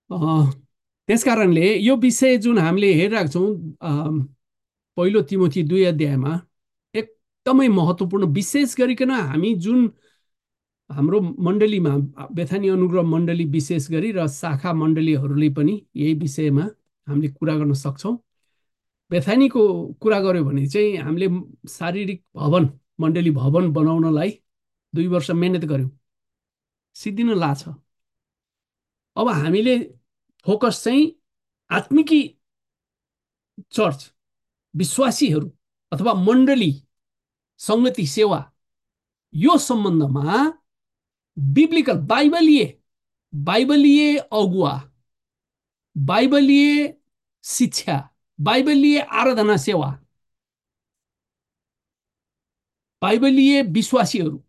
A, त्यस कारणले यो विषय जुन हामीले हेरिरहेको छौँ पहिलो तिमोथी 2 अध्यायमा एकदमै महत्त्वपूर्ण, विशेष गरिकन हामी जुन हाम्रो मण्डलीमा बेथानी अनुग्रह मण्डली विशेष गरी र शाखा मण्डलीहरूले पनि यही विषयमा हामीले कुरा गर्न सक्छौँ। बेथानीको कुरा गर्यो भने चाहिँ हामीले शारीरिक भवन, मण्डली भवन बनाउनलाई 2 वर्ष मेहनत गऱ्यौँ, सिद्धिन लाछ। अब हामीले फोकस चाहिँ आत्मिकी चर्च, विश्वासीहरू अथवा मण्डली सङ्गति सेवा, यो सम्बन्धमा बिब्लिकल बाइबलीय अगुवा, बाइबलीय शिक्षा, बाइबलीय आराधना सेवा, बाइबलीय विश्वासीहरू,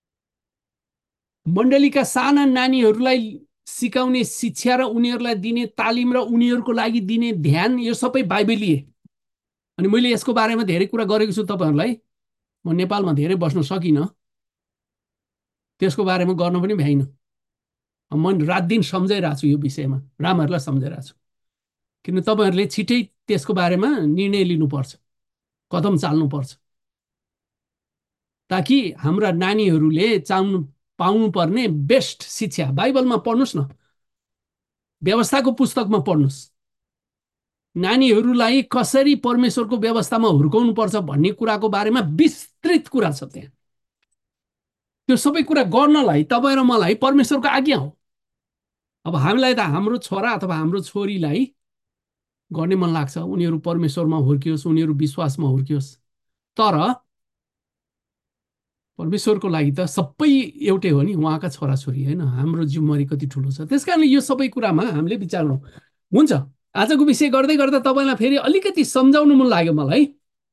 मण्डलीका साना नानीहरूलाई सिकाउने शिक्षा र उनीहरूलाई दिने तालिम र उनीहरूको लागि दिने ध्यान, यो सबै बाइबलीय। अनि मैले यसको बारेमा धेरै कुरा गरेको छु तपाईँहरूलाई। म नेपालमा धेरै बस्न सकिनँ, त्यसको बारेमा गर्न पनि भ्याइनँ। म रात दिन सम्झाइरहेको छु यो विषयमा, रामहरूलाई सम्झाइरहेको छु, किन तपाईँहरूले छिटै त्यसको बारेमा निर्णय लिनुपर्छ, कदम चाल्नुपर्छ, ताकि हाम्रा नानीहरूले पाउनुपर्ने बेस्ट शिक्षा बाइबलमा पढ्नुहोस् न, व्यवस्थाको पुस्तकमा पढ्नुहोस्। नानीहरूलाई कसरी परमेश्वरको व्यवस्थामा हुर्काउनुपर्छ भन्ने कुराको बारेमा विस्तृत कुरा छ त्यहाँ। त्यो सबै कुरा गर्नलाई तपाईँ र मलाई परमेश्वरको आज्ञा हो। अब हामीलाई त हाम्रो छोरा अथवा हाम्रो छोरीलाई गर्ने मन लाग्छ, उनीहरू परमेश्वरमा हुर्कियोस्, उनीहरू विश्वासमा हुर्कियोस्, तर परमेश्वरको लागि त सबै एउटै हो नि, उहाँका छोराछोरी होइन। हाम्रो जिम्मेवारी कति ठुलो छ। त्यस कारणले यो सबै कुरामा हामीले विचार गर्नु हुन्छ। आजको विषय गर्दै गर्दा तपाईँलाई फेरि अलिकति सम्झाउनु मन लाग्यो मलाई।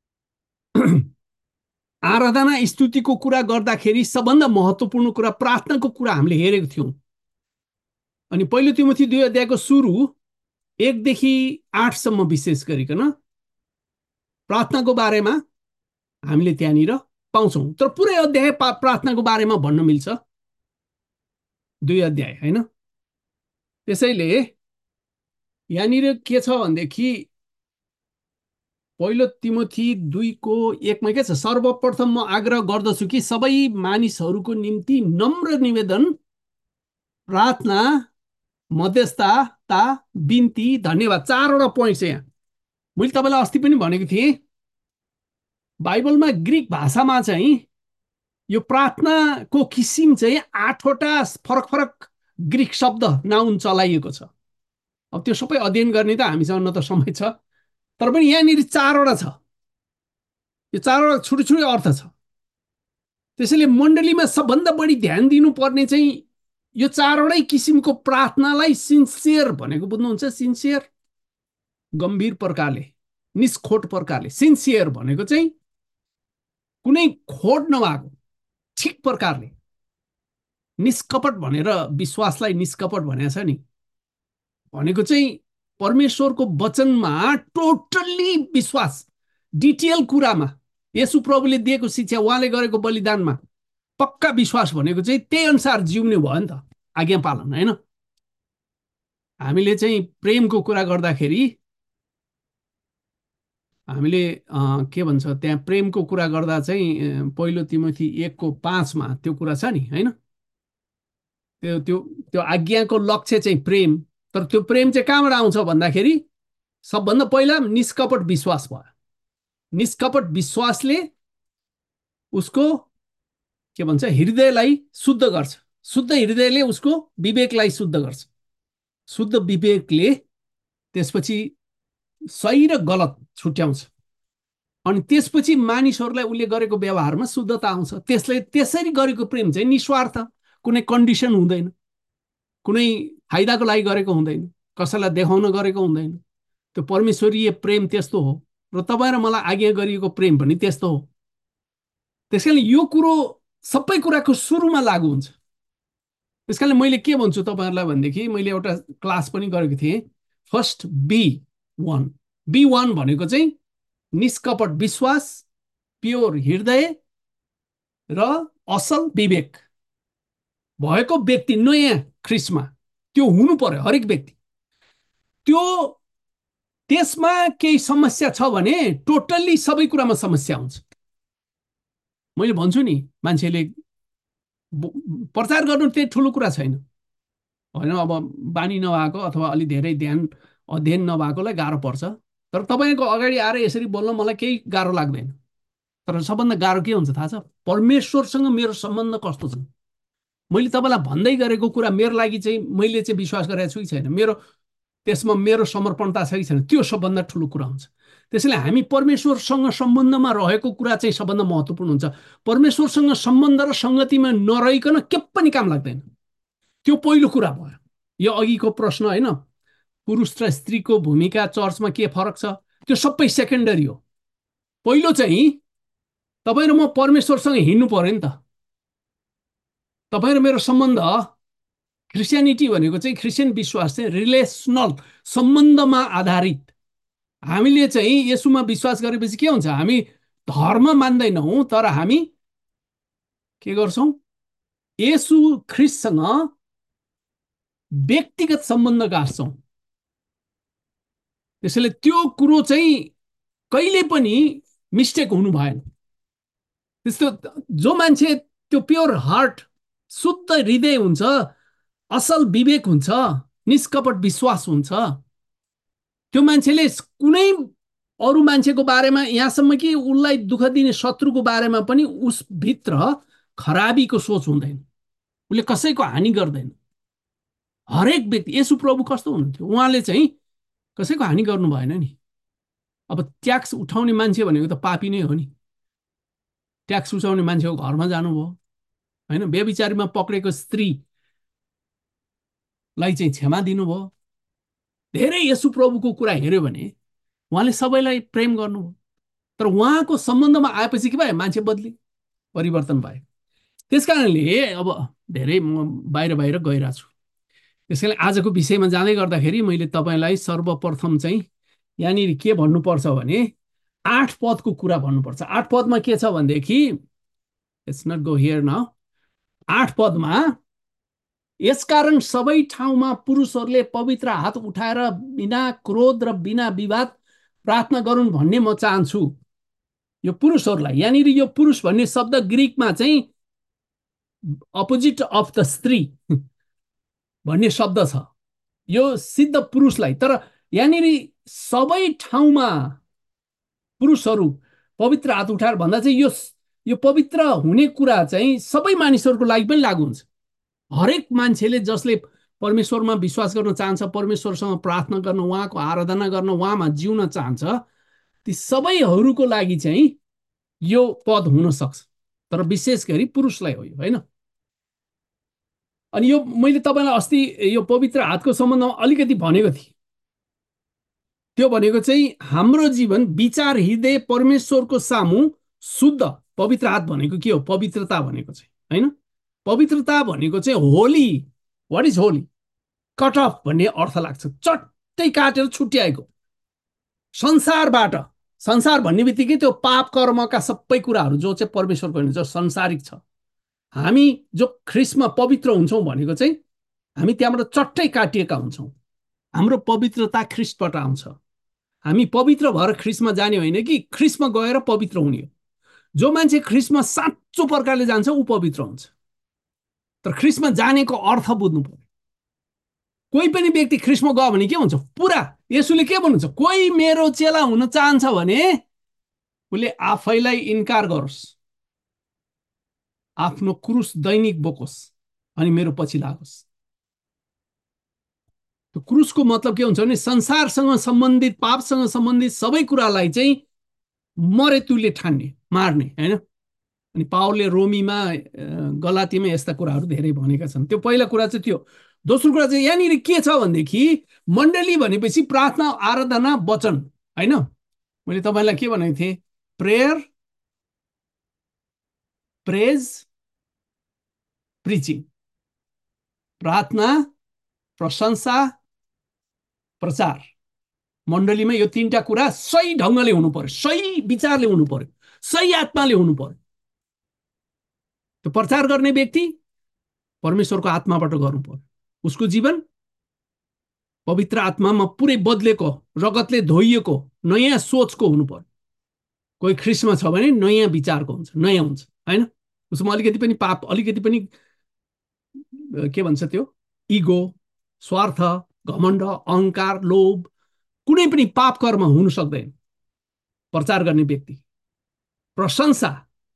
आराधना स्तुतिको कुरा गर्दाखेरि सबभन्दा महत्त्वपूर्ण कुरा प्रार्थनाको कुरा हामीले हेरेको थियौँ। अनि पहिलो तिमोथी 2 अध्यायको सुरु 1देखि 8सम्म विशेष गरिकन प्रार्थनाको बारेमा हामीले त्यहाँनिर पाउँछौँ। तर पुरै अध्याय प्रार्थनाको बारेमा भन्न मिल्छ, 2 अध्याय होइन। त्यसैले यहाँनिर के छ भनेदेखि पहिलो तिमोथी 2:1मा के छ, सर्वप्रथम म आग्रह गर्दछु कि सबै मानिसहरूको निम्ति नम्र निवेदन, प्रार्थना, मध्यस्थता, बिन्ती, धन्यवाद, 4वटा पोइन्ट छ यहाँ। मैले तपाईँलाई अस्ति पनि भनेको थिएँ, बाइबलमा ग्रिक भाषामा चाहिँ यो प्रार्थनाको किसिम चाहिँ 8वटा फरक फरक ग्रिक शब्द नाउन चलाइएको छ। अब त्यो सबै अध्ययन गर्ने त हामीसँग न त समय छ, तर पनि यहाँनिर 4वटा छ। यो 4वटा छुट्टै छुट्टै अर्थ छ। त्यसैले मण्डलीमा सबभन्दा बढी ध्यान दिनुपर्ने चाहिँ यो 4वटै किसिमको प्रार्थनालाई सिन्सियर भनेको बुझ्नुहुन्छ? सिन्सियर, गम्भीर प्रकारले, निष्खोट प्रकारले। सिन्सियर भनेको चाहिँ कुनै खोट नभएको, ठिक प्रकारले, निष्कपट भनेर विश्वासलाई निष्कपट भनेको छ नि, भनेको चाहिँ परमेश्वरको वचनमा टोटल्ली विश्वास, डिटेल कुरामा, येशू प्रभुले दिएको शिक्षा, उहाँले गरेको बलिदानमा पक्का विश्वास भनेको चाहिँ त्यही अनुसार जिउने भयो नि त, आज्ञा पालन होइन। हामीले चाहिँ प्रेमको कुरा गर्दाखेरि हामीले के भन्छ, त्यहाँ प्रेमको कुरा गर्दा चाहिँ पहिलो तिमोथी 1:5मा त्यो कुरा छ नि होइन। त्यो त्यो त्यो आज्ञाको लक्ष्य चाहिँ प्रेम, तर त्यो प्रेम चाहिँ कहाँबाट आउँछ भन्दाखेरि सबभन्दा पहिला निष्कपट विश्वास भयो। निष्कपट विश्वासले उसको के भन्छ, हृदयलाई शुद्ध गर्छ। शुद्ध हृदयले उसको विवेकलाई शुद्ध गर्छ। शुद्ध विवेकले त्यसपछि सही र गलत छुट्याउँछ। अनि त्यसपछि मानिसहरूलाई उसले गरेको व्यवहारमा शुद्धता आउँछ। त्यसरी गरेको प्रेम चाहिँ निस्वार्थ, कुनै कन्डिसन हुँदैन, कुनै फाइदाको लागि गरेको हुँदैन, कसैलाई देखाउन गरेको हुँदैन। त्यो परमेश्वरीय प्रेम त्यस्तो हो, र तपाईँ र मलाई आज्ञा गरिएको प्रेम पनि त्यस्तो हो। त्यसकारण यो कुरो सबै कुराको सुरुमा लागु हुन्छ। त्यसकारण मैले के भन्छु तपाईँहरूलाई भनेदेखि, मैले एउटा क्लास पनि गरेको थिएँ, फर्स्ट B1 भनेको चाहिँ निष्कपट विश्वास, प्योर हृदय र असल विवेक भएको व्यक्ति, नयाँ ख्रिस्टमा त्यो हुनु पर्यो हरेक व्यक्ति। त्यो त्यसमा केही समस्या छ भने टोटल्ली सबै कुरामा समस्या हुन्छ। मैले भन्छु नि, मान्छेले प्रचार गर्नु त्यही ठुलो कुरा छैन होइन। अब बानी नभएको अथवा अलि धेरै ध्यान अध्ययन नभएकोलाई गाह्रो पर्छ। तर तपाईँको अगाडि आएर यसरी बोल्न मलाई केही गाह्रो लाग्दैन। तर सबभन्दा गाह्रो के हुन्छ थाहा छ? परमेश्वरसँग मेरो सम्बन्ध कस्तो छ। मैले तपाईँलाई भन्दै गरेको कुरा मेरो लागि चाहिँ मैले चाहिँ विश्वास गरेको छु कि छैन, मेरो त्यसमा मेरो समर्पणता छ कि छैन, त्यो सबभन्दा ठुलो कुरा हुन्छ। त्यसैले हामी परमेश्वरसँग सम्बन्धमा रहेको कुरा चाहिँ सबभन्दा महत्त्वपूर्ण हुन्छ। परमेश्वरसँग सम्बन्ध र सङ्गतिमा नरहिकन के पनि काम लाग्दैन। त्यो पहिलो कुरा भयो। यो अघिको प्रश्न होइन, पुरुष र स्त्रीको भूमिका चर्चमा के फरक छ, त्यो सबै सेकेन्डरी हो। पहिलो चाहिँ तपाईँ र म परमेश्वरसँग हिँड्नु पर्यो नि त। तपाईँ र मेरो सम्बन्ध, क्रिस्चियनिटी भनेको चाहिँ क्रिस्चियन विश्वास चाहिँ रिलेसनल सम्बन्धमा आधारित। हामीले चाहिँ यसुमा विश्वास गरेपछि के हुन्छ? हामी धर्म मान्दैनौँ, तर हामी के गर्छौँ? यसु ख्रिस्टसँग व्यक्तिगत सम्बन्ध गाँच्छौँ। त्यसैले त्यो कुरो चाहिँ कहिले पनि मिस्टेक हुनु भएन। त्यस्तो जो मान्छे त्यो प्योर हार्ट, शुद्ध हृदय हुन्छ, असल विवेक हुन्छ, निष्कपट विश्वास हुन्छ, त्यो मान्छेले कुनै अरू मान्छेको बारेमा, यहाँसम्म कि उसलाई दुःख दिने शत्रुको बारेमा पनि उसभित्र खराबीको सोच हुँदैन। उसले कसैको हानि गर्दैन। हरेक व्यक्ति, यसु प्रभु कस्तो हुनुहुन्थ्यो? उहाँले चाहिँ कसैको हानि गर्नु भएन नि। अब ट्याक्स उठाउने मान्छे भनेको त पापी नै हो नि। ट्याक्स उठाउने मान्छेको घरमा जानुभयो होइन, व्यभिचारीमा पक्रेको स्त्रीलाई चाहिँ क्षमा दिनुभयो। धेरै यसु प्रभुको कुरा हेऱ्यो भने उहाँले सबैलाई प्रेम गर्नुभयो। तर उहाँको सम्बन्धमा आएपछि के भयो? मान्छे बदली, परिवर्तन भयो। त्यस कारणले अब धेरै म बाहिर बाहिर गइरहेको छु। त्यसैले आजको विषयमा जाँदै गर्दाखेरि मैले तपाईँलाई सर्वप्रथम चाहिँ यहाँनिर के भन्नुपर्छ भने 8 पदको कुरा भन्नुपर्छ। 8 पदमा के छ भनेदेखि, let's not go here now. 8 Padma यसकारण सबै ठाउँमा पुरुषहरूले पवित्र हात उठाएर बिना क्रोध र बिना विवाद प्रार्थना गरून् भन्ने म चाहन्छु। यो पुरुषहरूलाई, यहाँनिर यो पुरुष भन्ने शब्द ग्रिकमा चाहिँ अपोजिट अफ द स्त्री भन्ने शब्द छ। यो सिद्ध पुरुषलाई, तर यहाँनिर सबै ठाउँमा पुरुषहरू पवित्र हात उठाएर भन्दा चाहिँ यो पवित्र हुने कुरा चाहिँ सबै मानिसहरूको लागि पनि लागू हुन्छ। हरेक मान्छेले जसले परमेश्वरमा विश्वास गर्न चाहन्छ, परमेश्वरसँग प्रार्थना गर्न, उहाँको आराधना गर्न, उहाँमा जिउन चाहन्छ, ती सबैहरूको लागि चाहिँ यो पद हुन सक्छ। तर विशेष गरी पुरुषलाई हो यो, होइन। अनि यो मैले तपाईँलाई अस्ति यो पवित्र हातको सम्बन्धमा अलिकति भनेको थिएँ। त्यो भनेको चाहिँ हाम्रो जीवन, विचार, हृदय परमेश्वरको सामु शुद्ध। पवित्र हात भनेको के हो? पवित्रता भनेको चाहिँ, होइन। पवित्रता भनेको चाहिँ holy. What is holy? Cut off भन्ने अर्थ लाग्छ। चट्टै काटेर छुट्याएको संसारबाट। संसार भन्ने बित्तिकै त्यो पाप कर्मका सबै कुराहरू जो चाहिँ परमेश्वरको होइन, जो संसारिक छ। हामी जो ख्रिस्टमा पवित्र हुन्छौँ भनेको चाहिँ हामी त्यहाँबाट चट्टै काटिएका हुन्छौँ। हाम्रो पवित्रता ख्रिस्टबाट आउँछ। हामी पवित्र भएर ख्रिस्टमा जाने होइन कि ख्रिस्टमा गएर पवित्र हुने हो। जो मान्छे ख्रिस्टमा साँचो प्रकारले जान्छ ऊ पवित्र हुन्छ। तर ख्रिस्टमा जानेको अर्थ बुझ्नु पर्यो। कोही पनि व्यक्ति ख्रिस्टमा गयो भने के हुन्छ? पुरा येशूले के भन्नुहुन्छ? कोही मेरो चेला हुन चाहन्छ भने उसले आफैलाई इन्कार गरोस्, आफ्नो क्रुस दैनिक बोकोस् अनि मेरो पछि लागोस्। त्यो क्रुसको मतलब के हुन्छ भने संसारसँग सम्बन्धित, पापसँग सम्बन्धित सबै कुरालाई चाहिँ मरेतुले ठान्ने, मार्ने, होइन। अनि पावलले रोमीमा, गलातीमा यस्ता कुराहरू धेरै भनेका छन्। त्यो पहिला कुरा चाहिँ त्यो। दोस्रो कुरा चाहिँ यहाँनिर के छ भनेदेखि, मण्डली भनेपछि प्रार्थना, आराधना, वचन, होइन। मैले तपाईँलाई के भनेको थिएँ? Prayer, praise, preaching. प्रार्थना, प्रशंसा, प्रचार। मण्डलीमा यो 3टा कुरा सही ढङ्गले हुनु पर्यो, सही विचारले हुनु पर्यो, सही आत्माले हुनु पर्यो। त्यो प्रचार गर्ने व्यक्ति परमेश्वरको आत्माबाट गर्नु पर्यो। उसको जीवन पवित्र आत्मामा पुरै बदलेको, रगतले धोइएको नयाँ सोचको हुनु पर्यो। कोही ख्रिस्टमा छ भने नयाँ विचारको हुन्छ, नयाँ हुन्छ, होइन? उसमा अलिकति पनि पाप, अलिकति पनि के भन्छ त्यो इगो, स्वार्थ, घमण्ड, अहङ्कार, लोभ, कुनै पनि पाप कर्म हुन सक्दैन। प्रचार गर्ने व्यक्ति प्रशंसा,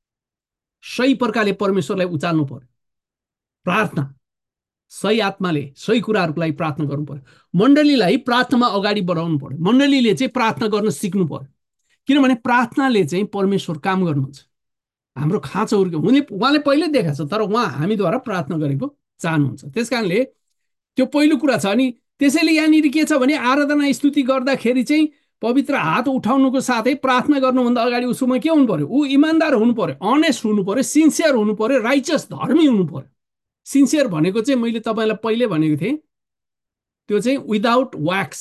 सही प्रकारले परमेश्वरलाई उचाल्नु पर्यो। प्रार्थना, सही आत्माले सही कुराहरूको लागि प्रार्थना गर्नु पर्यो। मण्डलीलाई प्रार्थनामा अगाडि बढाउनु पर्यो। मण्डलीले चाहिँ प्रार्थना गर्न सिक्नु पर्यो, किनभने प्रार्थनाले चाहिँ परमेश्वर काम गर्नुहुन्छ। हाम्रो खाँचोहरू उहाँले पहिल्यै देखाएको छ, तर उहाँ हामीद्वारा प्रार्थना गरेको चाहनुहुन्छ। त्यस कारणले त्यो पहिलो कुरा छ। अनि त्यसैले यहाँनिर के छ भने आराधना स्तुति गर्दाखेरि चाहिँ पवित्र हात उठाउनुको साथै प्रार्थना गर्नुभन्दा अगाडि उसमा के हुनु पर्यो? ऊ इमान्दार हुनु पर्यो, अनेस्ट हुनु पर्यो, सिन्सियर हुनु पर्यो, राइचस, धर्मी हुनु पर्यो। सिन्सियर भनेको चाहिँ मैले तपाईँलाई पहिले भनेको थिएँ, त्यो चाहिँ विदाउट व्याक्स,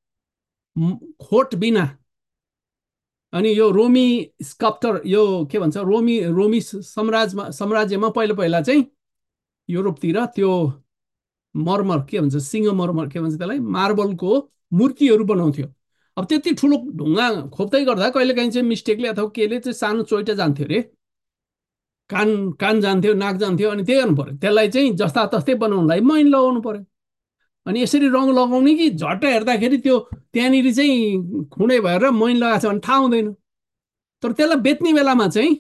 खोट बिना। अनि यो रोमी स्कल्प्टर, यो के भन्छ, रोमी साम्राज्यमा पहिला चाहिँ युरोपतिर त्यो मर्मर, के भन्छ, सिंह मर्मर, के भन्छ त्यसलाई, मार्बलको मूर्तिहरू बनाउँथ्यो। अब त्यति ठुलो ढुङ्गा खोप्दै गर्दा कहिलेकाहीँ चाहिँ मिस्टेकले अथवा केले चाहिँ सानो चोइटा जान्थ्यो अरे, कान जान्थ्यो, नाक जान्थ्यो। अनि त्यही गर्नु पर्यो, त्यसलाई चाहिँ जस्ता तस्तै बनाउनलाई मैन लगाउनु पर्यो। अनि यसरी रङ लगाउने कि झट्ट हेर्दाखेरि त्यो त्यहाँनिर चाहिँ खुँडै भएर मैन लगाएको छ भने थाहा हुँदैन। तर त्यसलाई बेच्ने बेलामा चाहिँ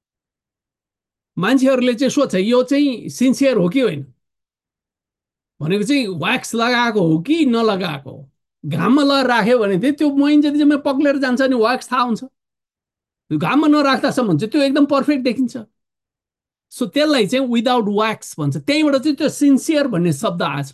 मान्छेहरूले चाहिँ सोध्छ यो चाहिँ सिन्सियर हो कि होइन, भनेको चाहिँ व्याक्स लगाएको हो कि नलगाएको हो। घाममा लगाएर राख्यो भने चाहिँ त्यो मैन जति चाहिँ पक्लेर जान्छ अनि व्याक्स थाहा हुन्छ। घाममा नराख्दासम्म चाहिँ त्यो एकदम पर्फेक्ट देखिन्छ। सो त्यसलाई चाहिँ विदाउट व्याक्स भन्छ। त्यहीँबाट चाहिँ त्यो सिन्सियर भन्ने शब्द आएछ।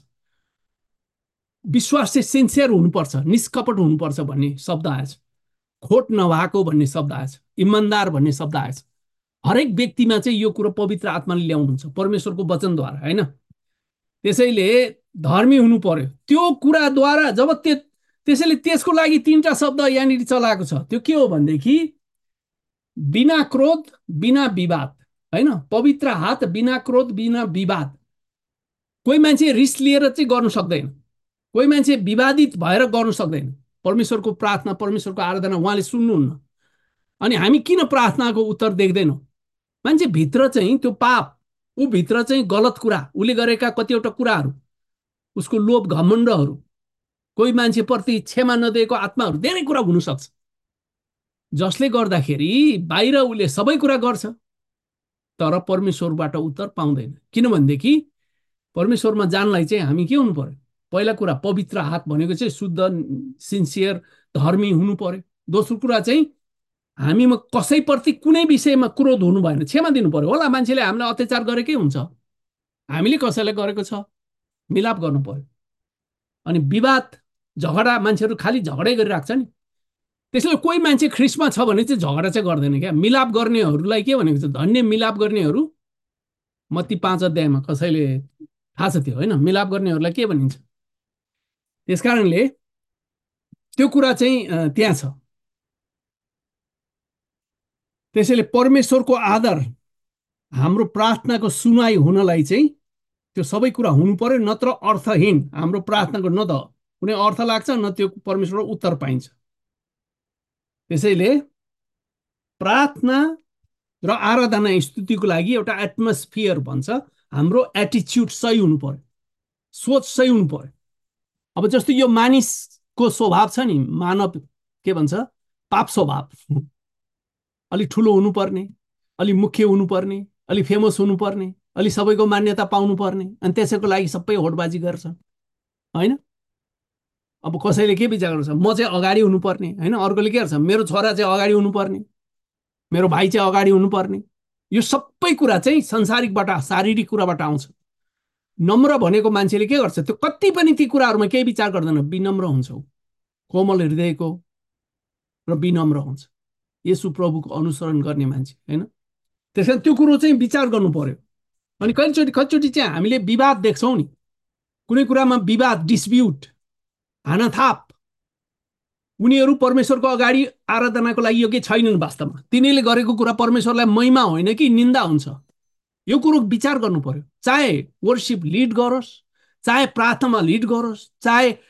विश्वास चाहिँ सिन्सियर हुनुपर्छ, निष्कपट हुनुपर्छ भन्ने शब्द आएछ। खोट नभएको भन्ने शब्द आएछ, इमान्दार भन्ने शब्द आएछ। हरेक व्यक्तिमा चाहिँ यो कुरो पवित्र आत्माले ल्याउनुहुन्छ परमेश्वरको वचनद्वारा, होइन? त्यसैले धर्मी हुनु पर्यो त्यो कुराद्वारा। जब त्यसैले त्यसको लागि तीनटा शब्द यहाँनिर चलाएको छ। त्यो के हो भनेदेखि बिना क्रोध, बिना विवाद, होइन? पवित्र हात, बिना क्रोध, बिना विवाद। कोही मान्छे रिस लिएर चाहिँ गर्नु सक्दैन, कोही मान्छे विवादित भएर गर्नु सक्दैन। परमेश्वरको प्रार्थना, परमेश्वरको आराधना उहाँले सुन्नुहुन्न। अनि हामी किन प्रार्थनाको उत्तर देख्दैनौँ? मान्छे भित्र चाहिँ त्यो पाप, ऊ भित्र चाहिँ गलत कुरा, उसले गरेका कतिवटा कुराहरू, उसको लोभ, घमण्डहरू, कोही मान्छेप्रति क्षमा नदिएको आत्माहरू, धेरै कुरा हुनसक्छ, जसले गर्दाखेरि बाहिर उसले सबै कुरा गर्छ तर परमेश्वरबाट उत्तर पाउँदैन। किनभनेदेखि परमेश्वरमा जानलाई चाहिँ हामी के हुनु पर्यो? पहिला कुरा पवित्र हात भनेको चाहिँ शुद्ध, सिन्सियर, धर्मी हुनु पर्यो। दोस्रो कुरा चाहिँ हामीमा कसैप्रति कुनै विषयमा क्रोध हुनु भएन, क्षमा दिनु पर्यो। होला मान्छेले हामीलाई अत्याचार गरेकै हुन्छ, हामीले कसैलाई गरेको छ, मिलाप गर्नु पर्यो। अनि विवाद, झगडा, मान्छेहरू खालि झगडै गरिरहेको छ नि। त्यसैले कोही मान्छे ख्रिस्टमा छ भने चाहिँ झगडा चाहिँ गर्दैन क्या। मिलाप गर्नेहरूलाई के भनेको छ? धन्य मिलाप गर्नेहरू। मत्ती 5 अध्यायमा कसैले थाहा छ त्यो, होइन? मिलाप गर्नेहरूलाई के भनिन्छ? त्यस कारणले त्यो कुरा चाहिँ त्यहाँ छ। त्यसैले परमेश्वरको आदर, हाम्रो प्रार्थनाको सुनाइ हुनलाई चाहिँ त्यो सबै कुरा हुनु पर्यो, नत्र अर्थहीन हाम्रो प्रार्थनाको न त कुनै अर्थ लाग्छ न त्यो परमेश्वरको उत्तर पाइन्छ। त्यसैले प्रार्थना र आराधना स्तुतिको लागि एउटा एटमोस्फियर भन्छ, हाम्रो एटिच्युड सही हुनु पर्यो, सोच सही हुनु पर्यो। अब जस्तो यो मानिसको स्वभाव छ नि, मानव के भन्छ, पाप स्वभाव, अलि ठुलो हुनुपर्ने, अलि मुख्य हुनुपर्ने, अलि फेमस हुनुपर्ने, अलि सबैको मान्यता पाउनुपर्ने, अनि त्यसैको लागि सबै होडबाजी गर्छन्, होइन? अब कसैले के विचार गर्छ? म चाहिँ अगाडि हुनुपर्ने, होइन? अर्कोले के गर्छ? मेरो छोरा चाहिँ अगाडि हुनुपर्ने, मेरो भाइ चाहिँ अगाडि हुनुपर्ने। यो सबै कुरा चाहिँ संसारिकबाट, शारीरिक कुराबाट आउँछ। नम्र भनेको मान्छेले के गर्छ? त्यो कति पनि ती कुराहरूमा केही विचार गर्दैन, विनम्र हुन्छ, कोमल हृदयको र विनम्र हुन्छ, येशू प्रभुको अनुसरण गर्ने मान्छे, होइन? त्यस कारण त्यो कुरो चाहिँ विचार गर्नु पर्यो। अनि कतिचोटि चाहिँ हामीले विवाद देख्छौँ नि, कुनै कुरामा विवाद, डिस्प्युट, हानाथाप। उनीहरू परमेश्वरको अगाडि आराधनाको लागि योग्य छैनन्। वास्तवमा तिनीहरूले गरेको कुरा परमेश्वरलाई महिमा होइन कि निन्दा हुन्छ। यो कुरो विचार गर्नु पर्यो। चाहे वर्शिप लिड गरोस्, चाहे प्रार्थनामा लिड गरोस्, चाहे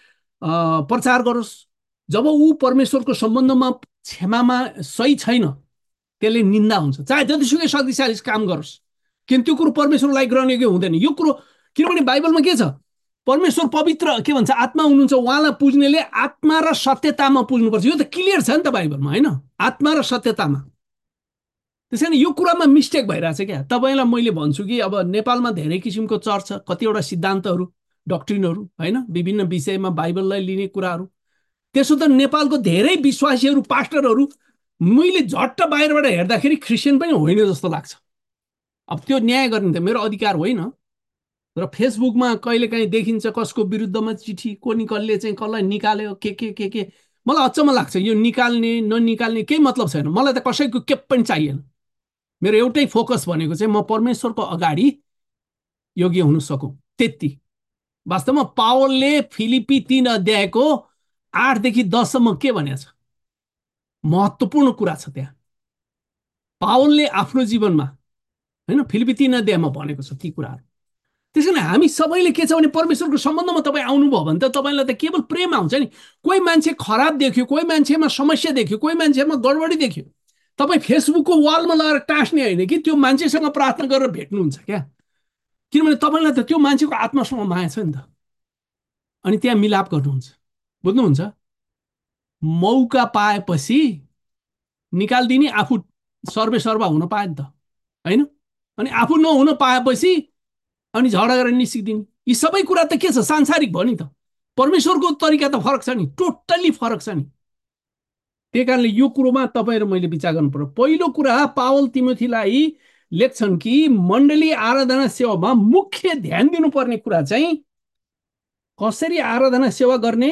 प्रचार गरोस्। जब ऊ परमेश्वरको सम्बन्धमा क्षमामा सही छैन, त्यसले निन्दा हुन्छ, चाहे जतिसुकै शक्तिशाली काम गरोस्। किन त्यो कुरो परमेश्वरलाई ग्रहणयोग्य हुँदैन यो कुरो। किनभने बाइबलमा के छ, परमेश्वर पवित्र के भन्छ, आत्मा हुनुहुन्छ, उहाँलाई पुज्नेले आत्मा र सत्यतामा पुज्नुपर्छ। यो त क्लियर छ नि त बाइबलमा, होइन? आत्मा र सत्यतामा। त्यस कारण यो कुरामा मिस्टेक भइरहेछ क्या। तपाईँलाई मैले भन्छु कि अब नेपालमा धेरै किसिमको चर्च छ, कतिवटा सिद्धान्तहरू, डक्ट्रिनहरू, होइन, विभिन्न विषयमा बाइबललाई लिने कुराहरू। त्यसो त नेपालको धेरै विश्वासीहरू, पास्टरहरू मैले झट्ट बाहिरबाट हेर्दाखेरि क्रिस्चियन पनि होइन जस्तो लाग्छ। अब त्यो न्याय गर्ने त मेरो अधिकार होइन, र फेसबुकमा कहिलेकाहीँ देखिन्छ कसको विरुद्धमा चिठी, कसले चाहिँ कसलाई निकाल्यो, के मलाई अचम्म लाग्छ। यो निकाल्ने ननिकाल्ने केही मतलब छैन, मलाई त कसैको के पनि चाहिएन। मेरो एउटै फोकस भनेको चाहिँ म परमेश्वरको अगाडि योग्य हुन सकौँ, त्यति। वास्तवमा पावलले फिलिपी 3 अध्यायको 8 देखि 10 सम्म के भनेको छ, महत्त्वपूर्ण कुरा छ त्यहाँ। पावलले आफ्नो जीवनमा, होइन, फिलिपी 3 अध्यायमा भनेको छ ती कुराहरू। त्यसैले हामी सबैले के छ भने परमेश्वरको सम्बन्धमा तपाईँ आउनुभयो भने त तपाईँलाई त केवल प्रेम आउँछ नि। कोही मान्छे खराब देख्यो, कोही मान्छेमा समस्या देख्यो, कोही मान्छेमा गडबडी देख्यो, तपाईँ फेसबुकको वालमा लगाएर टाँस्ने होइन कि त्यो मान्छेसँग प्रार्थना गरेर भेट्नुहुन्छ क्या। किनभने तपाईँलाई त त्यो मान्छेको आत्मासँग माया छ नि त, अनि त्यहाँ मिलाप गर्नुहुन्छ। बुझ्नुहुन्छ? मौका पाएपछि निकालिदिने, आफू सर्वेसर्वा हुन पायो नि त, होइन? अनि आफू नहुन पाएपछि अनि झगडा गरेर निस्किदिने। यी सबै कुरा त के छ, सांसारिक भयो नि त। परमेश्वरको तरिका त फरक छ नि, टोटल्ली फरक छ नि। त्यही कारणले यो कुरोमा तपाईँ र मैले विचार गर्नु पर्यो। पहिलो कुरा, पावल तिमोथीलाई लेख्छन् कि मण्डली आराधना सेवामा मुख्य ध्यान दिनुपर्ने कुरा चाहिँ कसरी आराधना सेवा गर्ने,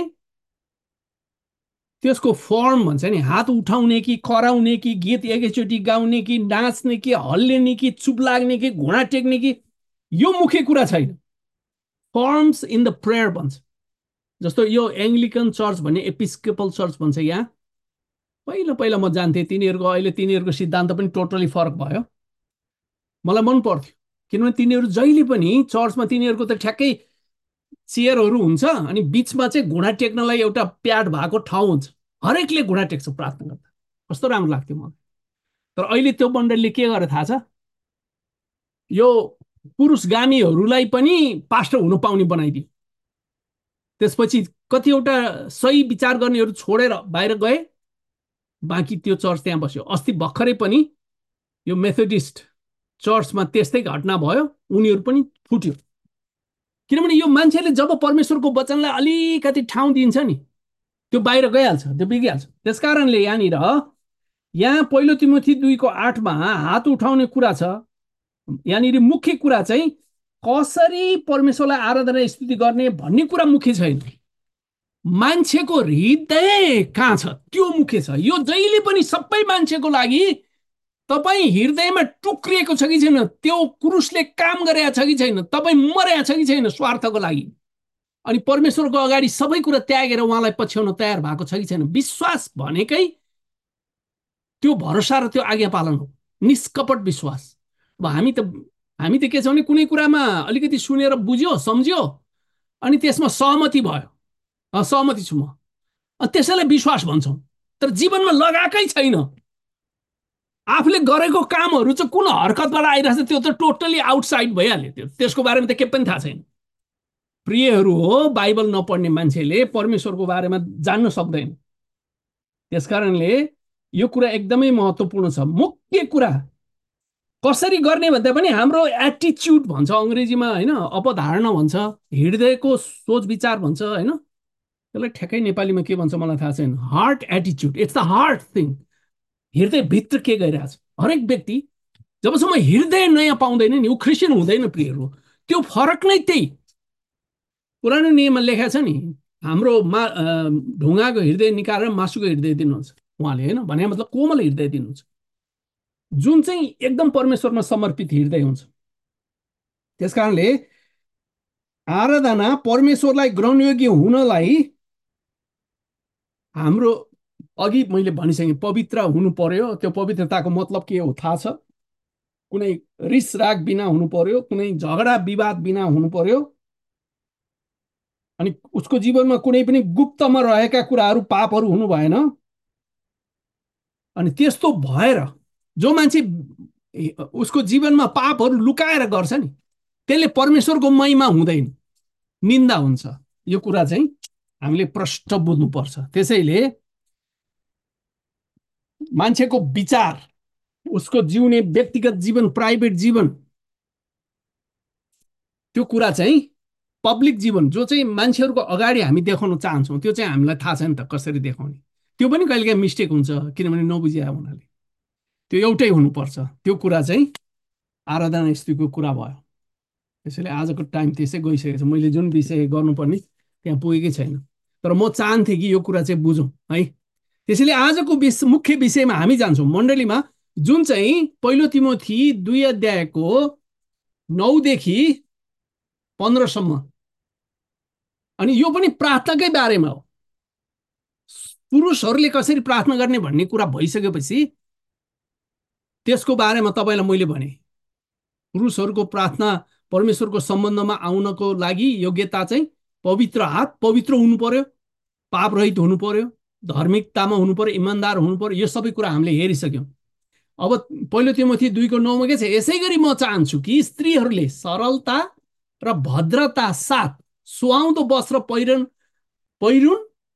त्यसको फर्म भन्छ नि, हात उठाउने कि कराउने कि गीत एकैचोटि गाउने कि नाच्ने कि हल्लिने कि चुप लाग्ने कि घुँडा टेक्ने कि, यो मुख्य कुरा छैन। फर्म्स इन द प्रेयर भन्छ। जस्तो यो एङ्ग्लिकन चर्च भन्ने एपिस्कोपल चर्च भन्छ यहाँ, पहिला म जान्थेँ, अहिले तिनीहरूको सिद्धान्त पनि टोटली फरक भयो। मलाई मन पर्थ्यो, किनभने तिनीहरू जहिले पनि चर्चमा तिनीहरूको त ठ्याक्कै चेयरहरू हुन्छ, अनि बिचमा चाहिँ घुँडा टेक्नलाई एउटा प्याड भएको ठाउँ हुन्छ, हरेकले घुँडा टेक्छ प्रार्थना गर्दा। कस्तो राम्रो लाग्थ्यो मलाई। तर अहिले त्यो मण्डलीले के गरे थाहा छ, यो पुरुषगामीहरूलाई पनि पास्टर हुन पाउने बनाइदियो। त्यसपछि कतिवटा सही विचार गर्नेहरू छोडेर बाहिर गए, बाँकी त्यो चर्च त्यहाँ बस्यो। अस्ति भर्खरै पनि यो मेथोडिस्ट चर्चमा त्यस्तै घटना भयो, उनीहरू पनि फुट्यो। किनभने यो मान्छेले जब परमेश्वरको वचनलाई अलिकति ठाउँ दिन्छ नि, त्यो बाहिर गइहाल्छ, त्यो बिगिहाल्छ। त्यस कारणले यहाँ पहिलो तिमोथी 2:8मा हात उठाउने कुरा छ। यहाँनिर मुख्य कुरा चाहिँ कसरी परमेश्वरलाई आराधना स्तुति गर्ने भन्ने कुरा मुख्य छैन, मान्छेको हृदय कहाँ छ त्यो मुख्य छ। यो जहिले पनि सबै मान्छेको लागि तपाईँ हृदयमा टुक्रिएको छ कि छैन, त्यो क्रुसले काम गरेको छ कि छैन, तपाईँ मरेको छ कि छैन स्वार्थको लागि, अनि परमेश्वरको अगाडि सबै कुरा त्यागेर उहाँलाई पछ्याउन तयार भएको छ कि छैन। विश्वास भनेकै त्यो भरोसा र त्यो आज्ञा पालन हो, निष्कपट विश्वास। अब हामी त के छ भने कुनै कुरामा अलिकति सुनेर बुझ्यो, सम्झ्यो, अनि त्यसमा सहमति भयो, सहमति छु म, त्यसैलाई विश्वास भन्छौँ। तर जीवनमा लगाएकै छैन। आफूले गरेको कामहरू चाहिँ कुन हरकतबाट आइरहेछ त्यो त टोटली आउटसाइड भइहाल्यो, त्यसको बारेमा त के पनि थाहा छैन। प्रियहरू हो, बाइबल नपढ्ने मान्छेले परमेश्वरको बारेमा जान्न सक्दैन। त्यसकारणले यो कुरा एकदमै महत्त्वपूर्ण छ। मुख्य कुरा कसरी गर्ने भन्दा पनि हाम्रो एटिच्युड भन्छ अङ्ग्रेजीमा, होइन, अपधारणा भन्छ, हृदयको सोच विचार भन्छ, होइन, त्यसलाई ठ्याक्कै नेपालीमा के भन्छ मलाई थाहा छैन। हार्ट एटिच्युड, इट्स द हार्ट थिङ। हृदयभित्र के गइरहेछ हरेक व्यक्ति, जबसम्म हृदय नयाँ पाउँदैन नि ऊ क्रिस्चियन हुँदैन। प्रियहरू, त्यो फरक नै त्यही। पुरानो नियममा लेखेको छ नि, हाम्रो ढुङ्गाको हृदय निकालेर मासुको हृदय दिनुहुन्छ उहाँले, होइन, भने मतलब कोमल हृदय दिनुहुन्छ, जुन चाहिँ एकदम परमेश्वरमा समर्पित हृदय हुन्छ। त्यस कारणले आराधना परमेश्वरलाई ग्रहणयोग्य हुनलाई हाम्रो अघि मैले भनिसकेँ, पवित्र हुनु पर्यो। त्यो पवित्रताको मतलब के हो थाहा छ? कुनै रिस राग बिना हुनु पर्यो, कुनै झगडा विवाद बिना हुनु पर्यो, अनि उसको जीवनमा कुनै पनि गुप्तमा रहेका कुराहरू पापहरू हुनु भएन। अनि त्यस्तो भएर जो मान्छे उसको जीवनमा पापहरू लुकाएर गर्छ नि, त्यसले परमेश्वरको महिमा हुँदैन, निन्दा हुन्छ। यो कुरा चाहिँ हामीले प्रष्ट बुझ्नुपर्छ। त्यसैले मान्छेको विचार, उसको जिउने व्यक्तिगत जीवन, प्राइभेट जीवन, त्यो कुरा चाहिँ पब्लिक जीवन जो चाहिँ मान्छेहरूको अगाडि हामी देखाउन चाहन्छौँ, त्यो चाहिँ हामीलाई थाहा छैन त कसरी देखाउने। त्यो पनि कहिलेकाहीँ मिस्टेक हुन्छ, किनभने नबुझिया हुनाले। त्यो एउटै हुनुपर्छ। त्यो कुरा चाहिँ आराधना स्त्रीको कुरा भयो। त्यसैले आजको टाइम त्यसै गइसकेको छ। मैले जुन विषय गर्नुपर्ने त्यहाँ पुगेकै छैन, तर म चाहन्थेँ कि यो कुरा चाहिँ बुझौँ है। त्यसैले आजको मुख्य विषयमा हामी जान्छौँ मण्डलीमा, जुन चाहिँ पहिलो तिमोथी 2 अध्यायको 9 देखि 15सम्म। अनि यो पनि प्रार्थनाकै बारेमा हो। पुरुषहरूले कसरी प्रार्थना गर्ने भन्ने कुरा भइसकेपछि त्यसको बारेमा तपाईँलाई मैले भने। पुरुषहरूको प्रार्थना परमेश्वरको सम्बन्धमा आउनको लागि योग्यता चाहिँ पवित्र हात, पवित्र हुनु पर्यो, पाप रहित हुनु पर्यो, धार्मिकतामा हुनु पर्यो, इमान्दार हुनु पर्यो। यो सबै कुरा हामीले हेरिसक्यौँ। अब पहिलो तिमोथी 2को 9मा के छ? यसै गरी म चाहन्छु कि स्त्रीहरूले सरलता र भद्रता साथ सुहाउँदो वस्त्र पहिरुन्,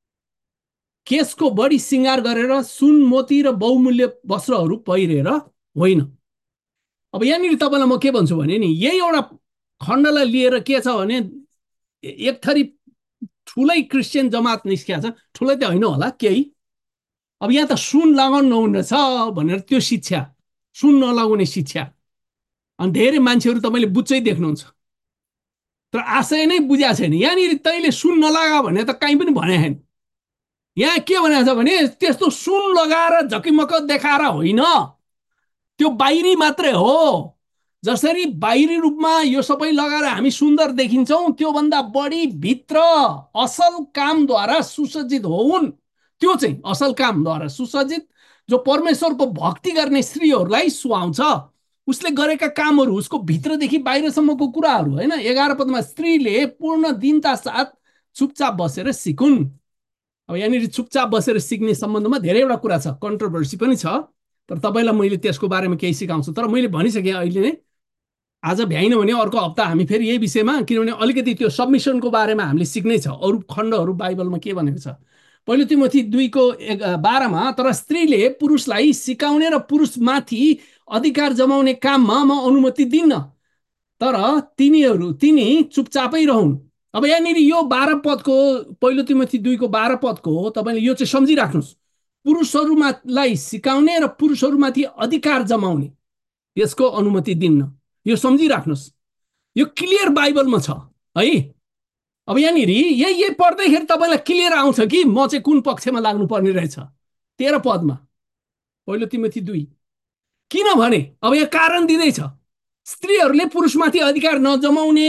केशको बढी श्रृङ्गार गरेर सुन, मोती र बहुमूल्य वस्त्रहरू पहिरेर होइन। अब यहाँनिर तपाईँलाई म के भन्छु भने नि, यही एउटा खण्डलाई लिएर के छ भने एक थरी ठुलै क्रिस्चियन जमात निस्किया छ। ठुलै त होइन होला केही। अब यहाँ त सुन लगाउनु नहुने छ भनेर त्यो शिक्षा, सुन नलाउने शिक्षा, अनि धेरै मान्छेहरू तपाईँले बुझ्दै देख्नुहुन्छ। तर आशय नै बुझ्या छैन। यहाँनिर तैँले सुन नलगा भने त कहीँ पनि भने छैन। यहाँ के भनेको छ भने त्यस्तो सुन लगाएर झकिमक्क देखाएर होइन, त्यो बाहिरी मात्रै हो। जसरी बाहिरी रूपमा यो सबै लगाएर हामी सुन्दर देखिन्छौँ, त्योभन्दा बढी भित्र असल कामद्वारा सुसज्जित होउन्। त्यो चाहिँ असल कामद्वारा सुसज्जित, जो परमेश्वरको भक्ति गर्ने स्त्रीहरूलाई सुहाउँछ। उसले गरेका कामहरू, उसको भित्रदेखि बाहिरसम्मको कुराहरू होइन। 11 पदमा स्त्रीले पूर्ण दिनता साथ चुपचाप बसेर सिकुन्। अब यहाँनिर चुपचाप बसेर सिक्ने सम्बन्धमा धेरैवटा कुरा छ, कन्ट्रोभर्सी पनि छ, तर तपाईँलाई मैले त्यसको बारेमा केही सिकाउँछु। तर मैले भनिसकेँ अहिले नै, आज भ्याइन भने अर्को हप्ता हामी फेरि यही विषयमा, किनभने अलिकति त्यो सबमिसनको बारेमा हामीले सिक्नै छ। अरू खण्डहरू बाइबलमा के भनेको छ? पहिलो तिमोथी 2को 12मा, तर स्त्रीले पुरुषलाई सिकाउने र पुरुषमाथि अधिकार जमाउने काममा म अनुमति दिन्न, तर तिनी चुपचापै रहन्। अब यहाँनिर यो 12 पदको, पहिलो तिमोथी 2को 12 पदको तपाईँले यो चाहिँ सम्झिराख्नुहोस्। पुरुषहरूलाई सिकाउने र पुरुषहरूमाथि अधिकार जमाउने, यसको अनुमति दिन्न। यो सम्झिराख्नुहोस्। यो क्लियर बाइबलमा छ है। अब यहाँनिर यही पढ्दैखेरि तपाईँलाई क्लियर आउँछ कि म चाहिँ कुन पक्षमा लाग्नुपर्ने रहेछ। 13 पदमा पहिलो तिमोथी 2, किनभने अब यहाँ कारण दिँदैछ, स्त्रीहरूले पुरुषमाथि अधिकार नजमाउने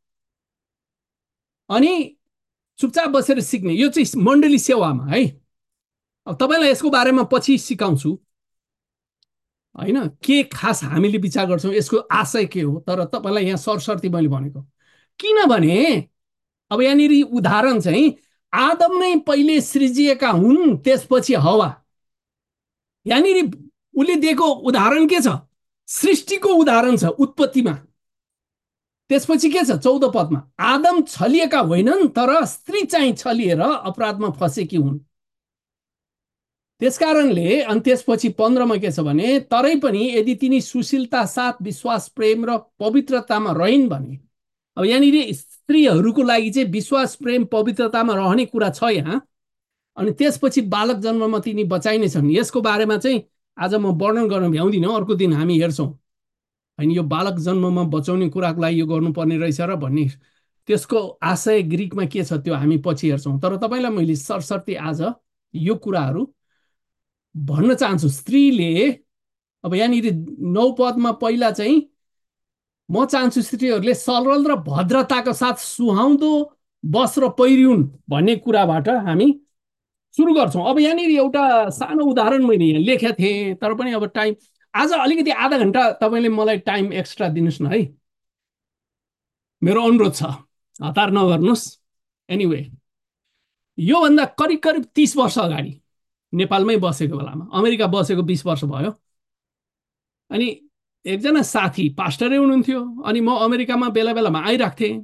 अनि चुपचाप बसेर सिक्ने। यो चाहिँ मण्डली सेवामा है। अब तपाईँलाई यसको बारेमा पछि सिकाउँछु होइन, के खास हामीले विचार गर्छौँ, यसको आशय के हो। तर तपाईँलाई यहाँ सरसर्ती मैले भनेको किनभने अब यहाँनिर उदाहरण चाहिँ आदम नै पहिले सृजिएका हुन्, त्यसपछि हवा। यहाँनिर उसले दिएको उदाहरण के छ? सृष्टिको उदाहरण छ उत्पत्तिमा। त्यसपछि के छ? 14 पदमा, आदम छलिएका होइनन्, तर स्त्री चाहिँ छलिएर अपराधमा फसेकी हुन्। त्यसकारणले अनि त्यसपछि 15मा के छ भने, तरै पनि यदि तिनी सुशीलता साथ विश्वास, प्रेम र पवित्रतामा रहिन् भने। अब यहाँनिर स्त्रीहरूको लागि चाहिँ विश्वास, प्रेम, पवित्रतामा रहने कुरा छ यहाँ। अनि त्यसपछि बालक जन्ममा तिनी बचाइने छन्। यसको बारेमा चाहिँ आज म वर्णन गर्न भ्याउँदिनँ, अर्को दिन हामी हेर्छौँ होइन। यो बालक जन्ममा बचाउने कुराको लागि यो गर्नुपर्ने रहेछ र भन्ने, त्यसको आशय ग्रिकमा के छ त्यो हामी पछि हेर्छौँ। तर तपाईँलाई मैले सरसर्ती आज यो कुराहरू भन्न चाहन्छु। स्त्रीले अब यहाँनिर 9 पदमा पहिला चाहिँ म चाहन्छु स्त्रीहरूले सरल र भद्रताको साथ सुहाउँदो वस्त्र पहिरिउन् भन्ने कुराबाट हामी सुरु गर्छौँ। अब यहाँनिर एउटा सानो उदाहरण मैले यहाँ लेखेको थिएँ, तर पनि अब टाइम, आज अलिकति आधा घन्टा तपाईँले मलाई टाइम एक्स्ट्रा दिनुहोस् न है, मेरो अनुरोध छ, हतार नगर्नुहोस्। एनिवे, योभन्दा करिब करिब 30 वर्ष अगाडि नेपालमै बसेको बेलामा, अमेरिका बसेको 20 वर्ष भयो। अनि एकजना साथी पास्टरै हुनुहुन्थ्यो, अनि म अमेरिकामा बेला बेलामा आइरहेको थिएँ।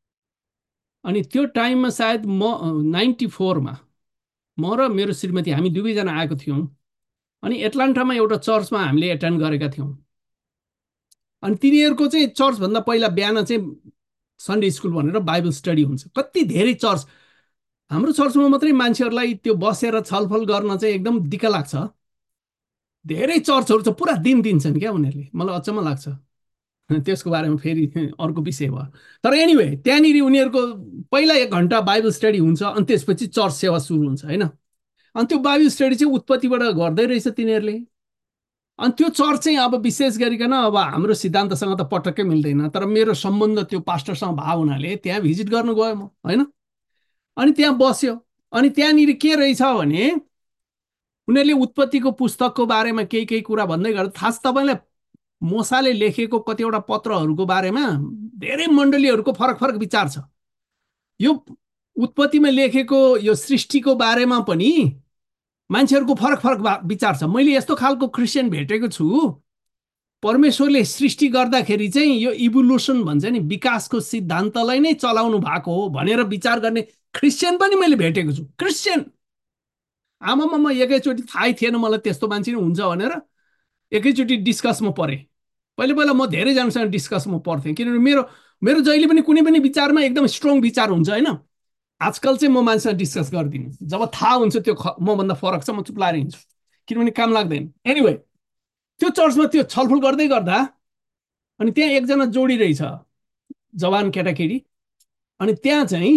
अनि त्यो टाइममा सायद म 94मा म र मेरो श्रीमती हामी दुवैजना आएको थियौँ। अनि एटलान्टामा एउटा चर्चमा हामीले एटेन्ड गरेका थियौँ। अनि तिनीहरूको चाहिँ चर्चभन्दा पहिला बिहान चाहिँ सन्डे स्कुल भनेर बाइबल स्टडी हुन्छ। कति धेरै चर्च, हाम्रो चर्चमा मात्रै मान्छेहरूलाई त्यो बसेर छलफल गर्न चाहिँ एकदम दिक्क लाग्छ। धेरै चर्चहरू छ, पुरा दिन दिन्छन् क्या उनीहरूले, मलाई अचम्म लाग्छ। त्यसको बारेमा फेरि अर्को विषय भयो। तर एनिवे, त्यहाँनिर उनीहरूको पहिला 1 घन्टा बाइबल स्टडी हुन्छ, अनि त्यसपछि चर्च सेवा सुरु हुन्छ होइन। अनि त्यो बाइबल स्टडी चाहिँ उत्पत्तिबाट गर्दै रहेछ तिनीहरूले। अनि त्यो चर्च चाहिँ अब विशेष गरिकन अब हाम्रो सिद्धान्तसँग त पटक्कै मिल्दैन, तर मेरो सम्बन्ध त्यो पास्टरसँग भएको हुनाले त्यहाँ भिजिट गर्नु गयो म होइन। अनि त्यहाँ बस्यो। अनि त्यहाँनिर के रहेछ भने उनीहरूले उत्पत्तिको पुस्तकको बारेमा केही केही कुरा भन्दै गर्दा, थाहा छ तपाईँलाई, मोसाले लेखेको कतिवटा पत्रहरूको बारेमा धेरै मण्डलीहरूको फरक फरक विचार छ। यो उत्पत्तिमा लेखेको यो सृष्टिको बारेमा पनि मान्छेहरूको फरक फरक विचार छ। मैले यस्तो खालको क्रिस्चियन भेटेको छु, परमेश्वरले सृष्टि गर्दाखेरि चाहिँ यो इभोल्युसन भन्छ नि, विकासको सिद्धान्तलाई नै चलाउनु भएको हो भनेर विचार गर्ने क्रिस्चियन पनि मैले भेटेको छु। क्रिस्चियन आमामा, म एकैचोटि थाहै थिएन मलाई त्यस्तो मान्छे नै हुन्छ भनेर एकैचोटि डिस्कसमा परेँ। पहिला पहिला म धेरैजनासँग डिस्कसमा पर्थेँ, किनभने मेरो मेरो जहिले पनि कुनै पनि विचारमा एकदम स्ट्रङ विचार हुन्छ होइन। आजकल चाहिँ म मान्छेसँग डिस्कस गर्दिनँ, जब थाहा हुन्छ त्यो मभन्दा फरक छ, म चुप लाएर हिँड्छु, किनभने काम लाग्दैन। एनिवे, त्यो चर्चमा त्यो छलफल गर्दै गर्दा अनि त्यहाँ एकजना जोडी रहेछ, जवान केटाकेटी। अनि त्यहाँ चाहिँ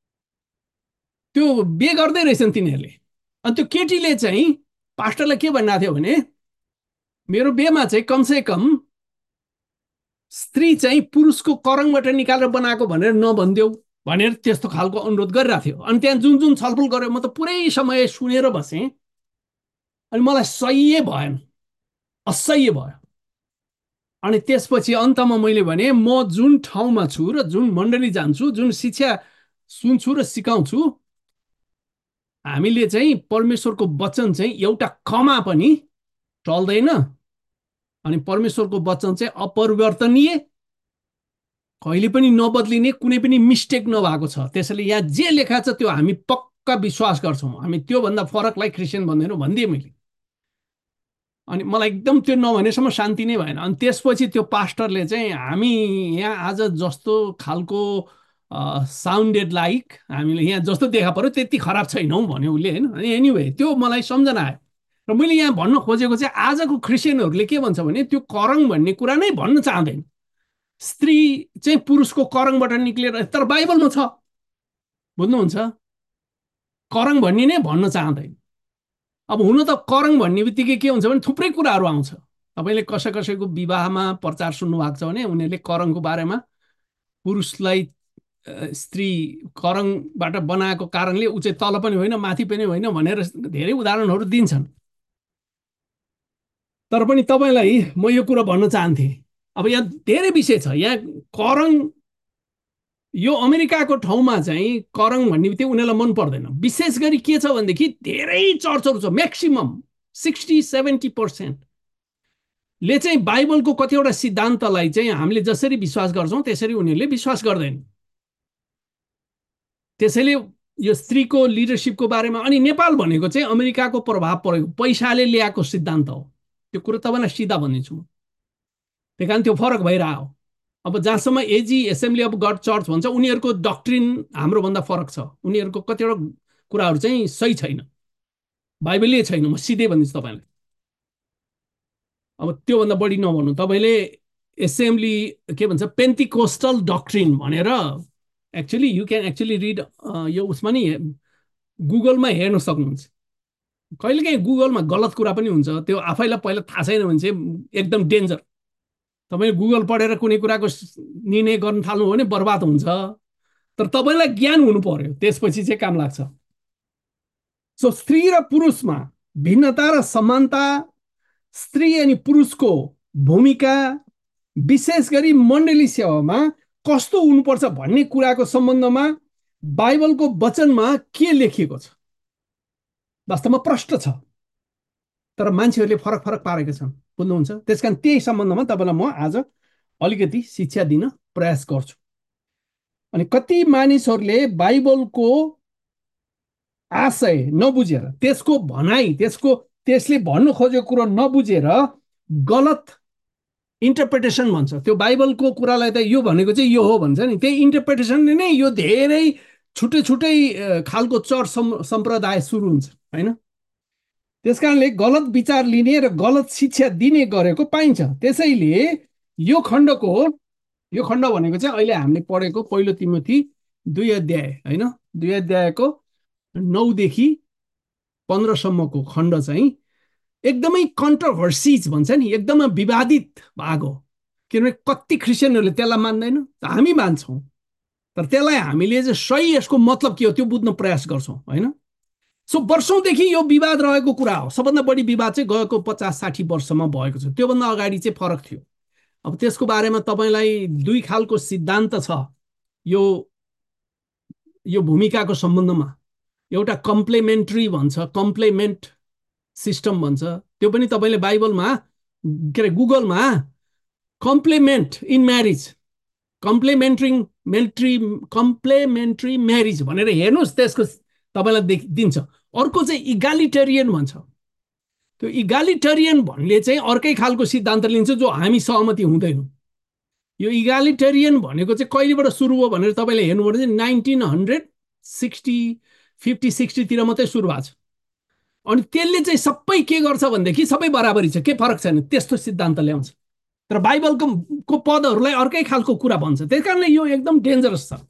त्यो बिहे गर्दै रहेछन् तिनीहरूले। अनि त्यो केटीले चाहिँ पास्टरलाई के भनिरहेको थियो भने, मेरो बिहेमा चाहिँ कमसेकम स्त्री चाहिँ पुरुषको करङबाट निकालेर बनाएको भनेर नभनिदेऊ भनेर त्यस्तो खालको अनुरोध गरिरहेको थियो। अनि त्यहाँ जुन जुन छलफल गर्यो म त पुरै समय सुनेर बसेँ। अनि मलाई सही भएन, असह्य भयो। अनि त्यसपछि अन्तमा मैले भने, म जुन ठाउँमा छु र जुन मण्डली जान्छु, जुन शिक्षा सुन्छु र सिकाउँछु, हामीले चाहिँ परमेश्वरको वचन चाहिँ एउटा कमा पनि टल्दैन। अनि परमेश्वरको वचन चाहिँ अपरिवर्तनीय, कहिले पनि नबदलिने, कुनै पनि मिस्टेक नभएको छ। त्यसैले यहाँ जे लेखा छ त्यो हामी पक्का विश्वास गर्छौँ, हामी त्योभन्दा फरकलाई क्रिस्चियन भन्दैनौँ भनिदिएँ मैले। अनि मलाई एकदम त्यो नभनेसम्म शान्ति नै भएन। अनि त्यसपछि त्यो पास्टरले चाहिँ, हामी यहाँ आज जस्तो खालको साउन्डेड लाइक, हामीले यहाँ जस्तो देखा पर्यो त्यति खराब छैनौँ भन्यो उसले होइन। अनि एनिवे, त्यो मलाई सम्झना आयो। र मैले यहाँ भन्न खोजेको चाहिँ, आजको क्रिस्चियनहरूले के भन्छ भने, त्यो करङ भन्ने कुरा नै भन्न चाहँदैन। स्त्री चाहिँ पुरुषको करङबाट निक्लेर, तर बाइबलमा छ, बुझ्नुहुन्छ, करङ भन्ने नै भन्न चाहँदैन। अब हुन त करङ भन्ने बित्तिकै के हुन्छ भने थुप्रै कुराहरू आउँछ। तपाईँले कसै कसैको विवाहमा प्रचार सुन्नु भएको छ भने उनीहरूले करङको बारेमा, पुरुषलाई स्त्री करङबाट बनाएको कारणले ऊ चाहिँ तल पनि होइन माथि पनि होइन भनेर धेरै उदाहरणहरू दिन्छन्। तर पनि तपाईँलाई म यो कुरा भन्न चाहन्थेँ, अब यहाँ धेरै विषय छ। यहाँ करङ, यो अमेरिकाको ठाउँमा चाहिँ करङ भन्ने बित्तिकै उनीहरूलाई मन पर्दैन। विशेष गरी के छ भनेदेखि धेरै चर्चहरू छ, म्याक्सिमम 60-70% ले चाहिँ बाइबलको कतिवटा सिद्धान्तलाई चाहिँ हामीले जसरी विश्वास गर्छौँ त्यसरी उनीहरूले विश्वास गर्दैन। त्यसैले यो स्त्रीको लिडरसिपको बारेमा, अनि नेपाल भनेको चाहिँ अमेरिकाको प्रभाव परेको पैसाले ल्याएको सिद्धान्त हो। त्यो कुरो तपाईँलाई सिधा भनिदिन्छु म। त्यही कारण त्यो फरक भइरह्यो। अब जहाँसम्म AG assembly of God church भन्छ, उनीहरूको डक्ट्रिन हाम्रोभन्दा फरक छ। उनीहरूको कतिवटा कुराहरू चाहिँ सही छैन, बाइबलले छैन, म सिधै भनिदिन्छु तपाईँलाई। अब त्योभन्दा बढी नभन्नु, तपाईँले एसेम्ब्ली के भन्छ, पेन्टिकोस्टल डक्ट्रिन भनेर actually you can actually read, यो उसमा नि गुगलमा हेर्न सक्नुहुन्छ। कहिलेकाहीँ गुगलमा गलत कुरा पनि हुन्छ, त्यो आफैलाई पहिला थाहा छैन भने चाहिँ एकदम डेन्जर। तपाईँले गुगल पढेर कुनै कुराको निर्णय गर्न थाल्नु भने बर्बाद हुन्छ। तर तपाईँलाई ज्ञान हुनु पर्यो, त्यसपछि चाहिँ काम लाग्छ। सो स्त्री र पुरुषमा भिन्नता र समानता, स्त्री अनि पुरुषको भूमिका, विशेष गरी मण्डली सेवामा कस्तो हुनुपर्छ भन्ने कुराको सम्बन्धमा बाइबलको वचनमा के लेखिएको छ वास्तवमा प्रष्ट छ, तर मान्छेहरूले फरक फरक पारेका छन्। बुझ्नुहुन्छ? त्यसकारण त्यही सम्बन्धमा तपाईँलाई म आज अलिकति शिक्षा दिन प्रयास गर्छु। अनि कति मानिसहरूले बाइबलको आशय नबुझेर, त्यसको भनाइ, त्यसले भन्नु खोजेको कुरो नबुझेर गलत इन्टरप्रिटेसन भन्छ। त्यो बाइबलको कुरालाई त यो भनेको चाहिँ यो हो भन्छ नि, त्यही इन्टरप्रिटेसनले नै यो धेरै छुट्टै छुट्टै खालको चर्च सम्प्रदाय सुरु हुन्छ, होइन? त्यस कारणले गलत विचार लिने र गलत शिक्षा दिने गरेको पाइन्छ। त्यसैले यो खण्ड भनेको चाहिँ अहिले हामीले पढेको पहिलो तिमोथी 2 अध्याय, होइन? 2 अध्यायको 9 देखि 15 सम्मको खण्ड चाहिँ एकदमै कन्ट्रोभर्सिज भन्छ नि, एकदमै विवादित भाग हो। किनभने कति क्रिस्चियनहरूले त्यसलाई मान्दैन, हामी मान्छौँ, तर त्यसलाई हामीले चाहिँ सही यसको मतलब के हो त्यो बुझ्न प्रयास गर्छौँ, होइन? सो वर्षौँदेखि यो विवाद रहेको कुरा हो। सबभन्दा बढी विवाद चाहिँ गएको 50-60 वर्षमा भएको छ। त्योभन्दा अगाडि चाहिँ फरक थियो। अब त्यसको बारेमा तपाईँलाई दुई खालको सिद्धान्त छ यो यो भूमिकाको सम्बन्धमा। एउटा कम्प्लिमेन्ट्री भन्छ, कम्प्लिमेन्ट सिस्टम भन्छ। त्यो पनि तपाईँले बाइबलमा के अरे गुगलमा complement in marriage, complementary marriage भनेर हेर्नुहोस्, त्यसको तपाईँलाई दिन्छ। अर्को चाहिँ इगालिटेरियन भन्छ। त्यो इगालिटेरियन भन्ने चाहिँ अर्कै खालको सिद्धान्त लिन्छ जो हामी सहमति हुँदैनौँ। यो इगालिटेरियन भनेको चाहिँ कहिलेबाट सुरु हो भनेर तपाईँले हेर्नुपर्छ। 1950-60तिर मात्रै सुरु भएको छ। अनि त्यसले चाहिँ सबै के गर्छ भनेदेखि सबै बराबरी छ, के फरक छैन, त्यस्तो सिद्धान्त ल्याउँछ। तर बाइबलको पदहरूलाई अर्कै खालको कुरा भन्छ। त्यस कारणले यो एकदम डेन्जरस छ।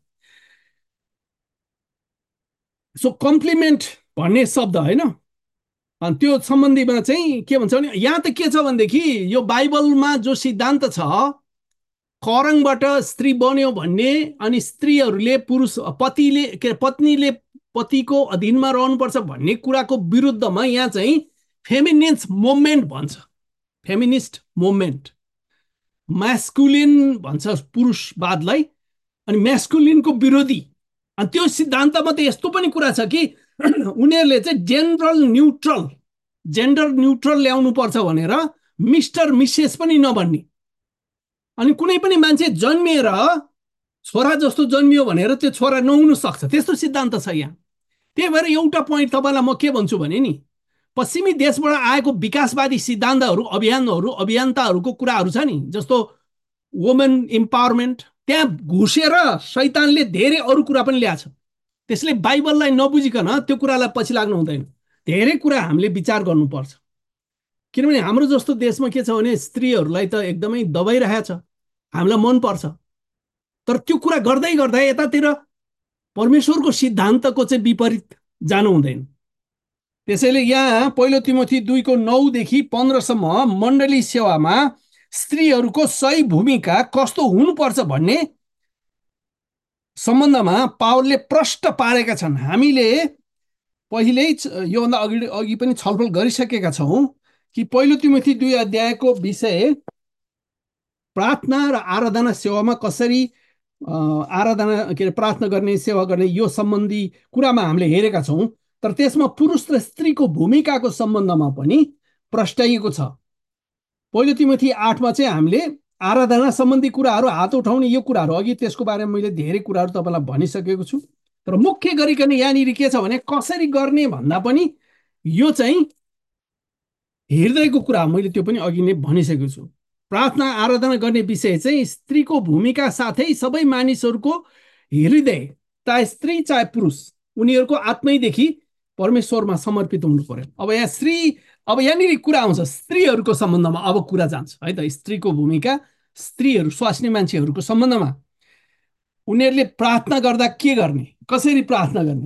सो कम्प्लिमेन्ट भन्ने शब्द, होइन? अनि त्यो सम्बन्धीमा चाहिँ के भन्छ भने यहाँ त के छ भनेदेखि यो बाइबलमा जो सिद्धान्त छ, करङबाट स्त्री बन्यो भन्ने, अनि स्त्रीहरूले पत्नीले पतिको अधीनमा रहनुपर्छ भन्ने कुराको विरुद्धमा यहाँ चाहिँ फेमिनिस्ट मुभमेन्ट भन्छ। फेमिनिस्ट मुभमेन्ट, म्यास्कुलिन भन्छ पुरुषवादलाई, अनि म्यास्कुलिनको विरोधी। अनि त्यो सिद्धान्तमा त यस्तो पनि कुरा छ कि उनीहरूले चाहिँ जेन्डर न्युट्रल ल्याउनु पर्छ भनेर मिस्टर मिसेस पनि नभन्ने। अनि कुनै पनि मान्छे जन्मिएर छोरा जस्तो जन्मियो भनेर त्यो छोरा नहुन सक्छ, त्यस्तो सिद्धान्त छ यहाँ। त्यही भएर एउटा पोइन्ट तपाईँलाई म के भन्छु भने नि, पश्चिमी देशबाट आएको विकासवादी सिद्धान्तहरू, अभियन्ताहरूको कुराहरू छ नि, जस्तो वुमेन इम्पावरमेन्ट, त्यहाँ घुसेर शैतानले धेरै अरू कुरा पनि ल्याएको छ। त्यसले बाइबललाई नबुझिकन त्यो कुरालाई पछि लाग्नु हुँदैन। धेरै कुरा हामीले विचार गर्नुपर्छ। किनभने हाम्रो जस्तो देशमा के छ भने स्त्रीहरूलाई त एकदमै दबाइरहेछ, हामीलाई मनपर्छ, तर त्यो कुरा गर्दै गर्दा यतातिर परमेश्वरको सिद्धान्तको चाहिँ विपरीत जानु हुँदैन। त्यसैले यहाँ पहिलो तिमोथी 2:9 देखि 15 सम्म मण्डली सेवामा स्त्रीहरूको सही भूमिका कस्तो हुनुपर्छ भन्ने सम्बन्धमा पावलले प्रष्ट पारेका छन्। हामीले पहिल्यै योभन्दा अघि पनि छलफल गरिसकेका छौँ कि पहिलो तिमोथी 2 अध्यायको विषय प्रार्थना र आराधना सेवामा कसरी प्रार्थना गर्ने, सेवा गर्ने, यो सम्बन्धी कुरामा हामीले हेरेका छौँ। तर त्यसमा पुरुष र स्त्रीको भूमिकाको सम्बन्धमा पनि प्रष्टाइएको छ। पहिलो तिमोथी 8मा चाहिँ हामीले आराधना सम्बन्धी कुराहरू, हात उठाउने यो कुराहरू, अघि त्यसको बारेमा मैले धेरै कुराहरू तपाईँलाई भनिसकेको छु। तर मुख्य गरिकन यहाँनिर के छ भने कसरी गर्ने भन्दा पनि यो चाहिँ हृदयको कुरा, मैले त्यो पनि अघि नै भनिसकेको छु। प्रार्थना आराधना गर्ने विषय चाहिँ स्त्रीको भूमिका साथै सबै मानिसहरूको हृदय, चाहे स्त्री चाहे पुरुष, उनीहरूको आत्मैदेखि परमेश्वरमा समर्पित हुनु पर्यो। अब यहाँनिर कुरा आउँछ स्त्रीहरूको सम्बन्धमा, अब कुरा जान्छ है त। स्त्रीको भूमिका, स्त्रीहरू, स्वास्नी मान्छेहरूको सम्बन्धमा उनीहरूले प्रार्थना गर्दा के गर्ने, कसरी प्रार्थना गर्ने।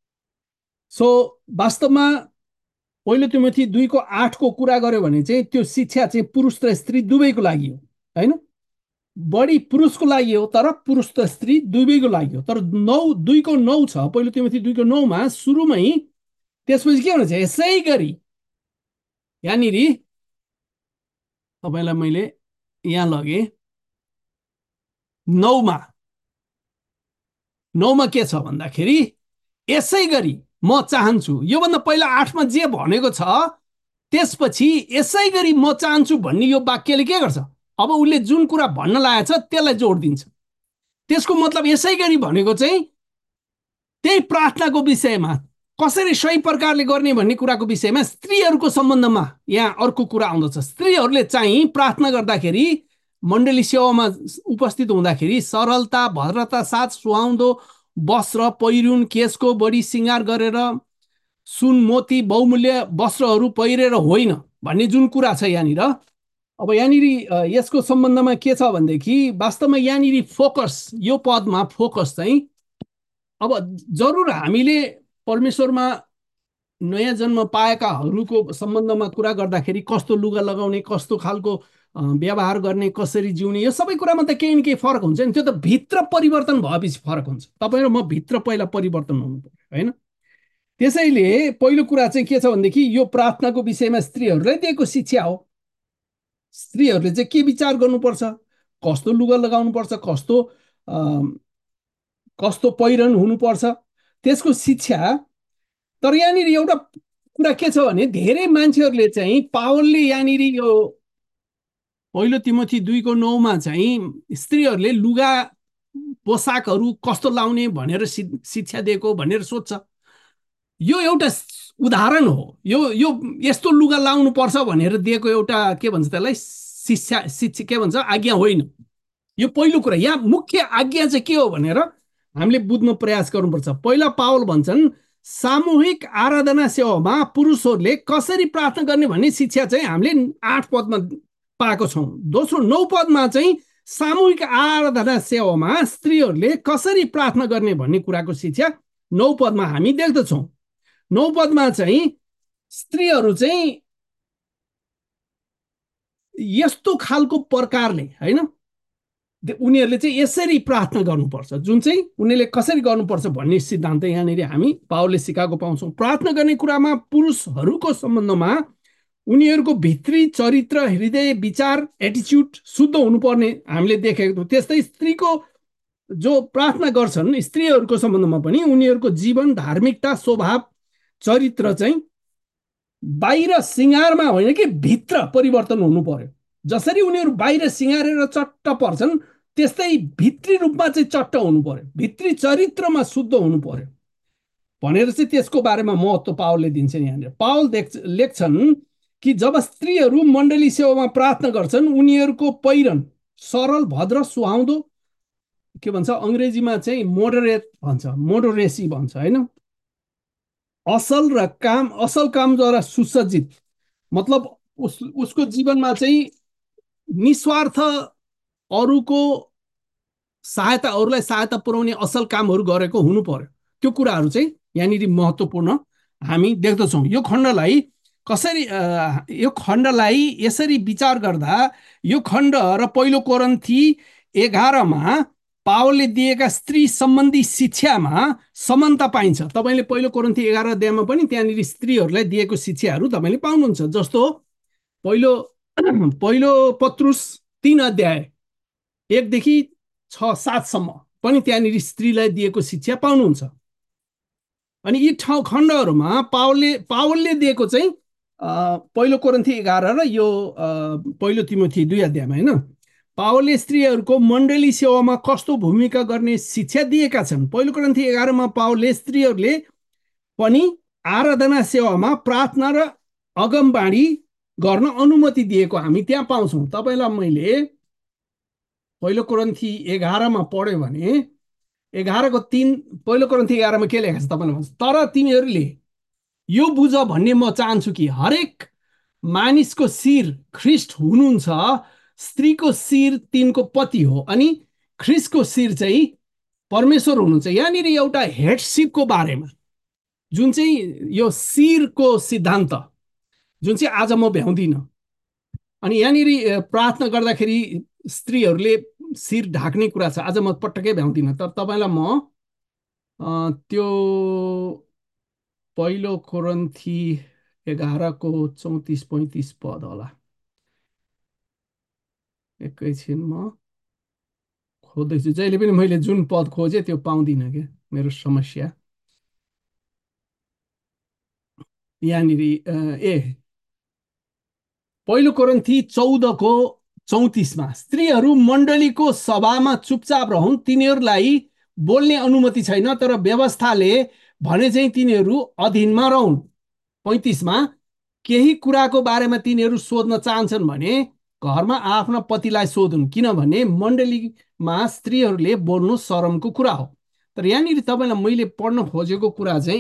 सो वास्तवमा पहिलो तिमोथी 2:8 कुरा गर्यो भने चाहिँ त्यो शिक्षा चाहिँ पुरुष र स्त्री दुवैको लागि हो, होइन? बढी पुरुषको लागि हो, तर पुरुष र स्त्री दुवैको लागि हो। तर 2:9 छ, पहिलो तिमोथी 2:9मा सुरुमै। त्यसपछि के भन्छ, यसै गरी यहाँनिर तपाईँलाई मैले यहाँ लगेँ 9मा, 9मा के छ भन्दाखेरि यसै गरी म चाहन्छु, योभन्दा पहिला 8मा जे भनेको छ त्यसपछि यसै गरी म चाहन्छु भन्ने यो वाक्यले के गर्छ, अब उसले जुन कुरा भन्न लागेको छ त्यसलाई जोड दिन्छ। त्यसको मतलब यसै गरी भनेको चाहिँ त्यही प्रार्थनाको विषयमा कसरी सही प्रकारले गर्ने भन्ने कुराको विषयमा स्त्रीहरूको सम्बन्धमा यहाँ अर्को कुरा आउँदछ। स्त्रीहरूले चाहिँ प्रार्थना गर्दाखेरि मण्डली सेवामा उपस्थित हुँदाखेरि सरलता भद्रता साथ सुहाउँदो वस्त्र पहिरुन, केशको बढी श्रृङ्गार गरेर सुन मोती बहुमूल्य वस्त्रहरू पहिरेर होइन भन्ने जुन कुरा छ यहाँनिर। अब यहाँनिर यसको सम्बन्धमा के छ भनेदेखि वास्तवमा यहाँनिर फोकस, यो पदमा फोकस चाहिँ अब जरुर हामीले परमेश्वरमा नयाँ जन्म पाएकाहरूको सम्बन्धमा कुरा गर्दाखेरि कस्तो लुगा लगाउने, कस्तो खालको व्यवहार गर्ने, कसरी जिउने, यो सबै कुरामा त केही न केही फरक हुन्छ नि। त्यो त भित्र परिवर्तन भएपछि फरक हुन्छ। तपाईँ र म भित्र पहिला परिवर्तन हुनु पर्यो होइन। त्यसैले पहिलो कुरा चाहिँ के छ भनेदेखि यो प्रार्थनाको विषयमा स्त्रीहरूलाई दिएको शिक्षा हो। स्त्रीहरूले चाहिँ के विचार गर्नुपर्छ, कस्तो लुगा लगाउनुपर्छ, कस्तो कस्तो पहिरन हुनुपर्छ, त्यसको शिक्षा। तर यहाँनिर एउटा कुरा के छ भने धेरै मान्छेहरूले चाहिँ पावलले यहाँनिर यो पहिलो तिमोथी 2:9 चाहिँ स्त्रीहरूले लुगा पोसाकहरू कस्तो लाउने भनेर शिक्षा दिएको भनेर सोध्छ। यो एउटा उदाहरण हो। यो यो यस्तो लुगा लाउनु पर्छ भनेर दिएको एउटा के भन्छ त्यसलाई शिक्षा के भन्छ, आज्ञा होइन। यो पहिलो कुरा। यहाँ मुख्य आज्ञा चाहिँ के हो भनेर हामीले बुझ्न प्रयास गर्नुपर्छ। पहिला पावल भन्छन् सामूहिक आराधना सेवामा पुरुषहरूले कसरी प्रार्थना गर्ने भन्ने शिक्षा चाहिँ हामीले 8 पदमा पाएको छौँ। दोस्रो 9 पदमा चाहिँ सामूहिक आराधना सेवामा स्त्रीहरूले कसरी प्रार्थना गर्ने भन्ने कुराको शिक्षा 9 पदमा हामी देख्दछौँ। 9 पदमा चाहिँ स्त्रीहरू चाहिँ यस्तो खालको प्रकारले होइन, उनीहरूले चाहिँ यसरी प्रार्थना गर्नुपर्छ, जुन चाहिँ उनीहरूले कसरी गर्नुपर्छ भन्ने सिद्धान्त यहाँनिर हामी पावलले सिकाएको पाउँछौँ। प्रार्थना गर्ने कुरामा पुरुषहरूको सम्बन्धमा उनीहरूको भित्री चरित्र, हृदय, विचार, एटिच्युड शुद्ध हुनुपर्ने हामीले देखेको छौँ। त्यस्तै स्त्रीको जो प्रार्थना गर्छन् स्त्रीहरूको सम्बन्धमा पनि उनीहरूको जीवन, धार्मिकता, स्वभाव, चरित्र चाहिँ बाहिर सिँगारमा होइन कि भित्र परिवर्तन हुनु पर्यो। जसरी उनीहरू बाहिर सिँगारेर चट्ट पर्छन् त्यस्तै भित्री रूपमा चाहिँ चट्ट हुनु पर्यो, भित्री चरित्रमा शुद्ध हुनु पर्यो भनेर चाहिँ त्यसको बारेमा महत्त्व पावलले दिन्छन्। यहाँनिर पावल लेख्छन् कि जब स्त्रीहरू मण्डली सेवामा प्रार्थना गर्छन् उनीहरूको पहिरन सरल, भद्र, सुहाउँदो, के भन्छ अङ्ग्रेजीमा चाहिँ मोडरेट भन्छ, मोडोरेसी भन्छ होइन, असल कामद्वारा सुसज्जित, मतलब उसको जीवनमा चाहिँ निस्वार्थ अरूको सहायता, अरूलाई सहायता पुर्याउने असल कामहरू गरेको हुनु पर्यो। त्यो कुराहरू चाहिँ यहाँनिर महत्त्वपूर्ण हामी देख्दछौँ। यो खण्डलाई यसरी विचार गर्दा यो खण्ड र पहिलो कोरिन्थी 11 पावलले दिएका स्त्री सम्बन्धी शिक्षामा समानता पाइन्छ। तपाईँले पहिलो कोरिन्थी 11 अध्यायमा पनि त्यहाँनिर स्त्रीहरूलाई दिएको शिक्षाहरू तपाईँले पाउनुहुन्छ। जस्तो पहिलो पत्रुस 3 अध्याय 1देखि 6-7 पनि त्यहाँनिर स्त्रीलाई दिएको शिक्षा पाउनुहुन्छ। अनि यी खण्डहरूमा पावलले दिएको चाहिँ पहिलो कोरिन्थी 11 र यो पहिलो तिमोथी 2 अध्यायमा होइन, पावलले स्त्रीहरूको मण्डली सेवामा कस्तो भूमिका गर्ने शिक्षा दिएका छन्। पहिलो कोरिन्थी 11 पावलले स्त्रीहरूले पनि आराधना सेवामा प्रार्थना र अगमबाणी गर्न अनुमति दिएको हामी त्यहाँ पाउँछौँ। तपाईँलाई मैले पहिलो कोरिन्थी 11 पढ्यो भने 11:3 पहिलो कोरिन्थी 11 के लेखेको छ तपाईँलाई भन्छ, तर तिमीहरूले यो बुझ भन्ने म चाहन्छु कि हरेक मानिसको शिर ख्रिस्ट हुनुहुन्छ, स्त्रीको शिर तिनको पति हो अनि ख्रिस्टको शिर चाहिँ परमेश्वर हुनुहुन्छ। यहाँनिर एउटा हेडसिपको बारेमा जुन चाहिँ यो शिरको सिद्धान्त जुन चाहिँ आज म भ्याउँदिनँ। अनि यहाँनिर प्रार्थना गर्दाखेरि स्त्रीहरूले शिर ढाक्ने कुरा छ, आज म पटक्कै भ्याउँदिनँ। तर तपाईँलाई म त्यो पहिलो कोरिन्थी 11:34-35 पद होला, एकैछिन म खोज्दैछु, जहिले पनि मैले जुन पद खोजेँ त्यो पाउँदिनँ क्या, मेरो समस्या यहाँनिर। ए पहिलो कोरिन्थी 14:34 स्त्रीहरू मण्डलीको सभामा चुपचाप रहन्, तिनीहरूलाई बोल्ने अनुमति छैन, तर व्यवस्थाले भने चाहिँ तिनीहरू अधीनमा रहन्। 35 केही कुराको बारेमा तिनीहरू सोध्न चाहन्छन् भने घरमा आफ्ना पतिलाई सोधुन्, किनभने मण्डलीमा स्त्रीहरूले बोल्नु शरमको कुरा हो। तर यहाँनिर तपाईँलाई मैले पढ्न खोजेको कुरा चाहिँ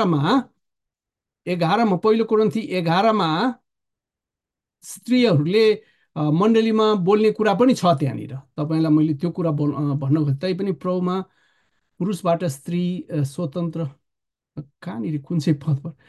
11मा पहिलो कोरिन्थी 11मा स्त्रीहरूले मण्डलीमा बोल्ने कुरा पनि छ त्यहाँनिर। तपाईँलाई मैले त्यो कुरा भन्न खोजेँ। तैपनि प्रभुमा पुरुषबाट स्त्री स्वतन्त्र कहाँनिर कुन चाहिँ पद पर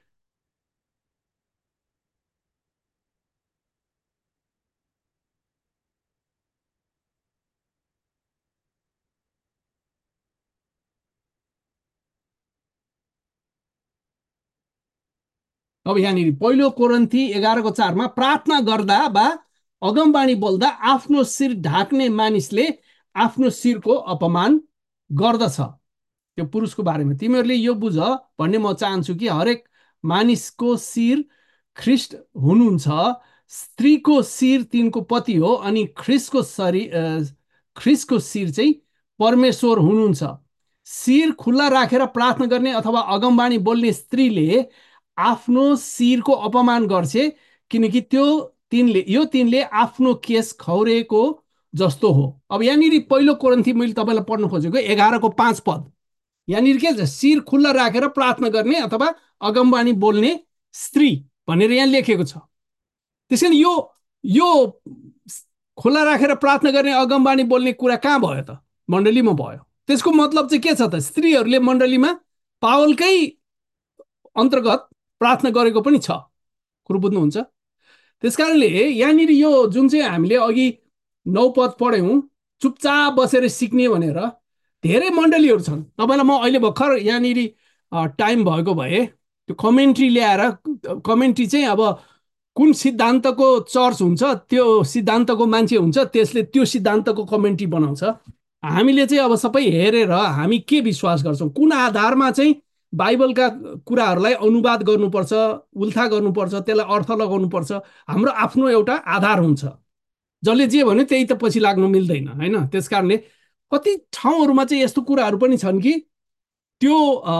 अब यहाँनिर पहिलो कोरिन्थी 11:4 प्रार्थना गर्दा वा अगमबाणी बोल्दा आफ्नो शिर ढाक्ने मानिसले आफ्नो शिरको अपमान गर्दछ। त्यो पुरुषको बारेमा तिमीहरूले यो बुझ भन्ने म चाहन्छु कि हरेक मानिसको शिर ख्रिस्ट हुनुहुन्छ, स्त्रीको शिर तिनको पति हो, अनि ख्रिस्टको शिर चाहिँ परमेश्वर हुनुहुन्छ। शिर खुल्ला राखेर प्रार्थना गर्ने अथवा अगमबाणी बोल्ने स्त्रीले आफ्नो शिरको अपमान गर्छ, किनकि यो तिनले आफ्नो केस खौरेको जस्तो हो। अब यहाँनिर पहिलो कोरिन्थी मैले तपाईँलाई पढ्न खोजेको 11:5 यहाँनिर के छ, शिर खुल्ला राखेर प्रार्थना गर्ने अथवा अगमबाणी बोल्ने स्त्री भनेर यहाँ लेखेको छ। त्यस कारण यो खुल्ला राखेर प्रार्थना गर्ने अगमबाणी बोल्ने कुरा कहाँ भयो त? मण्डलीमा भयो। त्यसको मतलब चाहिँ के छ त? स्त्रीहरूले मण्डलीमा पावलकै अन्तर्गत प्रार्थना गरेको पनि छ। कुरो बुझ्नुहुन्छ? त्यस कारणले यहाँनिर यो जुन चाहिँ हामीले अघि 9 पद पढ्यौँ, चुपचाप बसेर सिक्ने भनेर धेरै मण्डलीहरू छन्। तपाईँलाई म अहिले भर्खर यहाँनिर टाइम भएको भए त्यो कमेन्ट्री ल्याएर, कमेन्ट्री चाहिँ अब कुन सिद्धान्तको चर्च हुन्छ त्यो सिद्धान्तको मान्छे हुन्छ, त्यसले त्यो सिद्धान्तको कमेन्ट्री बनाउँछ। हामीले चाहिँ अब सबै हेरेर हामी के विश्वास गर्छौँ, कुन आधारमा चाहिँ बाइबलका कुराहरूलाई अनुवाद गर्नुपर्छ, उल्था गर्नुपर्छ, त्यसलाई अर्थ लगाउनुपर्छ, हाम्रो आफ्नो एउटा आधार हुन्छ। जसले जे भन्यो त्यही त पछि लाग्नु मिल्दैन होइन। त्यस कारणले कति ठाउँहरूमा चाहिँ यस्तो कुराहरू पनि छन् कि त्यो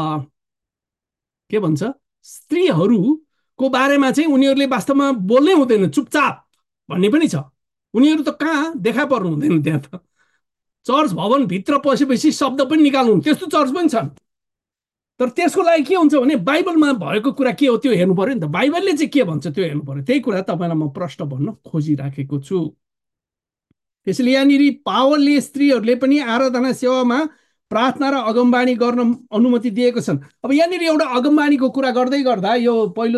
के भन्छ, स्त्रीहरूको बारेमा चाहिँ उनीहरूले वास्तवमा बोल्नै हुँदैन, चुपचाप भन्ने पनि छ। उनीहरू त कहाँ देखा पर्नु हुँदैन, त्यहाँ त चर्च भवनभित्र पसेपछि शब्द पनि निकाल्नु, त्यस्तो चर्च पनि छन्। तर त्यसको लागि के हुन्छ भने बाइबलमा भएको कुरा के हो त्यो हेर्नु पर्यो नि त। बाइबलले चाहिँ के भन्छ त्यो हेर्नु पर्यो। त्यही कुरा तपाईँलाई म प्रश्न भन्न खोजिराखेको छु। त्यसैले यहाँनिर पावलले स्त्रीहरूले पनि आराधना सेवामा प्रार्थना र अगमबाणी गर्न अनुमति दिएको छन्। अब यहाँनिर एउटा अगमबाणीको कुरा गर्दै गर्दा यो पहिलो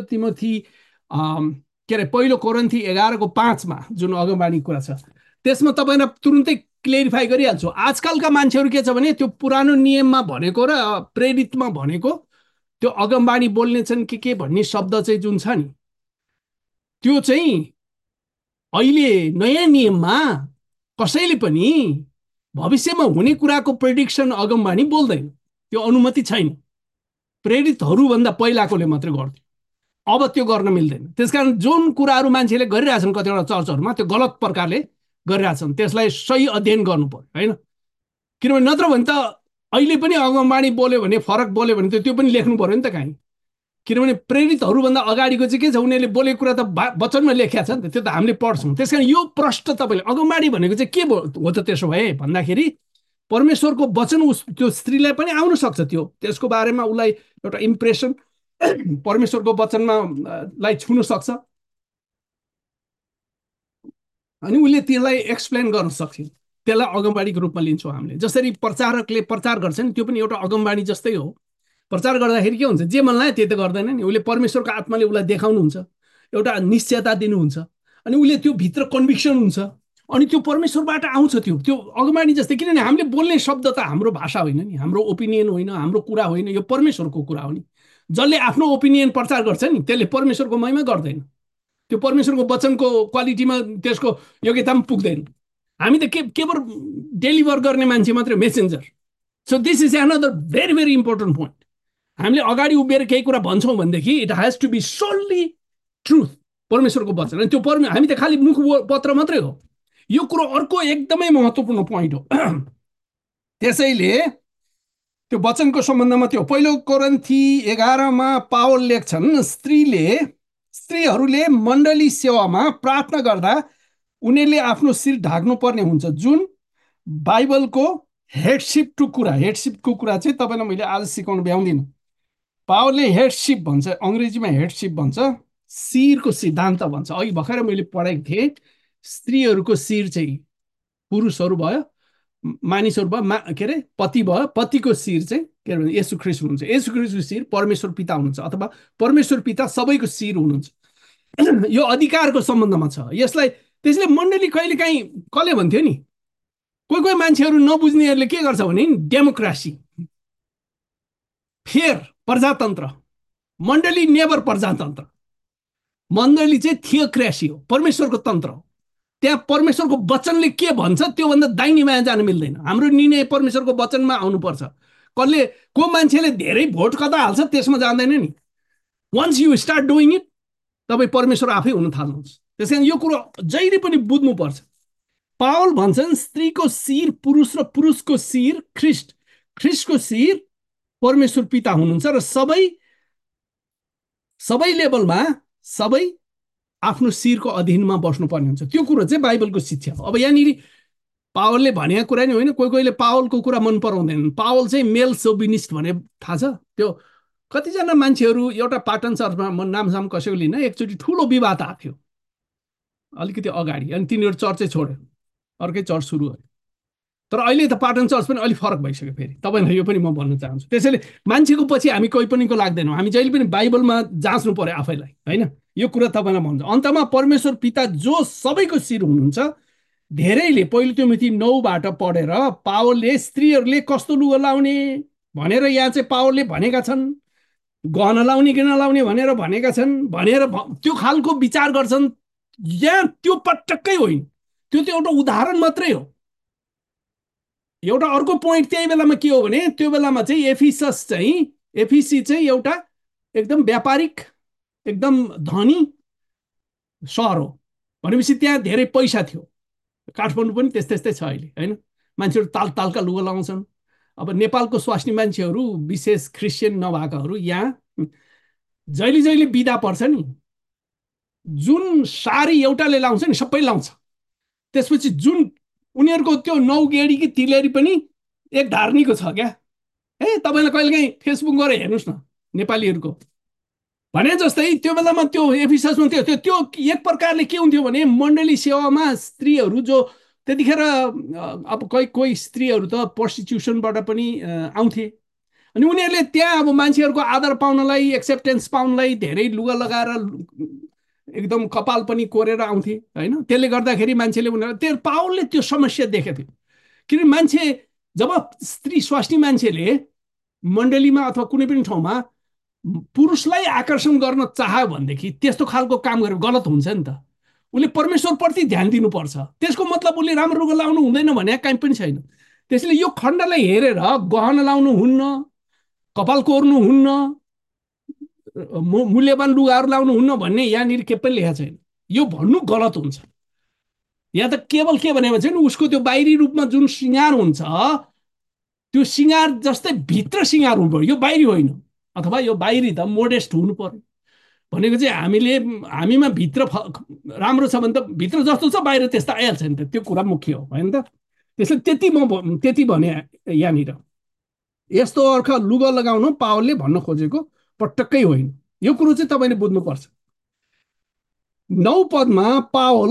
पहिलो कोरिन्थी 11:5 जुन अगमबाणी कुरा छ त्यसमा तपाईँलाई तुरुन्तै क्लेरिफाई गरिहाल्छु। आजकलका मान्छेहरू के छ भने त्यो पुरानो नियममा भनेको र प्रेरितमा भनेको त्यो अगमबाणी बोल्ने छन् के भन्ने शब्द चाहिँ जुन छ नि, त्यो चाहिँ अहिले नयाँ नियममा कसैले पनि भविष्यमा हुने कुराको प्रेडिक्सन अगमबाणी बोल्दैन, त्यो अनुमति छैन। प्रेरितहरूभन्दा पहिलाकोले मात्रै गर्थ्यो, अब त्यो गर्न मिल्दैन। त्यसकारण जुन कुराहरू मान्छेले गरिरहेछन् कतिवटा चर्चहरूमा त्यो गलत प्रकारले गरिरहेछन्, त्यसलाई सही अध्ययन गर्नु पर्यो होइन। किनभने नत्र भने त अहिले पनि अगमबाणी बोल्यो भने, फरक बोल्यो भने त त्यो पनि लेख्नु पर्यो नि त कहीँ। किनभने प्रेरितहरूभन्दा अगाडिको चाहिँ के छ, उनीहरूले बोलेको कुरा त वचनमा लेखेको छ नि त, त्यो त हामीले पढ्छौँ। त्यस कारण यो प्रश्न तपाईँले अगमबाणी भनेको चाहिँ के हो त त्यसो भए भन्दाखेरि परमेश्वरको वचन त्यो स्त्रीलाई पनि आउन सक्छ, त्यसको बारेमा उसलाई एउटा इम्प्रेसन परमेश्वरको वचनमा लाई छुन सक्छ, अनि उसले त्यसलाई एक्सप्लेन गर्न सक्छ। त्यसलाई अगमबाणीको रूपमा लिन्छौँ हामीले। जसरी प्रचारकले प्रचार गर्छ नि, त्यो पनि एउटा अगमबाणी जस्तै हो। प्रचार गर्दाखेरि के हुन्छ, जे मन लाग्यो त्यही त गर्दैन नि, उसले परमेश्वरको आत्माले उसलाई देखाउनुहुन्छ, एउटा निश्चयता दिनुहुन्छ, अनि उसले त्यो भित्र कन्भिक्सन हुन्छ, अनि त्यो परमेश्वरबाट आउँछ। त्यो अगमबाणी जस्तै, किनभने हामीले बोल्ने शब्द त हाम्रो भाषा होइन नि, हाम्रो ओपिनियन होइन, हाम्रो कुरा होइन, यो परमेश्वरको कुरा हो नि। जसले आफ्नो ओपिनियन प्रचार गर्छ नि त्यसले परमेश्वरको महिमा गर्दैन, त्यो परमेश्वरको वचनको क्वालिटीमा त्यसको योग्यता पनि पुग्दैन। हामी त केवल डेलिभर गर्ने मान्छे मात्रै, messenger. So this is another very very important point. हामीले अगाडि उभिएर केही कुरा भन्छौँ भनेदेखि it has to be solely truth, परमेश्वरको वचन। अनि त्यो हामी त खालि मुख पत्र मात्रै हो। यो कुरो अर्को एकदमै महत्त्वपूर्ण पोइन्ट हो। त्यसैले त्यो वचनको सम्बन्धमा त्यो पहिलो कोरिन्थी 11 पावल लेख्छन्, स्त्रीहरूले मण्डली सेवामा प्रार्थना गर्दा उनीहरूले आफ्नो शिर ढाक्नु पर्ने हुन्छ, जुन बाइबलको हेडसिपको कुरा चाहिँ तपाईँलाई मैले आज सिकाउन भ्याउँदिनँ। पावलले हेडसिप भन्छ, अङ्ग्रेजीमा हेडसिप भन्छ, शिरको सिद्धान्त भन्छ। अघि भर्खरै मैले पढाएको थिएँ, स्त्रीहरूको शिर चाहिँ पुरुषहरू भयो, मानिसहरू भयो, के अरे पति भयो, पतिको शिर चाहिँ के अरे येशू ख्रीष्ट हुनुहुन्छ, येशू ख्रीष्टको शिर परमेश्वर पिता हुनुहुन्छ, अथवा परमेश्वर पिता सबैको शिर हुनुहुन्छ। यो अधिकारको सम्बन्धमा छ यसलाई। त्यसले मण्डली कहिलेकाहीँ कसले भन्थ्यो नि, कोही कोही मान्छेहरू नबुझ्नेहरूले के गर्छ भने डेमोक्रेसी, फेयर प्रजातन्त्र, मण्डली नेभर प्रजातन्त्र, मण्डली चाहिँ थियोक्रेसी हो, परमेश्वरको तन्त्र हो। त्यहाँ परमेश्वरको वचनले के भन्छ त्योभन्दा दाहिने बायाँ जान मिल्दैन। हाम्रो निर्णय परमेश्वरको वचनमा आउनुपर्छ। को मान्छेले धेरै भोट कता हाल्छ त्यसमा जाँदैन नि। Once you start doing it, तपाईँ परमेश्वर आफै हुन थाल्नुहुन्छ। त्यस कारण यो कुरो जहिले पनि बुझ्नुपर्छ। पावल भन्छन् स्त्रीको शिर पुरुष र पुरुषको शिर ख्रिस्ट, ख्रिस्टको शिर परमेश्वर पिता हुनुहुन्छ र सबै लेभलमा सबै आफ्नो शिरको अधीनमा बस्नुपर्ने हुन्छ। त्यो कुरो चाहिँ बाइबलको शिक्षा हो। अब यहाँनिर पावलले भनेको कुरा नि होइन, कोही कोहीले पावलको कुरा मन पराउँदैनन्। पावल चाहिँ मेल सोबिनिस्ट भने थाहा छ? त्यो कतिजना मान्छेहरू एउटा पाटन चर्चमा, म नामसाम कसैको लिन, एकचोटि ठुलो विवाद आएको थियो अलिकति अगाडि, अनि तिनीहरू चर्चै छोड्यो, अर्कै चर्च सुरु भयो। तर अहिले त पाटन चर्च पनि अलिक फरक भइसक्यो। फेरि तपाईँलाई यो पनि म भन्न चाहन्छु। त्यसैले मान्छेको पछि हामी कोही पनिको लाग्दैनौँ। हामी जहिले पनि बाइबलमा जाँच्नु पर्यो आफैलाई, होइन? यो कुरा तपाईँलाई भन्छ। अन्तमा परमेश्वर पिता जो सबैको शिर हुनुहुन्छ। धेरैले पहिलो तिमोथी 9 पढेर पावलले स्त्रीहरूले कस्तो लुगा लाउने भनेर यहाँ चाहिँ पावलले भनेका छन्, गहना लाउने कि नलाउने भनेर भनेका छन् भनेर त्यो खालको विचार गर्छन्। यहाँ त्यो पटक्कै होइन, त्यो त एउटा उदाहरण मात्रै हो। एउटा अर्को पोइन्ट त्यही बेलामा के हो भने, त्यो बेलामा चाहिँ एफिसी चाहिँ एउटा एकदम व्यापारिक, एकदम धनी सहर हो। भनेपछि त्यहाँ धेरै पैसा थियो। काठमाडौँ पनि त्यस्तै छ अहिले, होइन? मान्छेहरू तालका लुगा लाउँछन्। अब नेपालको स्वास्नी मान्छेहरू, विशेष क्रिस्चियन नभएकाहरू, यहाँ जहिले जहिले बिदा पर्छ नि, जुन साडी एउटाले लाउँछ नि सबै लाउँछ। त्यसपछि जुन उनीहरूको त्यो नौगेडी कि तिलेरी पनि एक धार्नीको छ क्या। तपाईँलाई कहिलेकाहीँ फेसबुक गरेर हेर्नुहोस् न, नेपालीहरूको भने जस्तै त्यो बेलामा त्यो एफिससमा त्यो एक प्रकारले के हुन्थ्यो भने, मण्डली सेवामा स्त्रीहरू जो त्यतिखेर अब कोही स्त्रीहरू त प्रोस्टिट्युसनबाट पनि आउँथे। अनि उनीहरूले त्यहाँ अब मान्छेहरूको आदर पाउनलाई, एक्सेप्टेन्स पाउनलाई धेरै लुगा लगाएर एकदम कपाल पनि कोरेर आउँथे, होइन? त्यसले गर्दाखेरि मान्छेले त्यो पावलले त्यो समस्या देखेको थियो। किनभने मान्छे जब स्त्री स्वास्नी मान्छेले मण्डलीमा अथवा कुनै पनि ठाउँमा पुरुषलाई आकर्षण गर्न चाह्यो भनेदेखि त्यस्तो खालको काम गरेर गलत हुन्छ नि त। उसले परमेश्वरप्रति ध्यान दिनुपर्छ। त्यसको मतलब उसले राम्रो लुगा लाउनु हुँदैन भने कहीँ पनि छैन। त्यसले यो खण्डलाई हेरेर गहना लाउनु हुन्न, कपाल कोर्नु हुन्न, मूल्यवान लुगाहरू लाउनु हुन्न भन्ने यहाँनिर के पनि लेखेको छैन। यो भन्नु गलत हुन्छ। यहाँ त केवल के भनेको छ नि, उसको त्यो बाहिरी रूपमा जुन सिँगार हुन्छ त्यो सिँगार जस्तै भित्र सिँगार हुनु पर्यो, यो बाहिरी होइन। अथवा यो बाहिरी त मोडेस्ट हुनु पर्यो भनेको चाहिँ हामीमा भित्र राम्रो छ भने त भित्र जस्तो छ बाहिर त्यस्तो आइहाल्छ नि त। त्यो कुरा मुख्य हो, होइन त? त्यसले त्यति भने यहाँनिर यस्तो अर्थ लुगा लगाउनु पावलले भन्न खोजेको पटक्कै होइन। यो कुरो चाहिँ तपाईँले बुझ्नुपर्छ। 9 पावल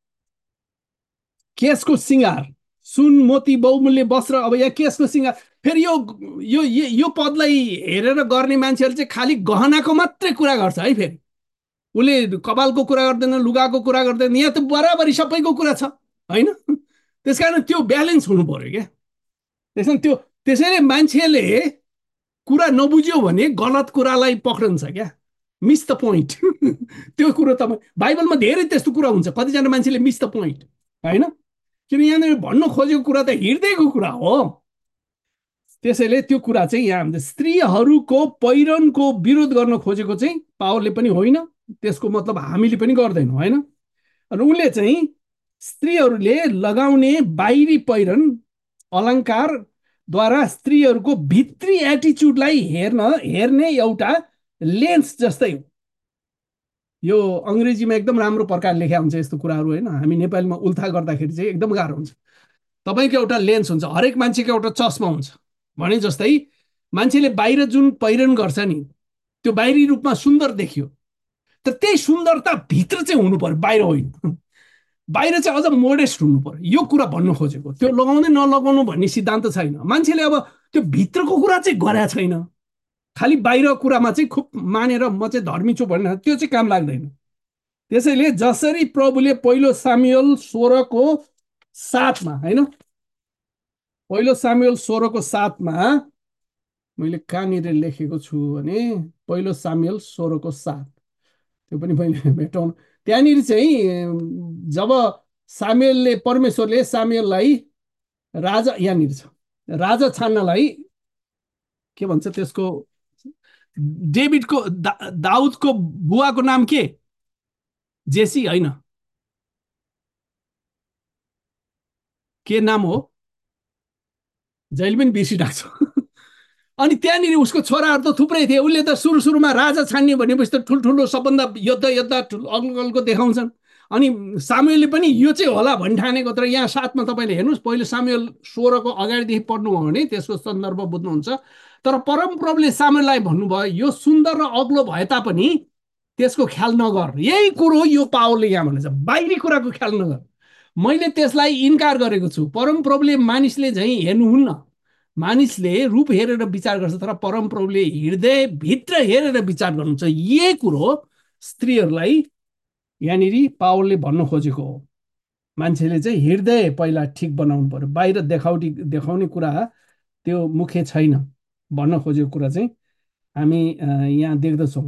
केशको सिँगार, सुन मोती बहुमूल्य वस्त्र। अब यहाँ केशको सिँगार फेरि यो पदलाई हेरेर गर्ने मान्छेहरूले चाहिँ खालि गहनाको मात्रै कुरा गर्छ है। फेरि उसले कपालको कुरा गर्दैन, लुगाको कुरा गर्दैन। यहाँ त बराबरी सबैको कुरा छ, होइन? त्यस कारण त्यो ब्यालेन्स हुनु पर्यो क्या। त्यसैले मान्छेले कुरा नबुझ्यो भने गलत कुरालाई पक्रन्छ क्या, मिस द पोइन्ट। त्यो कुरो तपाईँ बाइबलमा धेरै त्यस्तो कुरा हुन्छ, कतिजना मान्छेले मिस द पोइन्ट, होइन? किन यहाँनिर भन्नु खोजेको कुरा त हृदयको कुरा हो। त्यसैले त्यो कुरा चाहिँ यहाँ हामीले स्त्रीहरूको पहिरनको विरोध गर्न खोजेको चाहिँ पावलले पनि होइन, त्यसको मतलब हामीले पनि गर्दैनौँ होइन। र उसले चाहिँ स्त्रीहरूले लगाउने बाहिरी पहिरन अलङ्कारद्वारा स्त्रीहरूको भित्री एटिच्युडलाई हेर्ने एउटा लेन्स जस्तै हो। यो अङ्ग्रेजीमा एकदम राम्रो प्रकारले लेखा हुन्छ यस्तो कुराहरू होइन, हामी नेपालीमा उल्था गर्दाखेरि चाहिँ एकदम गाह्रो हुन्छ। तपाईँको एउटा लेन्स हुन्छ, हरेक मान्छेको एउटा चस्मा हुन्छ भने जस्तै मान्छेले बाहिर जुन पहिरन गर्छ नि त्यो बाहिरी रूपमा सुन्दर देखियो, तर त्यही सुन्दरता भित्र चाहिँ हुनु पर्यो, बाहिर होइन। बाहिर चाहिँ अझ मोडेस्ट हुनु पर्यो, यो कुरा भन्नु खोजेको। त्यो लगाउँदै नलगाउनु भन्ने सिद्धान्त छैन। मान्छेले अब त्यो भित्रको कुरा चाहिँ गरेका छैन, खालि बाहिर कुरामा चाहिँ खुब मानेर म चाहिँ धर्मी छु भनेर त्यो चाहिँ काम लाग्दैन। त्यसैले जसरी प्रभुले पहिलो सामुएल 16को 7मा होइन, पहिलो सामुएल 16को 7मा मैले कहाँनिर लेखेको छु भने पहिलो सामुएल 16को 7, त्यो पनि मैले भेटाउनु। त्यहाँनिर चाहिँ जब परमेश्वरले सामुएललाई राजा, यहाँनिर छ, राजा छान्नलाई के भन्छ त्यसको, डेभिडको दाउदको बुवाको नाम के, जेसी होइन, के नाम हो, जहिले पनि बिर्सिरहेको छु। अनि त्यहाँनिर उसको छोराहरू त थुप्रै थिए, उसले त सुरुमा राजा छान्ने भनेपछि त ठुल्ठुलो सबभन्दा योद्धा अग्लो देखाउँछन्। अनि सामुएलले पनि यो चाहिँ होला भन्ने ठानेको, तर यहाँ 7मा तपाईँले हेर्नुहोस्, पहिलो सामुएल 16को अगाडिदेखि पढ्नुभयो भने त्यसको सन्दर्भ बुझ्नुहुन्छ। तर परमप्रभुले सामुएललाई भन्नुभयो यो सुन्दर र अग्लो भए तापनि त्यसको ख्याल नगर। यही कुरो यो पावलले यहाँ भनेछ, बाहिरी कुराको ख्याल नगर। मैले त्यसलाई इन्कार गरेको छु। परमप्रभुले मानिसले चाहिँ हेर्नुहुन्न, मानिसले रूप हेरेर विचार गर्छ, तर परमप्रभुले हृदय भित्र हेरेर विचार गर्नुहुन्छ। यही कुरो स्त्रीहरूलाई यहाँनिर पावलले भन्न खोजेको हो। मान्छेले चाहिँ हृदय पहिला ठिक बनाउनु पर्यो, बाहिर देखाउने कुरा त्यो मुख्य छैन। भन्न खोजेको कुरा चाहिँ हामी यहाँ देख्दछौँ।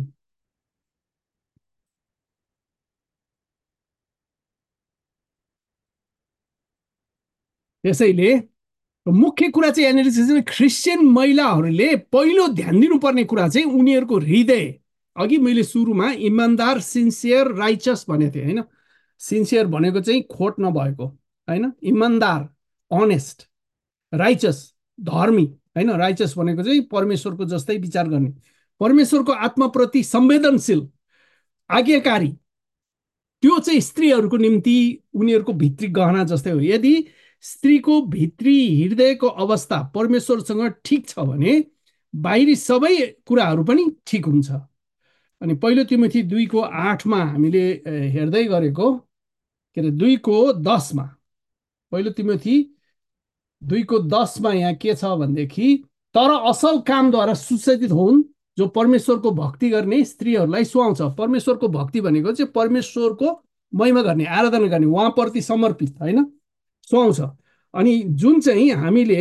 त्यसैले मुख्य कुरा चाहिँ यहाँनिर चाहिँ क्रिस्चियन महिलाहरूले पहिलो ध्यान दिनुपर्ने कुरा चाहिँ उनीहरूको हृदय। अघि मैले सुरुमा इमान्दार, सिन्सियर, राइचस भनेको थिएँ होइन। सिन्सियर भनेको चाहिँ खोट नभएको होइन, इमान्दार अनेस्ट, राइचस धर्मी होइन। राइचस भनेको चाहिँ परमेश्वरको जस्तै विचार गर्ने, परमेश्वरको आत्माप्रति संवेदनशील, आज्ञाकारी। त्यो चाहिँ स्त्रीहरूको निम्ति उनीहरूको भित्री गहना जस्तै हो। यदि स्त्रीको भित्री हृदयको अवस्था परमेश्वरसँग ठिक छ भने बाहिरी सबै कुराहरू पनि ठिक हुन्छ। अनि पहिलो तिमोथी 2को 8मा हामीले हेर्दै गरेको, के अरे 2को 10मा, पहिलो तिमोथी 2को 10मा यहाँ के छ भनेदेखि, तर असल कामद्वारा सुसज्जित हुन् जो परमेश्वरको भक्ति गर्ने स्त्रीहरूलाई सुहाउँछ। परमेश्वरको भक्ति भनेको चाहिँ परमेश्वरको महिमा गर्ने, आराधना गर्ने, उहाँप्रति समर्पित होइन, सुहाउँछ। अनि जुन चाहिँ हामीले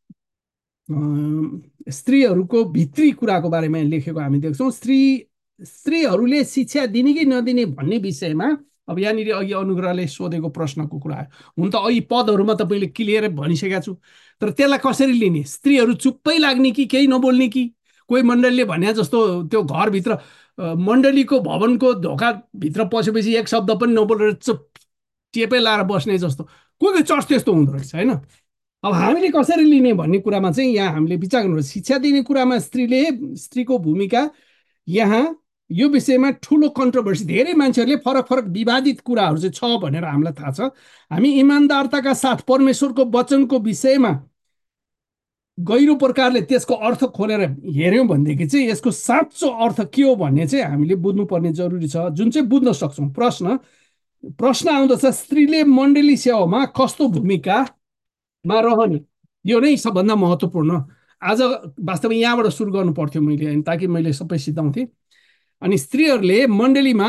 स्त्रीहरूको भित्री कुराको बारेमा लेखेको हामी देख्छौँ। स्त्रीहरूले शिक्षा दिने कि नदिने भन्ने विषयमा अब यहाँनिर अघि अनुग्रहले सोधेको प्रश्नको कुरा हो। हुन त अघि पदहरूमा त मैले क्लियर भनिसकेको छु, तर त्यसलाई कसरी लिने? स्त्रीहरू चुप्पै लाग्ने कि केही नबोल्ने कि? कोही मण्डलीले भने जस्तो त्यो घरभित्र मण्डलीको भवनको ढोकाभित्र पसेपछि एक शब्द पनि नबोलेर चुप टेपै लाएर बस्ने जस्तो कोही कोही चर्च त्यस्तो हुँदो रहेछ होइन। अब हामीले कसरी लिने भन्ने कुरामा चाहिँ यहाँ हामीले विचार गर्नुपर्छ। शिक्षा दिने कुरामा स्त्रीको भूमिका यहाँ यो विषयमा ठुलो कन्ट्रोभर्सी, धेरै मान्छेहरूले फरक फरक विवादित कुराहरू चाहिँ छ भनेर हामीलाई थाहा छ। हामी इमान्दारताका साथ परमेश्वरको वचनको विषयमा गहिरो प्रकारले त्यसको अर्थ खोलेर हेऱ्यौँ भनेदेखि चाहिँ यसको साँचो अर्थ के हो भन्ने चाहिँ हामीले बुझ्नुपर्ने जरुरी छ, जुन चाहिँ बुझ्न सक्छौँ। प्रश्न आउँदछ स्त्रीले मण्डली सेवामा कस्तो भूमिकामा रहने, यो नै सबभन्दा महत्त्वपूर्ण। आज वास्तवमा यहाँबाट सुरु गर्नु पर्थ्यो मैले, ताकि मैले सबै सिद्धाउँथेँ। अनि स्त्रीहरूले मण्डलीमा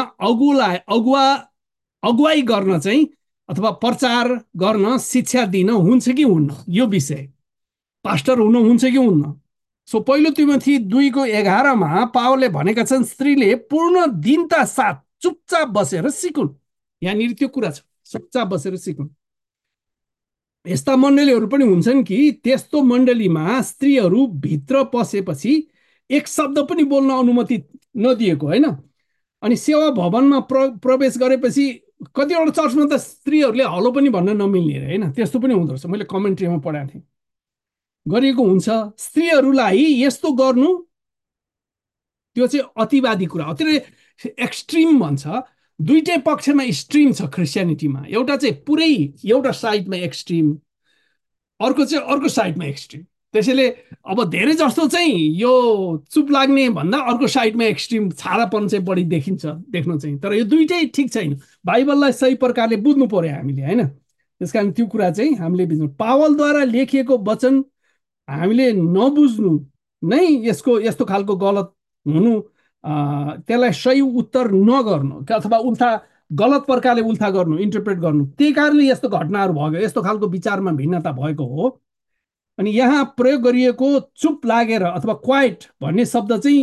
अगुवाई गर्न चाहिँ अथवा प्रचार गर्न, शिक्षा दिन हुन्छ कि हुन्न, यो विषय पास्टर हुनुहुन्छ कि हुन्न। सो पहिलो तिमोथी 2को 11मा पावलले भनेका छन् स्त्रीले पूर्ण दिनता साथ चुपचाप बसेर सिकुन्। यहाँनिर त्यो कुरा छ, चुपचाप बसेर सिकुन्। यस्ता मण्डलीहरू पनि हुन्छन् कि त्यस्तो मण्डलीमा स्त्रीहरू भित्र पसेपछि एक शब्द पनि बोल्न अनुमति नदिएको होइन। अनि सेवा भवनमा प्रवेश गरेपछि कतिवटा चर्चमा त स्त्रीहरूले हलो पनि भन्न नमिल्ने अरे होइन, त्यस्तो पनि हुँदो रहेछ। मैले कमेन्ट्रीमा पढाएको थिएँ, गरिएको हुन्छ। स्त्रीहरूलाई यस्तो गर्नु त्यो चाहिँ अतिवादी कुरा हो, त्यो एक्सट्रिम भन्छ। दुईटै पक्षमा एक्सट्रिम छ क्रिस्चियनिटीमा, एउटा चाहिँ पुरै एउटा साइडमा एक्सट्रिम, अर्को चाहिँ अर्को साइडमा एक्सट्रिम। त्यसैले अब धेरै जस्तो चाहिँ यो चुप लाग्ने भन्दा अर्को साइडमा एक्सट्रिम छाडापन चाहिँ बढी देखिन्छ, देख्न चाहिँ। तर यो दुइटै ठिक छैन, बाइबललाई सही प्रकारले बुझ्नु पर्यो हामीले होइन। त्यस कारण त्यो कुरा चाहिँ हामीले बुझ्नु। पावलद्वारा लेखिएको वचन हामीले नबुझ्नु नै यसको यस्तो खालको गलत हुनु, त्यसलाई सही उत्तर नगर्नु अथवा उल्था गलत प्रकारले उल्था गर्नु, इन्टरप्रेट गर्नु, त्यही कारणले यस्तो घटनाहरू भयो, यस्तो खालको विचारमा भिन्नता भएको हो। अनि यहाँ प्रयोग गरिएको चुप लागेर अथवा क्वाइट भन्ने शब्द चाहिँ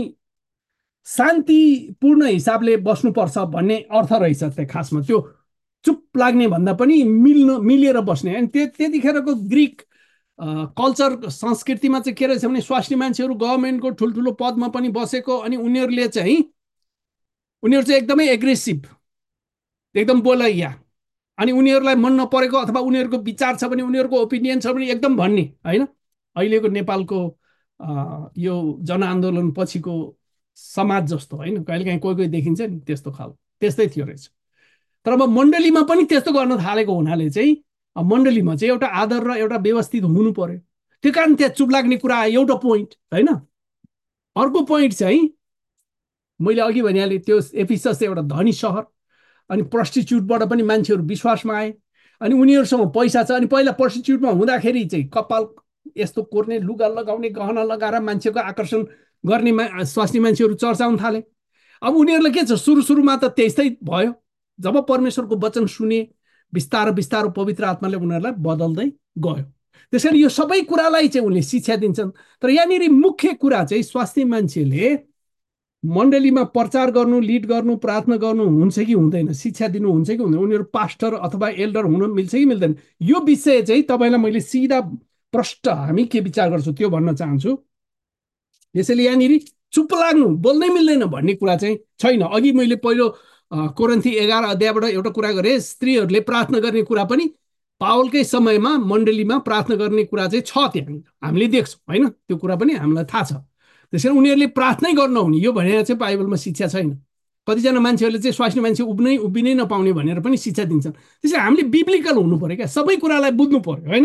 शान्तिपूर्ण हिसाबले बस्नुपर्छ भन्ने अर्थ रहेछ। त्यो खासमा त्यो चुप लाग्ने भन्दा पनि मिलेर बस्ने। अनि त्यतिखेरको ग्रिक कल्चर संस्कृतिमा चाहिँ के रहेछ भने स्वास्नी मान्छेहरू गभर्मेन्टको ठुल्ठुलो पदमा पनि बसेको, अनि उनीहरू चाहिँ एकदमै एग्रेसिभ, एकदम बोलैया, अनि उनीहरूलाई मन नपरेको अथवा उनीहरूको विचार छ भने, उनीहरूको ओपिनियन छ भने एकदम भन्ने होइन। अहिलेको नेपालको यो जनआन्दोलन पछिको समाज जस्तो होइन, कहिलेकाहीँ कोही कोही देखिन्छ नि त्यस्तो खालको, त्यस्तै थियो रहेछ। तर अब मण्डलीमा पनि त्यस्तो गर्न थालेको हुनाले चाहिँ मण्डलीमा चाहिँ एउटा आदर र एउटा व्यवस्थित हुनु पर्यो। त्यो कारण त्यहाँ चुप लाग्ने कुरा एउटा पोइन्ट होइन। अर्को पोइन्ट चाहिँ मैले अघि भनिहालेँ, त्यो एफिसस चाहिँ एउटा धनी सहर, अनि प्रस्टिच्युटबाट पनि मान्छेहरू विश्वासमा आए, अनि उनीहरूसँग पैसा छ। अनि पहिला प्रस्टिच्युटमा हुँदाखेरि चाहिँ कपाल यस्तो कोर्ने, लुगा लगाउने, गहना लगाएर मान्छेको आकर्षण गर्ने स्वास्नी मान्छेहरू चर्चाउन थाले। अब उनीहरूलाई के छ, सुरुमा त त्यस्तै भयो। जब परमेश्वरको वचन सुने, बिस्तारो बिस्तारो पवित्र आत्माले उनीहरूलाई बदल्दै गयो। त्यसैले यो सबै कुरालाई चाहिँ उनले शिक्षा दिन्छन्। तर यहाँनिर मुख्य कुरा चाहिँ स्वास्नी मान्छेले मण्डलीमा प्रचार गर्नु, लिड गर्नु, प्रार्थना गर्नु हुन्छ कि हुँदैन, शिक्षा दिनु हुन्छ कि हुँदैन, उनीहरू पास्टर अथवा एल्डर हुन मिल्छ कि मिल्दैन, यो विषय चाहिँ तपाईँलाई मैले सिधा प्रष्ट हामी के विचार गर्छौँ त्यो भन्न चाहन्छु। यसैले यहाँनिर चुप लाग्नु, बोल्नै मिल्दैन भन्ने कुरा चाहिँ छैन। अघि मैले पहिलो कोरिन्थी 11 अध्यायबाट एउटा कुरा गरेँ, स्त्रीहरूले प्रार्थना गर्ने कुरा पनि पावलकै समयमा मण्डलीमा प्रार्थना गर्ने कुरा चाहिँ छ, त्यहाँ हामीले देख्छौँ होइन। त्यो कुरा पनि हामीलाई थाहा छ। त्यसैले उनीहरूले प्रार्थनै गर्न हुने, यो भनेर चाहिँ बाइबलमा शिक्षा छैन। कतिजना मान्छेहरूले चाहिँ स्वास्नी मान्छे उभिनै नपाउने भनेर पनि शिक्षा दिन्छन्। त्यसैले हामीले बिब्लिकल हुनु पर्यो क्या, सबै कुरालाई बुझ्नु पर्यो होइन।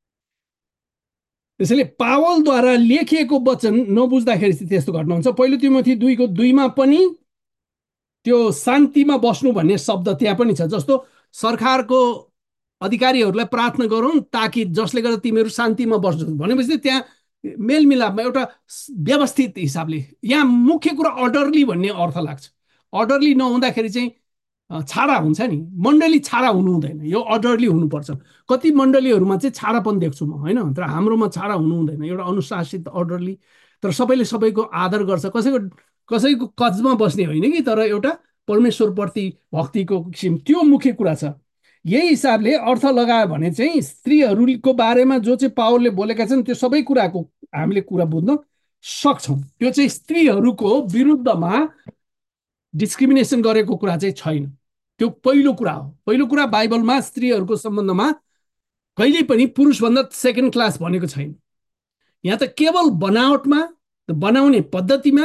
त्यसैले पावलद्वारा लेखिएको वचन नबुझ्दाखेरि चाहिँ त्यस्तो घटना हुन्छ। पहिलो तिमोथी 2:2 पनि त्यो शान्तिमा बस्नु भन्ने शब्द त्यहाँ पनि छ। जस्तो सरकारको अधिकारीहरूलाई प्रार्थना गरौँ ताकि जसले गर्दा तिमीहरू शान्तिमा बस्छौ भनेपछि त्यहाँ मेलमिलापमा एउटा व्यवस्थित हिसाबले, यहाँ मुख्य कुरा अर्डरली भन्ने अर्थ लाग्छ। अर्डरली नहुँदाखेरि चाहिँ छाडा हुन्छ नि, मण्डली छाडा हुनु हुँदैन, यो अर्डरली हुनुपर्छ। कति मण्डलीहरूमा चाहिँ छाडापन देख्छु म होइन, तर हाम्रोमा छाडा हुनु हुँदैन, एउटा अनुशासित अर्डरली। तर सबैले सबैको आदर गर्छ, कसैको कजमा बस्ने होइन कि, तर एउटा परमेश्वरप्रति भक्तिको किसिम, त्यो मुख्य कुरा छ। यही हिसाबले अर्थ लगायो भने चाहिँ स्त्रीहरूको बारेमा जो चाहिँ पावलले बोलेका छन् त्यो सबै कुराको हामीले कुरा बुझ्न सक्छौँ। त्यो चाहिँ स्त्रीहरूको विरुद्धमा डिस्क्रिमिनेसन गरेको कुरा चाहिँ छैन, त्यो पहिलो कुरा हो। पहिलो कुरा, बाइबलमा स्त्रीहरूको सम्बन्धमा कहिल्यै पनि पुरुषभन्दा सेकेन्ड क्लास भनेको छैन। यहाँ त केवल बनावटमा, बनाउने पद्धतिमा,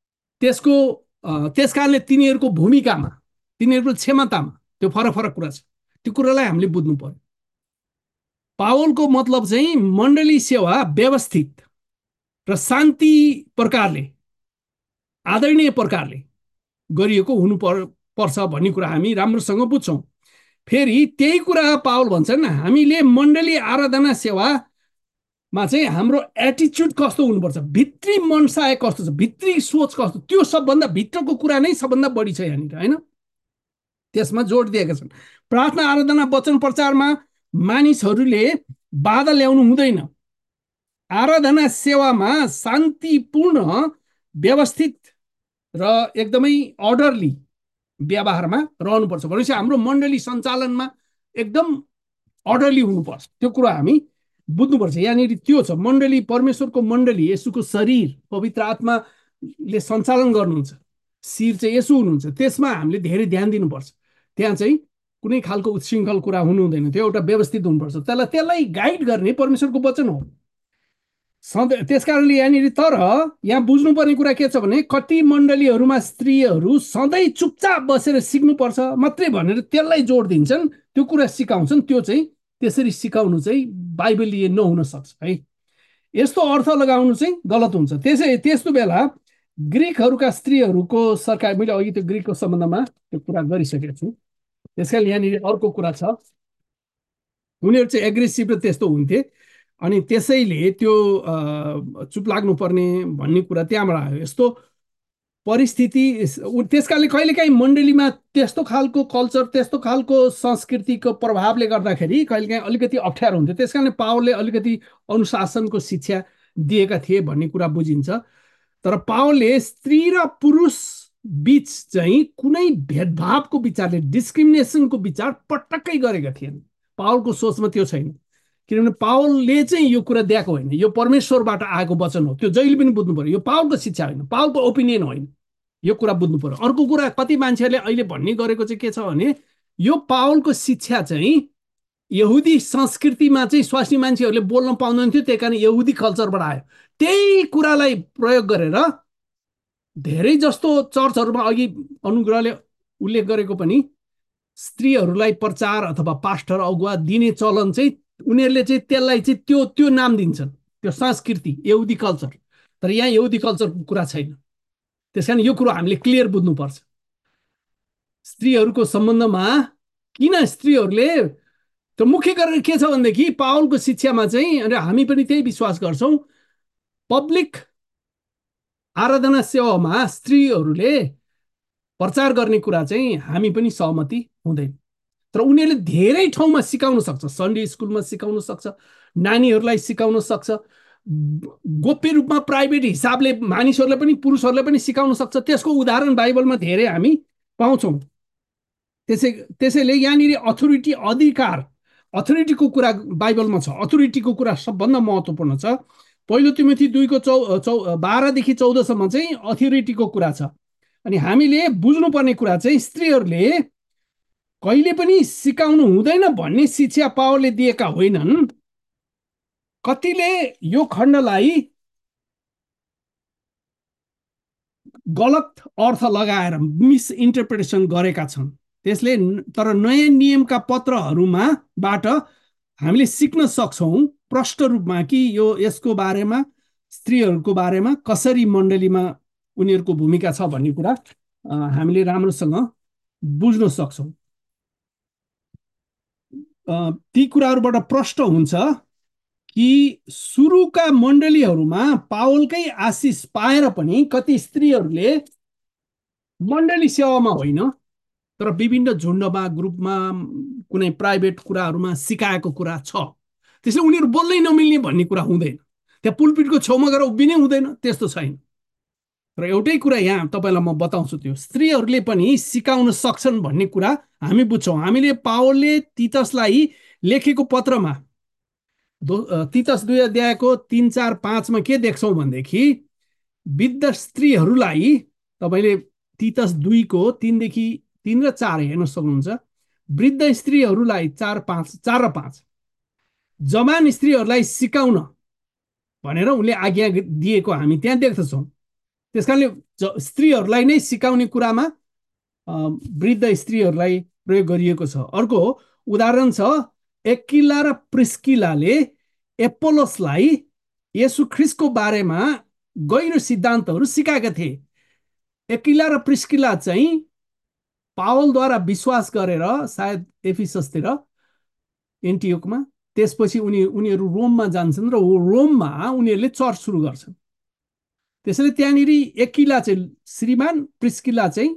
त्यस कारणले तिनीहरूको भूमिकामा, तिनीहरूको क्षमतामा त्यो फरक फरक कुरा छ। त्यो कुरालाई हामीले बुझ्नु पर्यो। पावलको मतलब चाहिँ मण्डली सेवा व्यवस्थित र शान्ति प्रकारले, आदरणीय प्रकारले गरिएको हुनु पर्छ भन्ने कुरा हामी राम्रोसँग बुझ्छौँ। फेरि त्यही कुरा पावल भन्छन्, हामीले मण्डली आराधना सेवामा चाहिँ हाम्रो एटिच्युड कस्तो हुनुपर्छ, भित्री मनसाय कस्तो छ, भित्री सोच कस्तो, त्यो सबभन्दा भित्रको कुरा नै सबभन्दा बढी छ यहाँनिर होइन। त्यसमा जोड दिएका छन्। प्रार्थना, आराधना, वचन प्रचारमा मानिसहरूले बाधा ल्याउनु हुँदैन। आराधना सेवामा शान्तिपूर्ण, व्यवस्थित र एकदमै अर्डरली व्यवहारमा रहनुपर्छ। भनेपछि हाम्रो मण्डली सञ्चालनमा एकदम अर्डरली हुनुपर्छ, त्यो कुरा हामी बुझ्नुपर्छ। यहाँनिर त्यो छ, मण्डली परमेश्वरको मण्डली, यसुको शरीर, पवित्र आत्माले सञ्चालन गर्नुहुन्छ, शिर चाहिँ यसु हुनुहुन्छ, त्यसमा हामीले धेरै ध्यान दिनुपर्छ। त्यहाँ चाहिँ कुनै खालको उच्छृङ्खल कुरा हुनु हुँदैन, त्यो एउटा व्यवस्थित हुनुपर्छ। त्यसलाई गाइड गर्ने परमेश्वरको वचन हो सधैँ। त्यस कारणले यहाँनिर, तर यहाँ बुझ्नुपर्ने कुरा के छ भने, कति मण्डलीहरूमा स्त्रीहरू सधैँ चुपचाप बसेर सिक्नुपर्छ मात्रै भनेर त्यसलाई जोड दिन्छन्, त्यो कुरा सिकाउँछन्। त्यो चाहिँ त्यसरी सिकाउनु चाहिँ बाइबलीय नहुन सक्छ है, यस्तो अर्थ लगाउनु चाहिँ गलत हुन्छ। त्यस्तो बेला ग्रिकहरूका स्त्रीहरूको सरकार, मैले अघि त्यो ग्रिकको सम्बन्धमा त्यो कुरा गरिसकेको छु। त्यस कारण यहाँनिर अर्को कुरा छ, उनीहरू चाहिँ एग्रेसिभ र त्यस्तो हुन्थे, अनि त्यसैले त्यो चुप लाग्नुपर्ने भन्ने कुरा त्यहाँबाट आयो। यस्तो परिस्थिति, त्यस कारणले कहिलेकाहीँ मण्डलीमा त्यस्तो खालको कल्चर, त्यस्तो खालको संस्कृतिको प्रभावले गर्दाखेरि कहिलेकाहीँ अलिकति अप्ठ्यारो हुन्थ्यो। त्यस कारण पावलले अलिकति अनुशासनको शिक्षा दिएका थिए भन्ने कुरा बुझिन्छ। तर पावलले स्त्री र पुरुष बीच चाहिँ कुनै भेदभावको विचारले, डिस्क्रिमिनेसनको विचार पटक्कै गरेका थिएन। पावलको सोचमा त्यो छैन, किनभने पावलले चाहिँ यो कुरा दिएको होइन, यो परमेश्वरबाट आएको वचन हो। त्यो जहिले पनि बुझ्नु पर्यो, यो पावलको शिक्षा होइन, पावलको ओपिनियन होइन, यो कुरा बुझ्नु पर्यो। अर्को कुरा, कति मान्छेहरूले अहिले भन्ने गरेको चाहिँ के छ भने, यो पावलको शिक्षा चाहिँ यहुदी संस्कृतिमा चाहिँ स्वास्नी मान्छेहरूले बोल्न पाउँदैन थियो, त्यही कारण यहुदी कल्चरबाट आयो। त्यही कुरालाई प्रयोग गरेर धेरै जस्तो चर्चहरूमा अघि अनुग्रहले उल्लेख गरेको पनि स्त्रीहरूलाई प्रचार अथवा पास्टर अगुवा दिने चलन चाहिँ उनीहरूले चाहिँ त्यसलाई चाहिँ त्यो नाम दिन्छन्, त्यो संस्कृति, यहुदी कल्चर। तर यहाँ यहुदी कल्चरको कुरा छैन। त्यस कारण यो कुरो हामीले क्लियर बुझ्नुपर्छ। स्त्रीहरूको सम्बन्धमा किन स्त्रीहरूले, त्यो मुख्य गरेर के छ भनेदेखि, पावलको शिक्षामा चाहिँ, र हामी पनि त्यही विश्वास गर्छौँ, पब्लिक आराधना सेवामा स्त्रीहरूले प्रचार गर्ने कुरा चाहिँ हामी पनि सहमति हुँदैन। तर उनीहरूले धेरै ठाउँमा सिकाउन सक्छ, सन्डे स्कुलमा सिकाउन सक्छ, नानीहरूलाई सिकाउन सक्छ, गोप्य रूपमा प्राइभेट हिसाबले मानिसहरूलाई पनि, पुरुषहरूलाई पनि सिकाउन सक्छ। त्यसको उदाहरण बाइबलमा धेरै हामी पाउँछौँ। त्यसैले यहाँनिर अथोरिटी, अधिकार, अथोरिटीको कुरा बाइबलमा छ। अथोरिटीको कुरा सबभन्दा महत्त्वपूर्ण छ। पहिलो तिमोथी 2को 12देखि 14सम्म चाहिँ अथोरिटीको कुरा छ। अनि हामीले बुझ्नुपर्ने कुरा चाहिँ, स्त्रीहरूले कहिले पनि सिकाउनु हुँदैन भन्ने शिक्षा पावलले दिएका होइनन्। कतिले यो खण्डलाई गलत अर्थ लगाएर मिसइन्टरप्रिटेसन गरेका छन्। त्यसले, तर नयाँ नियमका पत्रहरूबाट हामीले सिक्न सक्छौँ प्रष्ट रूपमा कि यसको बारेमा, स्त्रीहरूको बारेमा कसरी मण्डलीमा उनीहरूको भूमिका छ भन्ने कुरा हामीले राम्रोसँग बुझ्न सक्छौँ। ती कुराहरूबाट प्रष्ट हुन्छ कि सुरुका मण्डलीहरूमा पावलकै आशिष पाएर पनि कति स्त्रीहरूले मण्डली सेवामा होइन, तर विभिन्न झुन्डमा, ग्रुपमा, कुनै प्राइभेट कुराहरूमा सिकाएको कुरा छ। त्यसले उनीहरू बोल्नै नमिल्ने भन्ने कुरा हुँदैन, त्यहाँ पुलपिटको छेउमा गएर उभिनै हुँदैन, त्यस्तो छैन। र एउटै कुरा यहाँ तपाईँलाई म बताउँछु, त्यो स्त्रीहरूले पनि सिकाउन सक्छन् भन्ने कुरा हामी बुझ्छौँ। हामीले पावलले तीतसलाई लेखेको पत्रमा, तीतस 2 अध्यायको 3, 4, 5मा के देख्छौँ भनेदेखि, वृद्ध स्त्रीहरूलाई, तपाईँले तीतस 2को 3 र 4 हेर्न सक्नुहुन्छ। वृद्ध स्त्रीहरूलाई 4 र 5 जवान स्त्रीहरूलाई सिकाउन भनेर उनले आज्ञा दिएको हामी त्यहाँ देख्दछौँ। त्यस कारणले स्त्रीहरूलाई नै सिकाउने कुरामा वृद्ध स्त्रीहरूलाई प्रयोग गरिएको छ। अर्को उदाहरण छ, एक्विला र प्रिस्किलाले एपोलोसलाई येशू ख्रीष्टको बारेमा गहिरो सिद्धान्तहरू सिकाएका थिए। एक्विला र प्रिस्किला चाहिँ पावलद्वारा विश्वास गरेर सायद एफिससतिर, एन्टियोकमा, त्यसपछि उनीहरू रोममा जान्छन् र रोममा उनीहरूले चर्च सुरु गर्छन्। त्यसैले त्यहाँनिर एक्विला चाहिँ श्रीमान, प्रिस्किला चाहिँ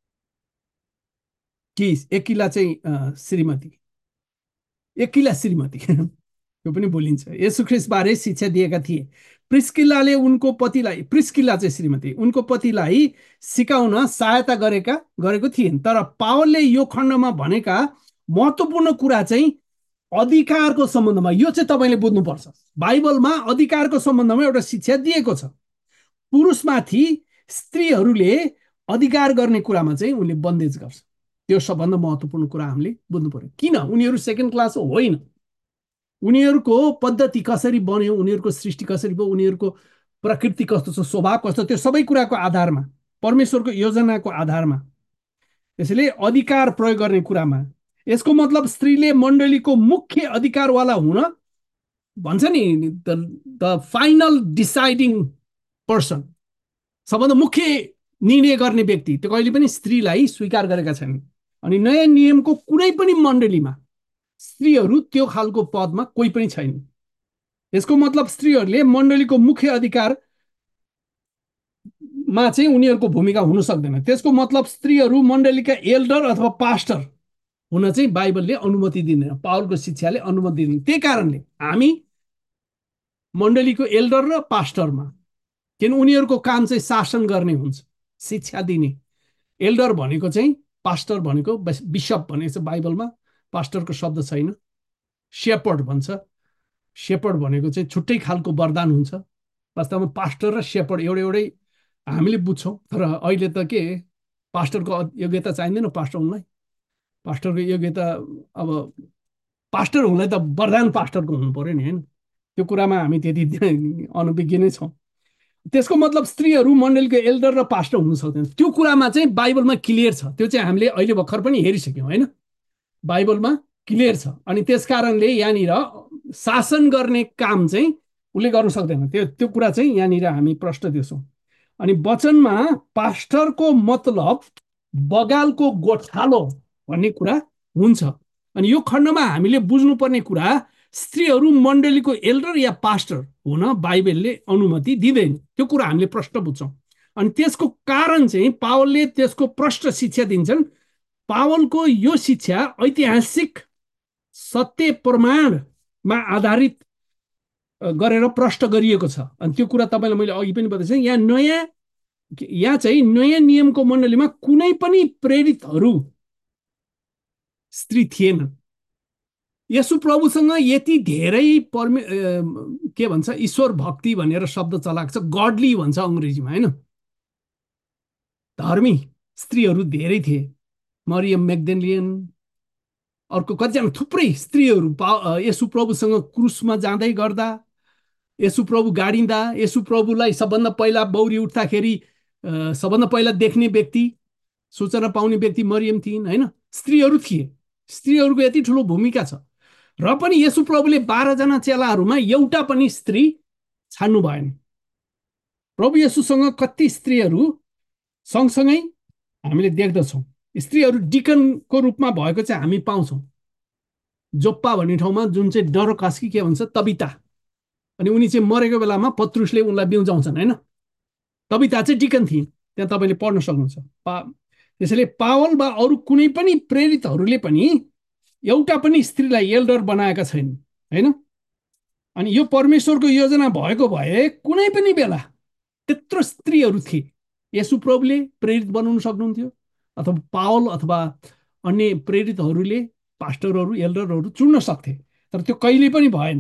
एक्विला चाहिँ श्रीमती, एक्विला श्रीमती यो पनि बोलिन्छ। येशू ख्रीष्ट बारे शिक्षा दिएका थिए। प्रिस्किलाले उनको पतिलाई, प्रिस्किला चाहिँ श्रीमती, उनको पतिलाई सिकाउन सहायता गरेको थिइन्। तर पावलले यो खण्डमा भनेका महत्त्वपूर्ण कुरा चाहिँ अधिकारको सम्बन्धमा यो चाहिँ तपाईँले बुझ्नुपर्छ। बाइबलमा अधिकारको सम्बन्धमा एउटा शिक्षा दिएको छ। पुरुषमाथि स्त्रीहरूले अधिकार गर्ने कुरामा चाहिँ उनले बन्देज गर्छ। त्यो सबभन्दा महत्त्वपूर्ण कुरा हामीले बुझ्नु पर्यो। किन उनीहरू सेकेन्ड क्लास होइन। उनीहरूको पद्धति कसरी बन्यो, उनीहरूको सृष्टि कसरी भयो, उनीहरूको प्रकृति कस्तो छ, स्वभाव कस्तो, त्यो सबै कुराको आधारमा, परमेश्वरको योजनाको आधारमा, त्यसैले अधिकार प्रयोग गर्ने कुरामा यसको मतलब स्त्रीले मण्डलीको मुख्य अधिकारवाला हुन भन्छ नि, द फाइनल डिसाइडिङ पर्सन, सबभन्दा मुख्य निर्णय गर्ने व्यक्ति, त्यो कहिले पनि स्त्रीलाई स्वीकार गरेका छैनन्। अनि नयाँ नियमको कुनै पनि मण्डलीमा स्त्रीहरू त्यो खालको पदमा कोही पनि छैन। यसको मतलब स्त्रीहरूले मण्डलीको मुख्य अधिकारमा चाहिँ उनीहरूको भूमिका हुन सक्दैन। त्यसको मतलब स्त्रीहरू मण्डलीका एल्डर अथवा पास्टर हुन चाहिँ बाइबलले अनुमति दिँदैन, पावलको शिक्षाले अनुमति दिँदैन। त्यही कारणले हामी मण्डलीको एल्डर र पास्टरमा, किन उनीहरूको काम चाहिँ शासन गर्ने हुन्छ, शिक्षा दिने। एल्डर भनेको चाहिँ, पास्टर भनेको, बिसप भनेको चाहिँ बाइबलमा पास्टरको शब्द छैन, शेपर्ड भन्छ। शेपर्ड भनेको चाहिँ छुट्टै खालको वरदान हुन्छ। वास्तवमा पास्टर र शेपर्ड एउटै हामीले बुझ्छौँ, तर अहिले त के पास्टरको योग्यता चाहिँदैन पास्टर हुनलाई। पास्टरको योग्यता, अब पास्टर हुनलाई त वरदान पास्टरको हुनु पर्यो नि, होइन? त्यो कुरामा हामी त्यति अनभिज्ञ नै छौँ। त्यसको मतलब स्त्रीहरू मण्डलीको एल्डर र पास्टर हुन सक्दैन। त्यो कुरामा चाहिँ बाइबलमा क्लियर छ। त्यो चाहिँ हामीले अहिले भर्खर पनि हेरिसक्यौँ, होइन? बाइबलमा क्लियर छ। अनि त्यस कारणले यहाँनिर शासन गर्ने काम चाहिँ उसले गर्न सक्दैन। त्यो कुरा चाहिँ यहाँनिर हामी प्रश्न दिन्छौँ। अनि वचनमा पास्टरको मतलब बगालको गोठालो भन्ने कुरा हुन्छ। अनि यो खण्डमा हामीले बुझ्नुपर्ने कुरा, स्त्रीहरू मण्डलीको एल्डर या पास्टर हुन बाइबलले अनुमति दिँदैन। त्यो कुरा हामीले प्रश्न बुझ्छौँ। अनि त्यसको कारण चाहिँ पावलले त्यसको प्रष्ट शिक्षा दिन्छन्। पावलको यो शिक्षा ऐतिहासिक सत्य प्रमाणमा आधारित गरेर प्रष्ट गरिएको छ। अनि त्यो कुरा तपाईँलाई मैले अघि पनि बताएँ। यहाँ चाहिँ नयाँ नियमको मण्डलीमा कुनै पनि प्रेरितहरू स्त्री थिएनन्। यसु प्रभुसँग यति धेरै के भन्छ, ईश्वर भक्ति भनेर शब्द चलाएको छ, गडली भन्छ अङ्ग्रेजीमा, होइन? धर्मी स्त्रीहरू धेरै थिए। मरियम मैग्दलिन, अर्को कतिजना थुप्रै स्त्रीहरू यसु प्रभुसँग क्रुसमा जाँदै गर्दा, यसु प्रभु गाडिँदा, यसु प्रभुलाई सबभन्दा पहिला बौरी उठ्दाखेरि सबभन्दा पहिला देख्ने व्यक्ति, सूचना पाउने व्यक्ति मरियम थिइन्, होइन? स्त्रीहरू थिए। स्त्रीहरूको यति ठुलो भूमिका छ। र पनि यसु प्रभुले 12 जना चेलाहरूमा एउटा पनि स्त्री छाड्नु भएन। प्रभु येशूसँग कति स्त्रीहरू सँगसँगै हामीले देख्दछौँ। स्त्रीहरू डिकनको रूपमा भएको चाहिँ हामी पाउँछौँ। जोप्पा भन्ने ठाउँमा जुन चाहिँ डरोकास्की के भन्छ, तबिता, अनि उनी चाहिँ मरेको बेलामा पत्रुसले उनलाई बिउजाउँछन्, होइन? तबिता चाहिँ डिकन थिइन्। त्यहाँ तपाईँले पढ्न सक्नुहुन्छ। त्यसैले पावल वा अरू कुनै पनि प्रेरितहरूले पनि एउटा पनि स्त्रीलाई एल्डर बनाएका छैनन्, होइन? अनि यो परमेश्वरको योजना भएको भए कुनै पनि बेला त्यत्रो स्त्रीहरू थिए, यसु प्रभुले प्रेरित बनाउन सक्नुहुन्थ्यो, अथवा पावल अथवा अन्य प्रेरितहरूले पास्टरहरू एल्डरहरू चुन्न सक्थे। तर त्यो कहिले पनि भएन।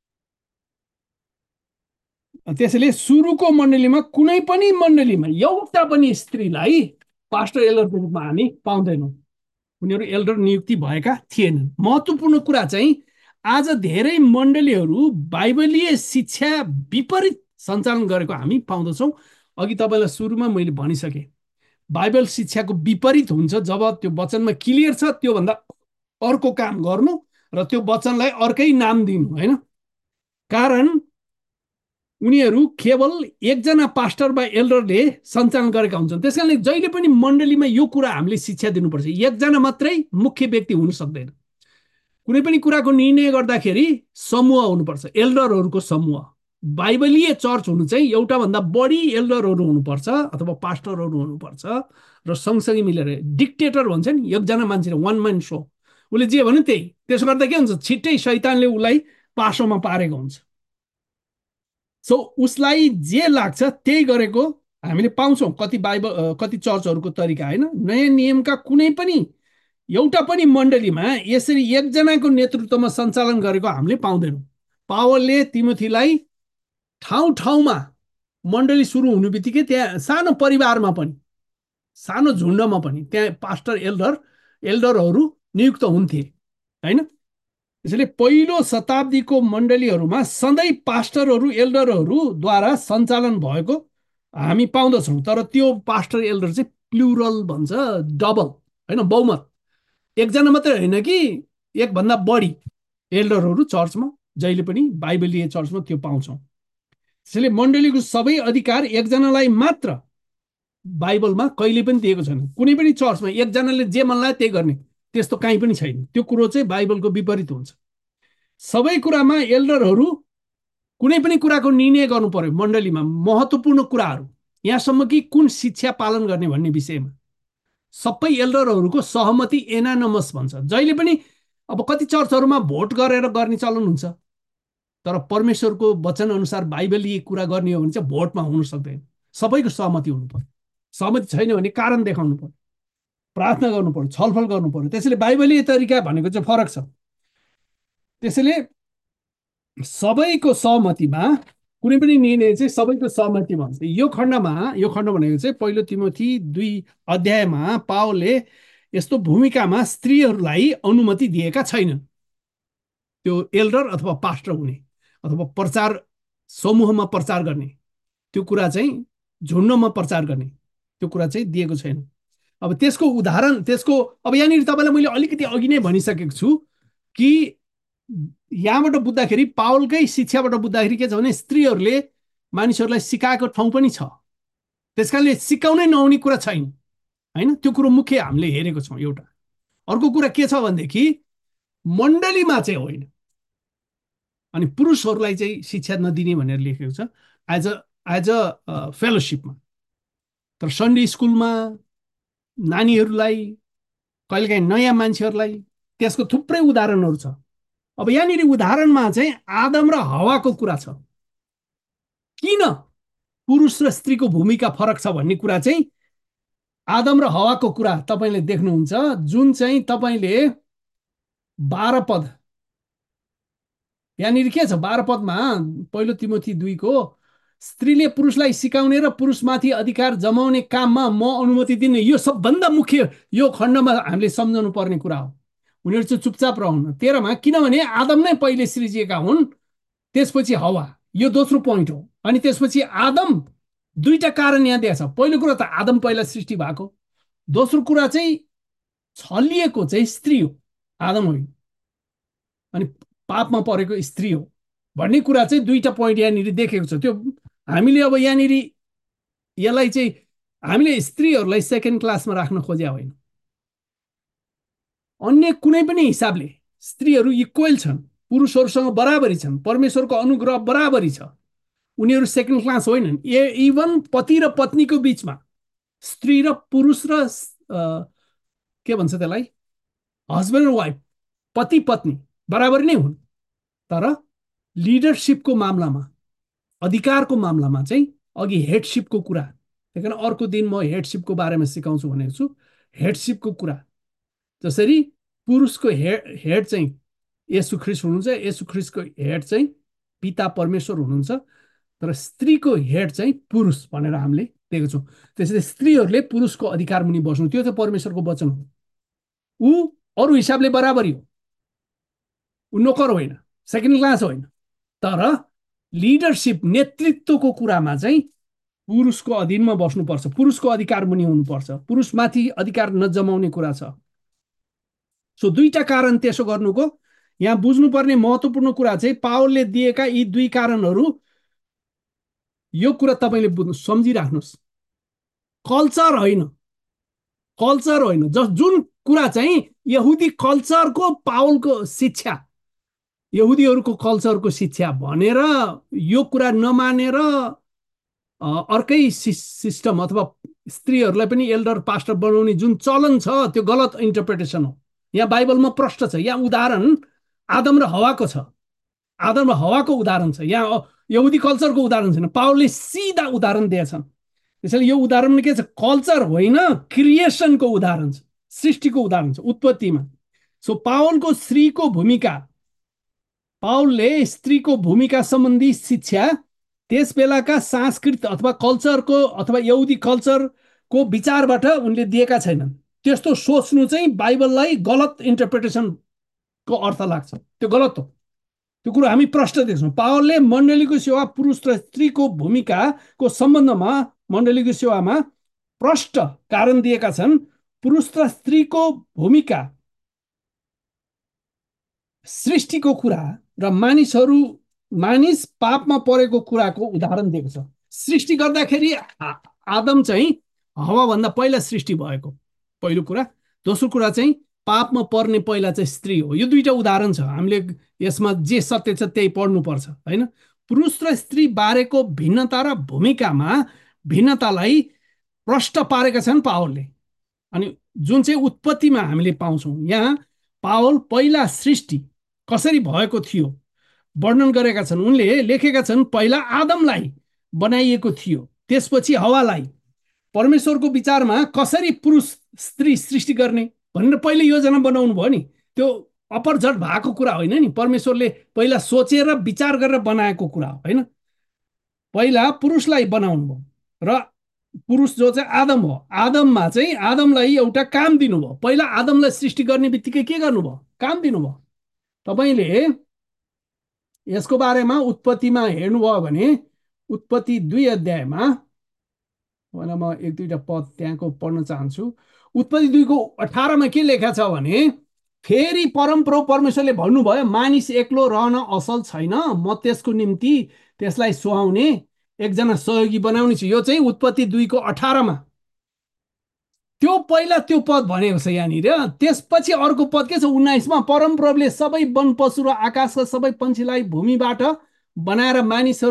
त्यसैले सुरुको मण्डलीमा कुनै पनि मण्डलीमा एउटा पनि स्त्रीलाई पास्टर एल्डरको रूपमा हामी पाउँदैनौँ। उनीहरू एल्डर नियुक्ति भएका थिएनन्। महत्त्वपूर्ण कुरा चाहिँ आज धेरै मण्डलीहरू बाइबलीय शिक्षा विपरीत सञ्चालन गरेको हामी पाउँदछौँ। अघि तपाईँलाई सुरुमा मैले भनिसकेँ, बाइबल शिक्षाको विपरीत हुन्छ जब त्यो वचनमा क्लियर छ त्योभन्दा अर्को काम गर्नु र त्यो वचनलाई अर्कै नाम दिनु, होइन? कारण उनीहरू केवल एकजना पास्टर वा एल्डरले सञ्चालन गरेका हुन्छन्। त्यस कारणले जहिले पनि मण्डलीमा यो कुरा हामीले शिक्षा दिनुपर्छ, एकजना मात्रै मुख्य व्यक्ति हुन सक्दैन। कुनै पनि कुराको निर्णय गर्दाखेरि समूह हुनुपर्छ, एल्डरहरूको समूह। बाइबलीय चर्च हुनु चाहिँ एउटा भन्दा बढी एल्डरहरू हुनुपर्छ अथवा पास्टरहरू हुनुपर्छ र सँगसँगै मिलेर। डिक्टेटर भन्छ नि, एकजना मान्छे, वान म्यान सो, उसले जे भन्यो त्यही। त्यसो गर्दा के हुन्छ, छिट्टै शैतानले उसलाई पासोमा पारेको हुन्छ। सो उसलाई जे लाग्छ त्यही गरेको हामीले पाउँछौँ कति चर्चहरूको तरिका, होइन? नयाँ नियमका कुनै पनि एउटा पनि मण्डलीमा यसरी एकजनाको नेतृत्वमा सञ्चालन गरेको हामीले पाउँदैनौँ। पावलले तिमोथीलाई ठाउँ ठाउँमा मण्डली सुरु हुनु बित्तिकै त्यहाँ सानो परिवारमा पनि सानो झुन्डमा पनि त्यहाँ पास्टर एल्डरहरू नियुक्त हुन्थे होइन। त्यसैले पहिलो शताब्दीको मण्डलीहरूमा सधैँ पास्टरहरू एल्डरहरूद्वारा सञ्चालन भएको हामी पाउँदछौँ। तर त्यो पास्टर एल्डर चाहिँ प्लुरल भन्छ, डबल होइन, बहुमत। एकजना मात्रै होइन कि एकभन्दा बढी एल्डरहरू चर्चमा जहिले पनि बाइबलीय चर्चमा त्यो पाउँछौँ। त्यसैले मण्डलीको सबै अधिकार एकजनालाई मात्र बाइबलमा कहिले पनि दिएको छैन। कुनै पनि चर्चमा एकजनाले जे मन लाग्यो त्यही गर्ने त्यस्तो काहीँ पनि छैन। त्यो कुरो चाहिँ बाइबलको विपरीत हुन्छ। सबै कुरामा एल्डरहरू कुनै पनि कुराको निर्णय गर्नु पर्यो मण्डलीमा, महत्त्वपूर्ण कुराहरू यहाँसम्म कि कुन शिक्षा पालन गर्ने भन्ने विषयमा सबै एल्डरहरूको सहमति एनानमस भन्छ। जहिले पनि अब कति चर्चहरूमा भोट गरेर गर्ने चलन हुन्छ, तर परमेश्वरको वचन अनुसार बाइबलीय कुरा गर्ने हो भने चाहिँ भोटमा हुन सक्दैन। सबैको सहमति हुनु पर्यो। सहमति छैन भने कारण देखाउनु पर्यो, प्रार्थना गर्नु पर्यो, छलफल गर्नु पर्यो। त्यसैले बाइबलीय तरिका भनेको चाहिँ फरक छ। त्यसैले सबैको सहमतिमा कुनै पनि निर्णय चाहिँ सबैको सहमति भन्छ। यो खण्ड भनेको चाहिँ पहिलो तिमोथी 2 अध्यायमा पावलले यस्तो भूमिकामा स्त्रीहरूलाई अनुमति दिएका छैनन्। त्यो एल्डर अथवा पास्टर हुने अथवा प्रचार समूहमा प्रचार गर्ने, त्यो कुरा चाहिँ झुन्डमा प्रचार गर्ने, त्यो कुरा चाहिँ दिएको छैन। अब त्यसको उदाहरण अब यहाँनिर तपाईँलाई मैले अलिकति अघि नै भनिसकेको छु कि यहाँबाट बुझ्दाखेरि पावलकै शिक्षाबाट बुझ्दाखेरि के छ भने स्त्रीहरूले मानिसहरूलाई सिकाएको ठाउँ पनि छ। त्यसकारणले सिकाउनै नहुने कुरा छैन होइन। त्यो कुरो मुख्य हामीले हेरेको छौँ। एउटा अर्को कुरा के छ भनेदेखि मण्डलीमा चाहिँ होइन, अनि पुरुषहरूलाई चाहिँ शिक्षा नदिने भनेर लेखेको छ एज अ फेलोसिपमा। तर सन्डे स्कुलमा नानीहरूलाई, कहिलेकाहीँ नयाँ मान्छेहरूलाई त्यसको थुप्रै उदाहरणहरू छ। अब यहाँनिर उदाहरणमा चाहिँ आदम र हवाको कुरा छ। किन पुरुष र स्त्रीको भूमिका फरक छ भन्ने कुरा चाहिँ आदम र हवाको कुरा तपाईँले देख्नुहुन्छ, जुन चाहिँ तपाईँले 12 पद यहाँनिर के छ। 12 पदमा पहिलो तिमोथी 2 को स्त्रीले पुरुषलाई सिकाउने र पुरुषमाथि अधिकार जमाउने काममा म अनुमति दिने, यो सबभन्दा मुख्य यो खण्डमा हामीले सम्झाउनु पर्ने कुरा हो। उनीहरू चाहिँ चुपचाप रहनु। 13 मा किनभने आदम नै पहिले सृजिएका हुन्, त्यसपछि हवा, यो दोस्रो पोइन्ट हो। अनि त्यसपछि आदम, दुईटा कारण यहाँ दिएको छ। पहिलो कुरा त आदम पहिला सृष्टि भएको, दोस्रो कुरा चाहिँ छलिएको चाहिँ स्त्री हो, आदम होइन। अनि पापमा परेको स्त्री हो भन्ने कुरा चाहिँ दुईटा पोइन्ट यहाँनिर देखेको छ। त्यो हामीले अब यहाँनिर यसलाई चाहिँ हामीले स्त्रीहरूलाई सेकेन्ड क्लासमा राख्न खोज्या होइन। अन्य कुनै पनि हिसाबले स्त्रीहरू इक्वल छन्, पुरुषहरूसँग बराबरी छन्, परमेश्वरको अनुग्रह बराबरी छ। उनीहरू सेकेन्ड क्लास होइनन्। इभन पति र पत्नीको बिचमा स्त्री र पुरुष र के भन्छ त्यसलाई, हस्बेन्ड र वाइफ, पति पत्नी बराबरी नै हुन्। तर लिडरसिपको मामलामा, अधिकारको मामलामा चाहिँ अघि हेडसिपको कुरा, त्यही कारण अर्को दिन म हेडसिपको बारेमा सिकाउँछु भनेको छु। हेडसिपको कुरा जसरी पुरुषको हेड चाहिँ येशू ख्रीष्ट हुनुहुन्छ, येशू ख्रीष्टको हेड चाहिँ पिता परमेश्वर हुनुहुन्छ, तर स्त्रीको हेड चाहिँ पुरुष भनेर हामीले दिएको छौँ। त्यसैले स्त्रीहरूले पुरुषको अधिकार मुनि बस्नु, त्यो चाहिँ परमेश्वरको वचन हो। ऊ अरू हिसाबले बराबरी हो, ऊ नोकर होइन, सेकेन्ड क्लास होइन। तर लिडरसिप, नेतृत्वको कुरामा चाहिँ पुरुषको अधीनमा बस्नुपर्छ, पुरुषको अधिकार मुनि हुनुपर्छ, पुरुषमाथि अधिकार नजमाउने कुरा छ। सो दुईटा कारण त्यसो गर्नुको यहाँ बुझ्नुपर्ने महत्त्वपूर्ण कुरा चाहिँ पावलले दिएका यी दुई कारणहरू, यो कुरा तपाईँले बुझ्नु, सम्झिराख्नुहोस्। कल्चर होइन, जुन कुरा चाहिँ यहुदी कल्चरको पावलको शिक्षा, यहुदीहरूको कल्चरको शिक्षा भनेर यो कुरा नमानेर अर्कै सिस्टम अथवा स्त्रीहरूलाई पनि एल्डर पास्टर बनाउने जुन चलन छ, त्यो गलत इन्टरप्रिटेसन हो। यहाँ बाइबलमा प्रष्ट छ। यहाँ उदाहरण आदम र हवाको छ, आदम र हवाको उदाहरण छ। यहाँ यहुदी कल्चरको उदाहरण छैन। पावलले सिधा उदाहरण दिएछन्। त्यसैले यो उदाहरण के छ, कल्चर होइन, क्रिएसनको उदाहरण छ। सृष्टिको उदाहरण छ उत्पत्तिमा। सो पावलको स्त्रीको भूमिका, पावलले स्त्रीको भूमिका सम्बन्धी शिक्षा त्यस बेलाका सांस्कृत अथवा कल्चरको अथवा यहुदी कल्चरको विचारबाट उनले दिएका छैनन्। त्यस्तो सोच्नु चाहिँ बाइबललाई गलत इन्टरप्रिटेसनको अर्थ लाग्छ, त्यो गलत हो। त्यो कुरो हामी प्रष्ट देख्छौँ। पावलले मण्डलीको सेवा पुरुष र स्त्रीको भूमिकाको सम्बन्धमा मण्डलीको सेवामा प्रष्ट कारण दिएका छन्। पुरुष र स्त्रीको भूमिका सृष्टिको कुरा र मानिस पापमा परेको कुराको उदाहरण दिएको छ। सृष्टि गर्दाखेरि आदम चाहिँ हावाभन्दा पहिला सृष्टि भएको पहिलो कुरा। दोस्रो कुरा चाहिँ पापमा पर्ने पहिला चाहिँ स्त्री हो। यो दुईटा उदाहरण छ, हामीले यसमा जे सत्य छ त्यही पढ्नुपर्छ होइन। पुरुष र स्त्री बारेको भिन्नता र भूमिकामा भिन्नतालाई प्रष्ट पारेका छन् पावलले। अनि जुन चाहिँ उत्पत्तिमा हामीले पाउँछौँ, यहाँ पावल पहिला सृष्टि कसरी भएको थियो वर्णन गरेका छन्। उनले लेखेका छन् पहिला आदमलाई बनाइएको थियो, त्यसपछि हवालाई। परमेश्वरको विचारमा कसरी पुरुष स्त्री सृष्टि गर्ने भनेर पहिले योजना बनाउनु भयो नि, त्यो अपरझट भएको कुरा होइन नि। परमेश्वरले पहिला सोचेर विचार गरेर बनाएको कुरा हो होइन। पहिला पुरुषलाई बनाउनु भयो र पुरुष जो चाहिँ आदम हो, आदममा चाहिँ आदमलाई एउटा काम दिनुभयो। पहिला आदमलाई सृष्टि गर्ने बित्तिकै के गर्नुभयो? काम दिनुभयो। तपाईँले यसको बारेमा उत्पत्तिमा हेर्नुभयो भने उत्पत्ति 2 अध्यायमा म एक दुईटा पद त्यहाँको पढ्न चाहन्छु। उत्पत्ति 2 को 18 मा के लेखा छ भने, फेरि परमप्रभु परमेश्वरले भन्नुभयो, मानिस एक्लो रहन असल छैन, म त्यसको निम्ति त्यसलाई सुहाउने एकजना सहयोगी बनाउने छु। यो चाहिँ उत्पत्ति 2 को 18 मा। त्यो पहिला त्यो पद भनेको छ यहाँनिर। त्यसपछि अर्को पद के छ 19 मा, परमप्रभुले सबै वन पशु र आकाशका सबै पन्छीलाई भूमिबाट बनाएर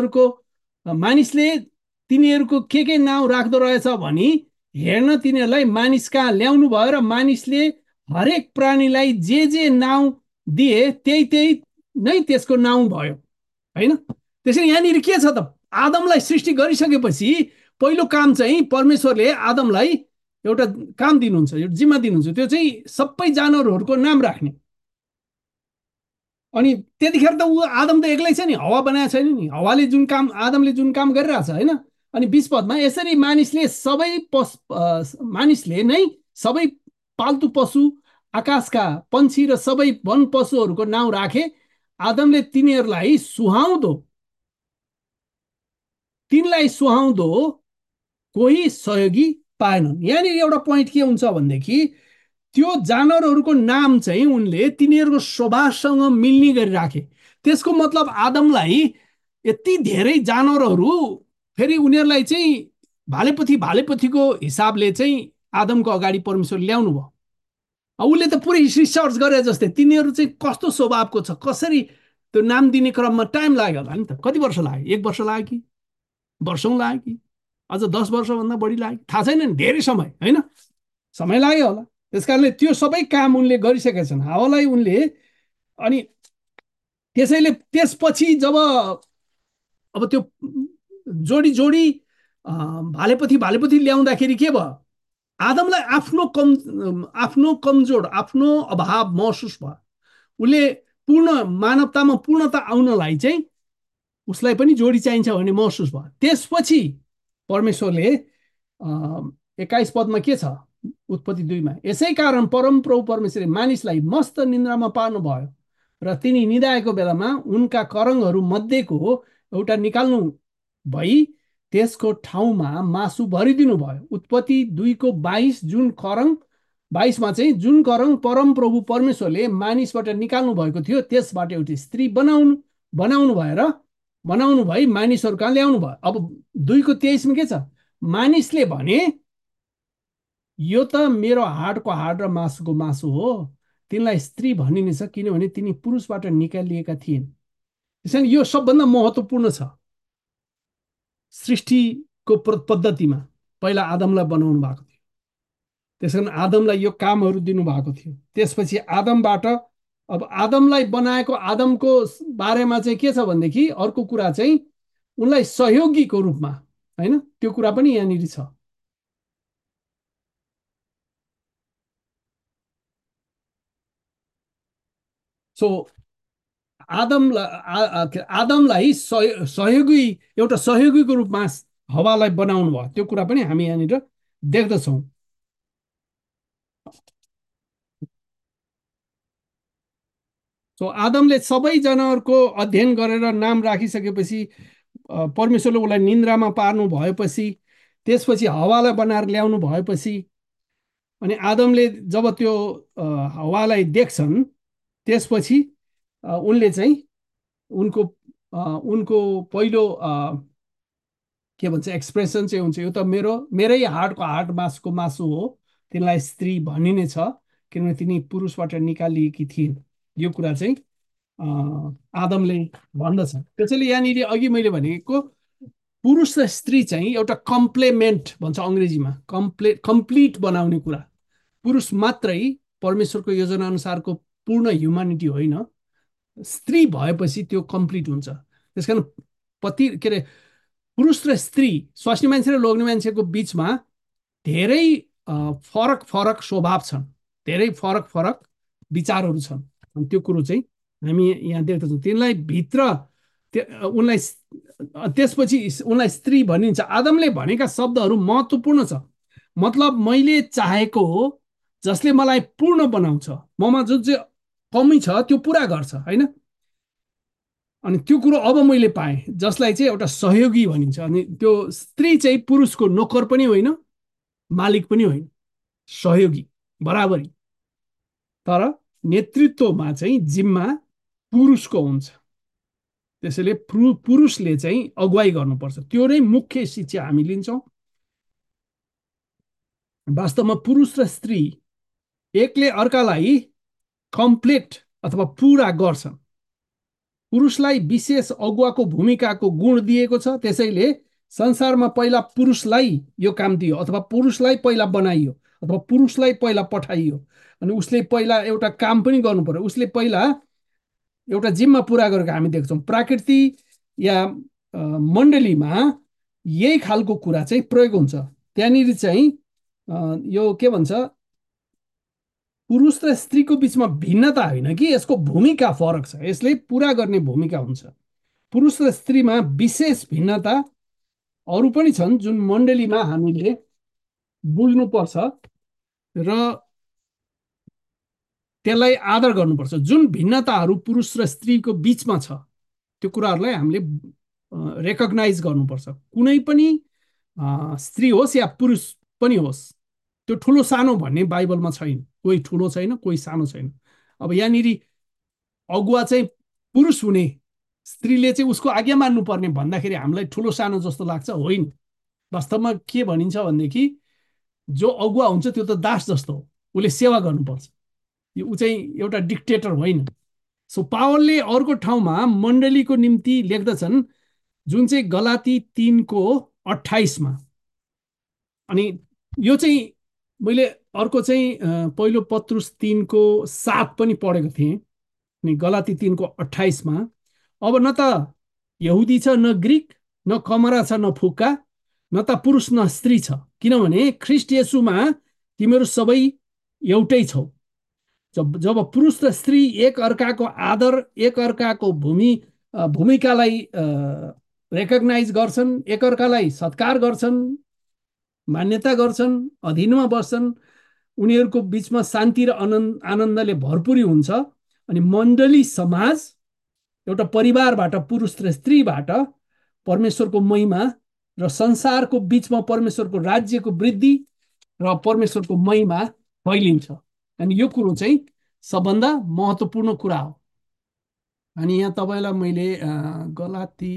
मानिसले तिनीहरूको के नाउँ राख्दो रहेछ भनी हेर्न तिनीहरूलाई मानिस कहाँ ल्याउनु भयो र मानिसले हरेक प्राणीलाई जे जे नाउँ दिए त्यही त्यही नै त्यसको नाउँ भयो होइन। त्यसैले यहाँनिर के छ त, आदमलाई सृष्टि गरिसकेपछि पहिलो काम चाहिँ परमेश्वरले आदमलाई एउटा काम दिनुहुन्छ, एउटा जिम्मा दिनुहुन्छ, त्यो चाहिँ सबै जानवरहरूको नाम राख्ने। अनि त्यतिखेर त ऊ आदम त एक्लै छ नि, हवा बनाएको छैन नि। हवाले जुन काम आदमले जुन काम गरिरहेछ होइन। अनि 20 पदमा, यसरी मानिसले नै सबै पाल्तु पशु, आकाशका पन्छी र सबै वन पशुहरूको नाउँ राखे। आदमले तिनीलाई सुहाउँदो कोही सहयोगी पाएनन्। यहाँनिर एउटा पोइन्ट के हुन्छ भनेदेखि, त्यो जानवरहरूको नाम चाहिँ उनले तिनीहरूको स्वभावसँग मिल्ने गरी राखे। त्यसको मतलब आदमलाई यति धेरै जानवरहरू, फेरि उनीहरूलाई चाहिँ भालेपथीको हिसाबले चाहिँ आदमको अगाडि परमेश्वर ल्याउनु भयो। उसले त पुरै रिसर्च गरे जस्तै तिनीहरू चाहिँ कस्तो स्वभावको छ, कसरी त्यो नाम दिने क्रममा टाइम लाग्यो होला नि त। कति वर्ष लाग्यो? 1 वर्ष लाग्यो कि वर्षौँ लाग्यो कि अझ 10 वर्षभन्दा बढी लाग्यो, थाहा छैन नि। धेरै समय लाग्यो होला। त्यस कारणले त्यो सबै काम उनले गरिसकेका छन् हावालाई उनले। अनि त्यसपछि जब अब त्यो जोडी भालेपथी ल्याउँदाखेरि के भयो, आदमलाई आफ्नो कमजोर, आफ्नो अभाव महसुस भयो। उसले पूर्ण मानवतामा पूर्णता आउनलाई चाहिँ उसलाई पनि जोडी चाहिन्छ भन्ने महसुस भयो। त्यसपछि परमेश्वरले 21 पदमा के छ उत्पत्ति 2 मा, यसै कारण परमप्रभु परमेश्वरले मानिसलाई मस्त निन्द्रामा पार्नुभयो र तिनी निदाएको बेलामा उनका करङहरू मध्येको एउटा निकाल्नु भई त्यसको ठाउँमा मासु भरिदिनु भयो। उत्पत्ति 2 को 22 मा चाहिँ जुन करङ परमप्रभु परमेश्वरले मानिसबाट निकाल्नु भएको थियो त्यसबाट एउटा स्त्री बनाउनु भई मानिसहरू कहाँ ल्याउनु भयो। अब 2 को 23 मा के छ, मानिसले भने यो त मेरो हाडको हाड र मासुको मासु हो, तिनलाई स्त्री भनिनेछ किनभने तिनी पुरुषबाट निकालिएका थिएन। त्यसैले यो सबभन्दा महत्त्वपूर्ण छ सृष्टिको पद्धतिमा। पहिला आदमलाई बनाउनु भएको थियो, त्यसकारण आदमलाई यो कामहरू दिनुभएको थियो। त्यसपछि आदमबाट, अब आदमलाई बनाएको आदमको बारेमा चाहिँ के छ भनेदेखि अर्को कुरा चाहिँ उनलाई सहयोगीको रूपमा होइन, त्यो कुरा पनि यहाँनिर छ। सो आदमलाई सहयोगी एउटा सहयोगीको रूपमा हवालाई बनाउनु भयो, त्यो कुरा पनि हामी यहाँनिर देख्दछौँ। सो आदमले सबै जनावरको अध्ययन गरेर नाम राखिसकेपछि परमेश्वरले उसलाई निन्द्रामा पार्नु भएपछि, त्यसपछि हवालाई बनाएर ल्याउनु भएपछि, अनि आदमले जब त्यो हवालाई देख्छन्, त्यसपछि उनले चाहिँ उनको उनको पहिलो के भन्छ एक्सप्रेसन चाहिँ हुन्छ, यो त मेरै हाडको हाड मासुको मासु हो, तिनलाई स्त्री भनिने छ, किनभने तिनी पुरुषबाट निकालिएकी थिइन्। यो कुरा चाहिँ आदमले भन्दछ। त्यसैले यहाँनिर अघि मैले भनेको पुरुष र स्त्री चाहिँ एउटा कम्प्लिमेन्ट भन्छ अङ्ग्रेजीमा, कम्प्लिट बनाउने कुरा। पुरुष मात्रै परमेश्वरको योजना अनुसारको पूर्ण ह्युमानिटी होइन, स्त्री भएपछि त्यो कम्प्लिट हुन्छ। त्यस कारण पति के अरे पुरुष र स्त्री, स्वास्नी मान्छे र लोग्ने मान्छेको बिचमा धेरै फरक फरक स्वभाव छन्, धेरै फरक फरक विचारहरू छन्। अनि त्यो कुरो चाहिँ हामी यहाँ देख्दछौँ। तिनलाई भित्र उनलाई त्यसपछि उनलाई स्त्री भनिन्छ। आदमले भनेका शब्दहरू महत्त्वपूर्ण छ। मतलब मैले चाहेको हो जसले मलाई पूर्ण बनाउँछ, ममा जुन चाहिँ कमी छ त्यो पुरा गर्छ, होइन? अनि त्यो कुरो अब मैले पाएँ, जसलाई चाहिँ एउटा सहयोगी भनिन्छ। अनि त्यो स्त्री चाहिँ पुरुषको नोकर पनि होइन, मालिक पनि होइन, सहयोगी बराबरी। तर नेतृत्वमा चाहिँ जिम्मा पुरुषको हुन्छ। त्यसैले पुरुषले चाहिँ अगुवाई गर्नुपर्छ। त्यो नै मुख्य शिक्षा हामी लिन्छौँ। वास्तवमा पुरुष र स्त्री एकले अर्कालाई कम्प्लिट अथवा पुरा गर्छन्। पुरुषलाई विशेष अगुवाको भूमिकाको गुण दिएको छ, त्यसैले संसारमा पहिला पुरुषलाई यो काम दियो, अथवा पुरुषलाई पहिला बनाइयो, अथवा पुरुषलाई पहिला पठाइयो। अनि उसले पहिला एउटा काम पनि गर्नु पर्यो, उसले पहिला एउटा जिम्मा पुरा गरेको हामी देख्छौँ। प्रकृति या मण्डलीमा यही खालको कुरा चाहिँ प्रयोग हुन्छ। त्यहाँनिर चाहिँ यो के भन्छ, पुरुष र स्त्रीको बिचमा भिन्नता होइन कि यसको भूमिका फरक छ, यसले पुरा गर्ने भूमिका हुन्छ। पुरुष र स्त्रीमा विशेष भिन्नता अरू पनि छन् जुन मण्डलीमा हामीले बुझ्नुपर्छ र त्यसलाई आदर गर्नुपर्छ। जुन भिन्नताहरू पुरुष र स्त्रीको बिचमा छ त्यो कुराहरूलाई हामीले रेकग्नाइज गर्नुपर्छ। कुनै पनि स्त्री होस् या पुरुष पनि होस्, त्यो ठुलो सानो भन्ने बाइबलमा छैन। कोही ठुलो छैन, कोही सानो छैन। अब यहाँनिर अगुवा चाहिँ पुरुष हुने, स्त्रीले चाहिँ उसको आज्ञा मान्नुपर्ने भन्दाखेरि हामीलाई ठुलो सानो जस्तो लाग्छ, होइन। वास्तवमा के भनिन्छ भनेदेखि जो अगुवा हुन्छ त्यो त दास जस्तो हो, उसले सेवा गर्नुपर्छ। ऊ चाहिँ एउटा डिक्टेटर होइन। सो पावलले अर्को ठाउँमा मण्डलीको निम्ति लेख्दछन्, जुन चाहिँ गलाती 3:28मा। अनि यो चाहिँ मैले अर्को चाहिँ पहिलो पत्रुस 3:7 पनि पढेको थिएँ। अनि गलाती 3:28मा, अब न त यहुदी छ न ग्रिक, न कमरा छ न फुक्का, न त पुरुष न स्त्री छ, किनभने ख्रिस्ट येशूमा तिमीहरू सबै एउटै छौ। जब पुरुष र स्त्री एक अर्काको आदर, एक अर्काको भूमिकालाई रेकग्नाइज गर्छन्, एक अर्कालाई सत्कार गर्छन्, मान्यता गर्छन्, अधीनमा बस्छन्, उनीहरूको बिचमा शान्ति र आनन्दले भरपुरी हुन्छ। अनि मण्डली समाज एउटा परिवारबाट, पुरुष र स्त्रीबाट परमेश्वरको महिमा र संसारको बिचमा परमेश्वरको राज्यको वृद्धि र परमेश्वरको महिमा फैलिन्छ। अनि यो कुरो चाहिँ सबभन्दा महत्त्वपूर्ण कुरा हो। अनि यहाँ तपाईँलाई मैले गलाती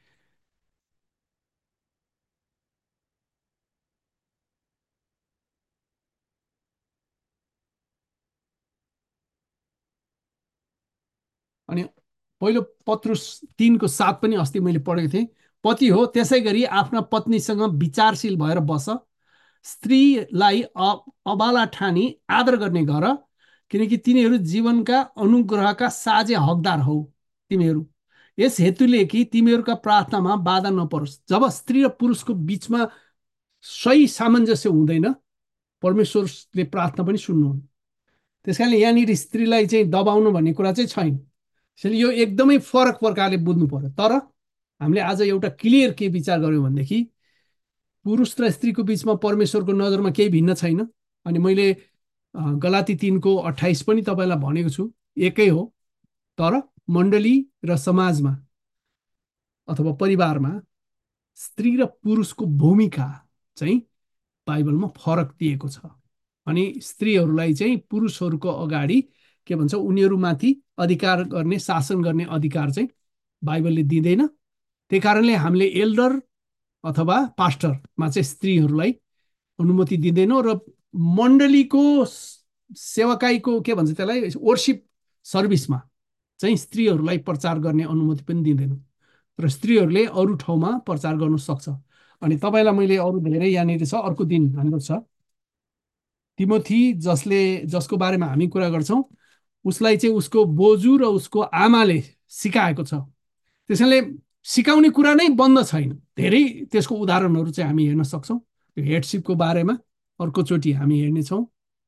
अनि पहिलो पत्रुस 3:7 पनि अस्ति मैले पढेको थिएँ। पति हो त्यसै गरी आफ्ना पत्नीसँग विचारशील भएर बस, स्त्रीलाई अबाला ठानी आदर गर्ने गर, किनकि तिनीहरू जीवनका अनुग्रहका साझे हकदार हौ तिमीहरू। यस हेतुले कि तिमीहरूका प्रार्थनामा बाधा नपरोस्। जब स्त्री र पुरुषको बिचमा सही सामञ्जस्य हुँदैन, परमेश्वरले प्रार्थना पनि सुन्नुहुन्न। त्यस कारणले यहाँनिर स्त्रीलाई चाहिँ दबाउनु भन्ने कुरा चाहिँ छैन। त्यसैले यो एकदमै फरक प्रकारले बुझ्नु पर्यो। तर हामीले आज एउटा क्लियर के विचार गऱ्यौँ भनेदेखि पुरुष र स्त्रीको बिचमा परमेश्वरको नजरमा केही भिन्न छैन। अनि मैले गलाती 3:28 पनि तपाईँलाई भनेको छु, एकै हो। तर मण्डली र समाजमा अथवा परिवारमा स्त्री र पुरुषको भूमिका चाहिँ बाइबलमा फरक दिएको छ। अनि स्त्रीहरूलाई चाहिँ पुरुषहरूको अगाडि के भन्छ, उनीहरूमाथि अधिकार गर्ने, शासन गर्ने अधिकार चाहिँ बाइबलले दिँदैन। त्यही कारणले हामीले एल्डर अथवा पास्टरमा चाहिँ स्त्रीहरूलाई अनुमति दिँदैनौँ। र मण्डलीको सेवाकाईको के भन्छ त्यसलाई, वर्शिप सर्भिसमा चाहिँ स्त्रीहरूलाई प्रचार गर्ने अनुमति पनि दिँदैनौँ। र स्त्रीहरूले अरू ठाउँमा प्रचार गर्नु सक्छ। अनि तपाईँलाई मैले अरू धेरै यहाँनिर छ, अर्को दिन हाम्रो छ तिमोथी, जसको बारेमा हामी कुरा गर्छौँ, उसलाई चाहिँ उसको बोजू र उसको आमाले सिकाएको छ। त्यसैले सिकाउने कुरा नै बन्द छैन। धेरै त्यसको उदाहरणहरू चाहिँ हामी हेर्न सक्छौँ। त्यो हेडसिपको बारेमा अर्कोचोटि हामी हेर्नेछौँ।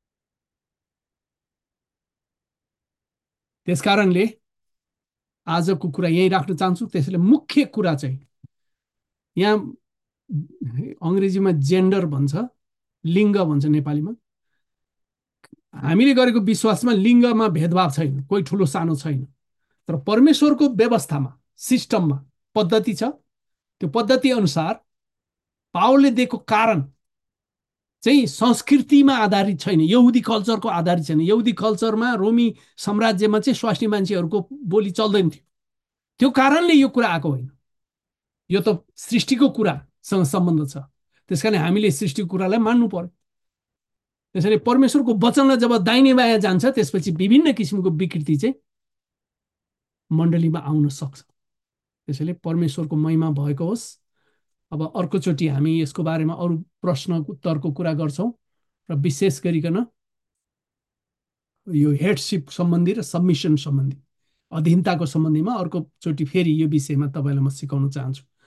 त्यस कारणले आजको कुरा यहीँ राख्न चाहन्छु। त्यसैले मुख्य कुरा चाहिँ यहाँ अङ्ग्रेजीमा जेन्डर भन्छ, लिङ्ग भन्छ नेपालीमा। हामीले गरेको विश्वासमा लिङ्गमा भेदभाव छैन, कोही ठुलो सानो छैन। तर परमेश्वरको व्यवस्थामा, सिस्टममा पद्धति छ। त्यो पद्धति अनुसार पावलले दिएको कारण चाहिँ संस्कृतिमा आधारित छैन, यहुदी कल्चरको आधारित छैन। यहुदी कल्चरमा, रोमी साम्राज्यमा चाहिँ स्वास्नी मान्छेहरूको बोली चल्दैन थियो। त्यो कारणले यो कुरा आएको होइन। यो त सृष्टिको कुरासँग सम्बन्ध छ। त्यस कारण हामीले सृष्टिको कुरालाई मान्नु पर्यो। त्यसैले परमेश्वरको वचनलाई जब दाहिने बायाँ जान्छ, त्यसपछि विभिन्न किसिमको विकृति चाहिँ मण्डलीमा आउन सक्छ। त्यसैले परमेश्वरको महिमा भएको होस्। अब अर्कोचोटि हामी यसको बारेमा अरू प्रश्न उत्तरको कुरा गर्छौँ, र विशेष गरिकन यो हेडसिप सम्बन्धी र सबमिसन सम्बन्धी, अधीनताको सम्बन्धीमा अर्कोचोटि फेरि यो विषयमा तपाईँलाई म सिकाउन चाहन्छु।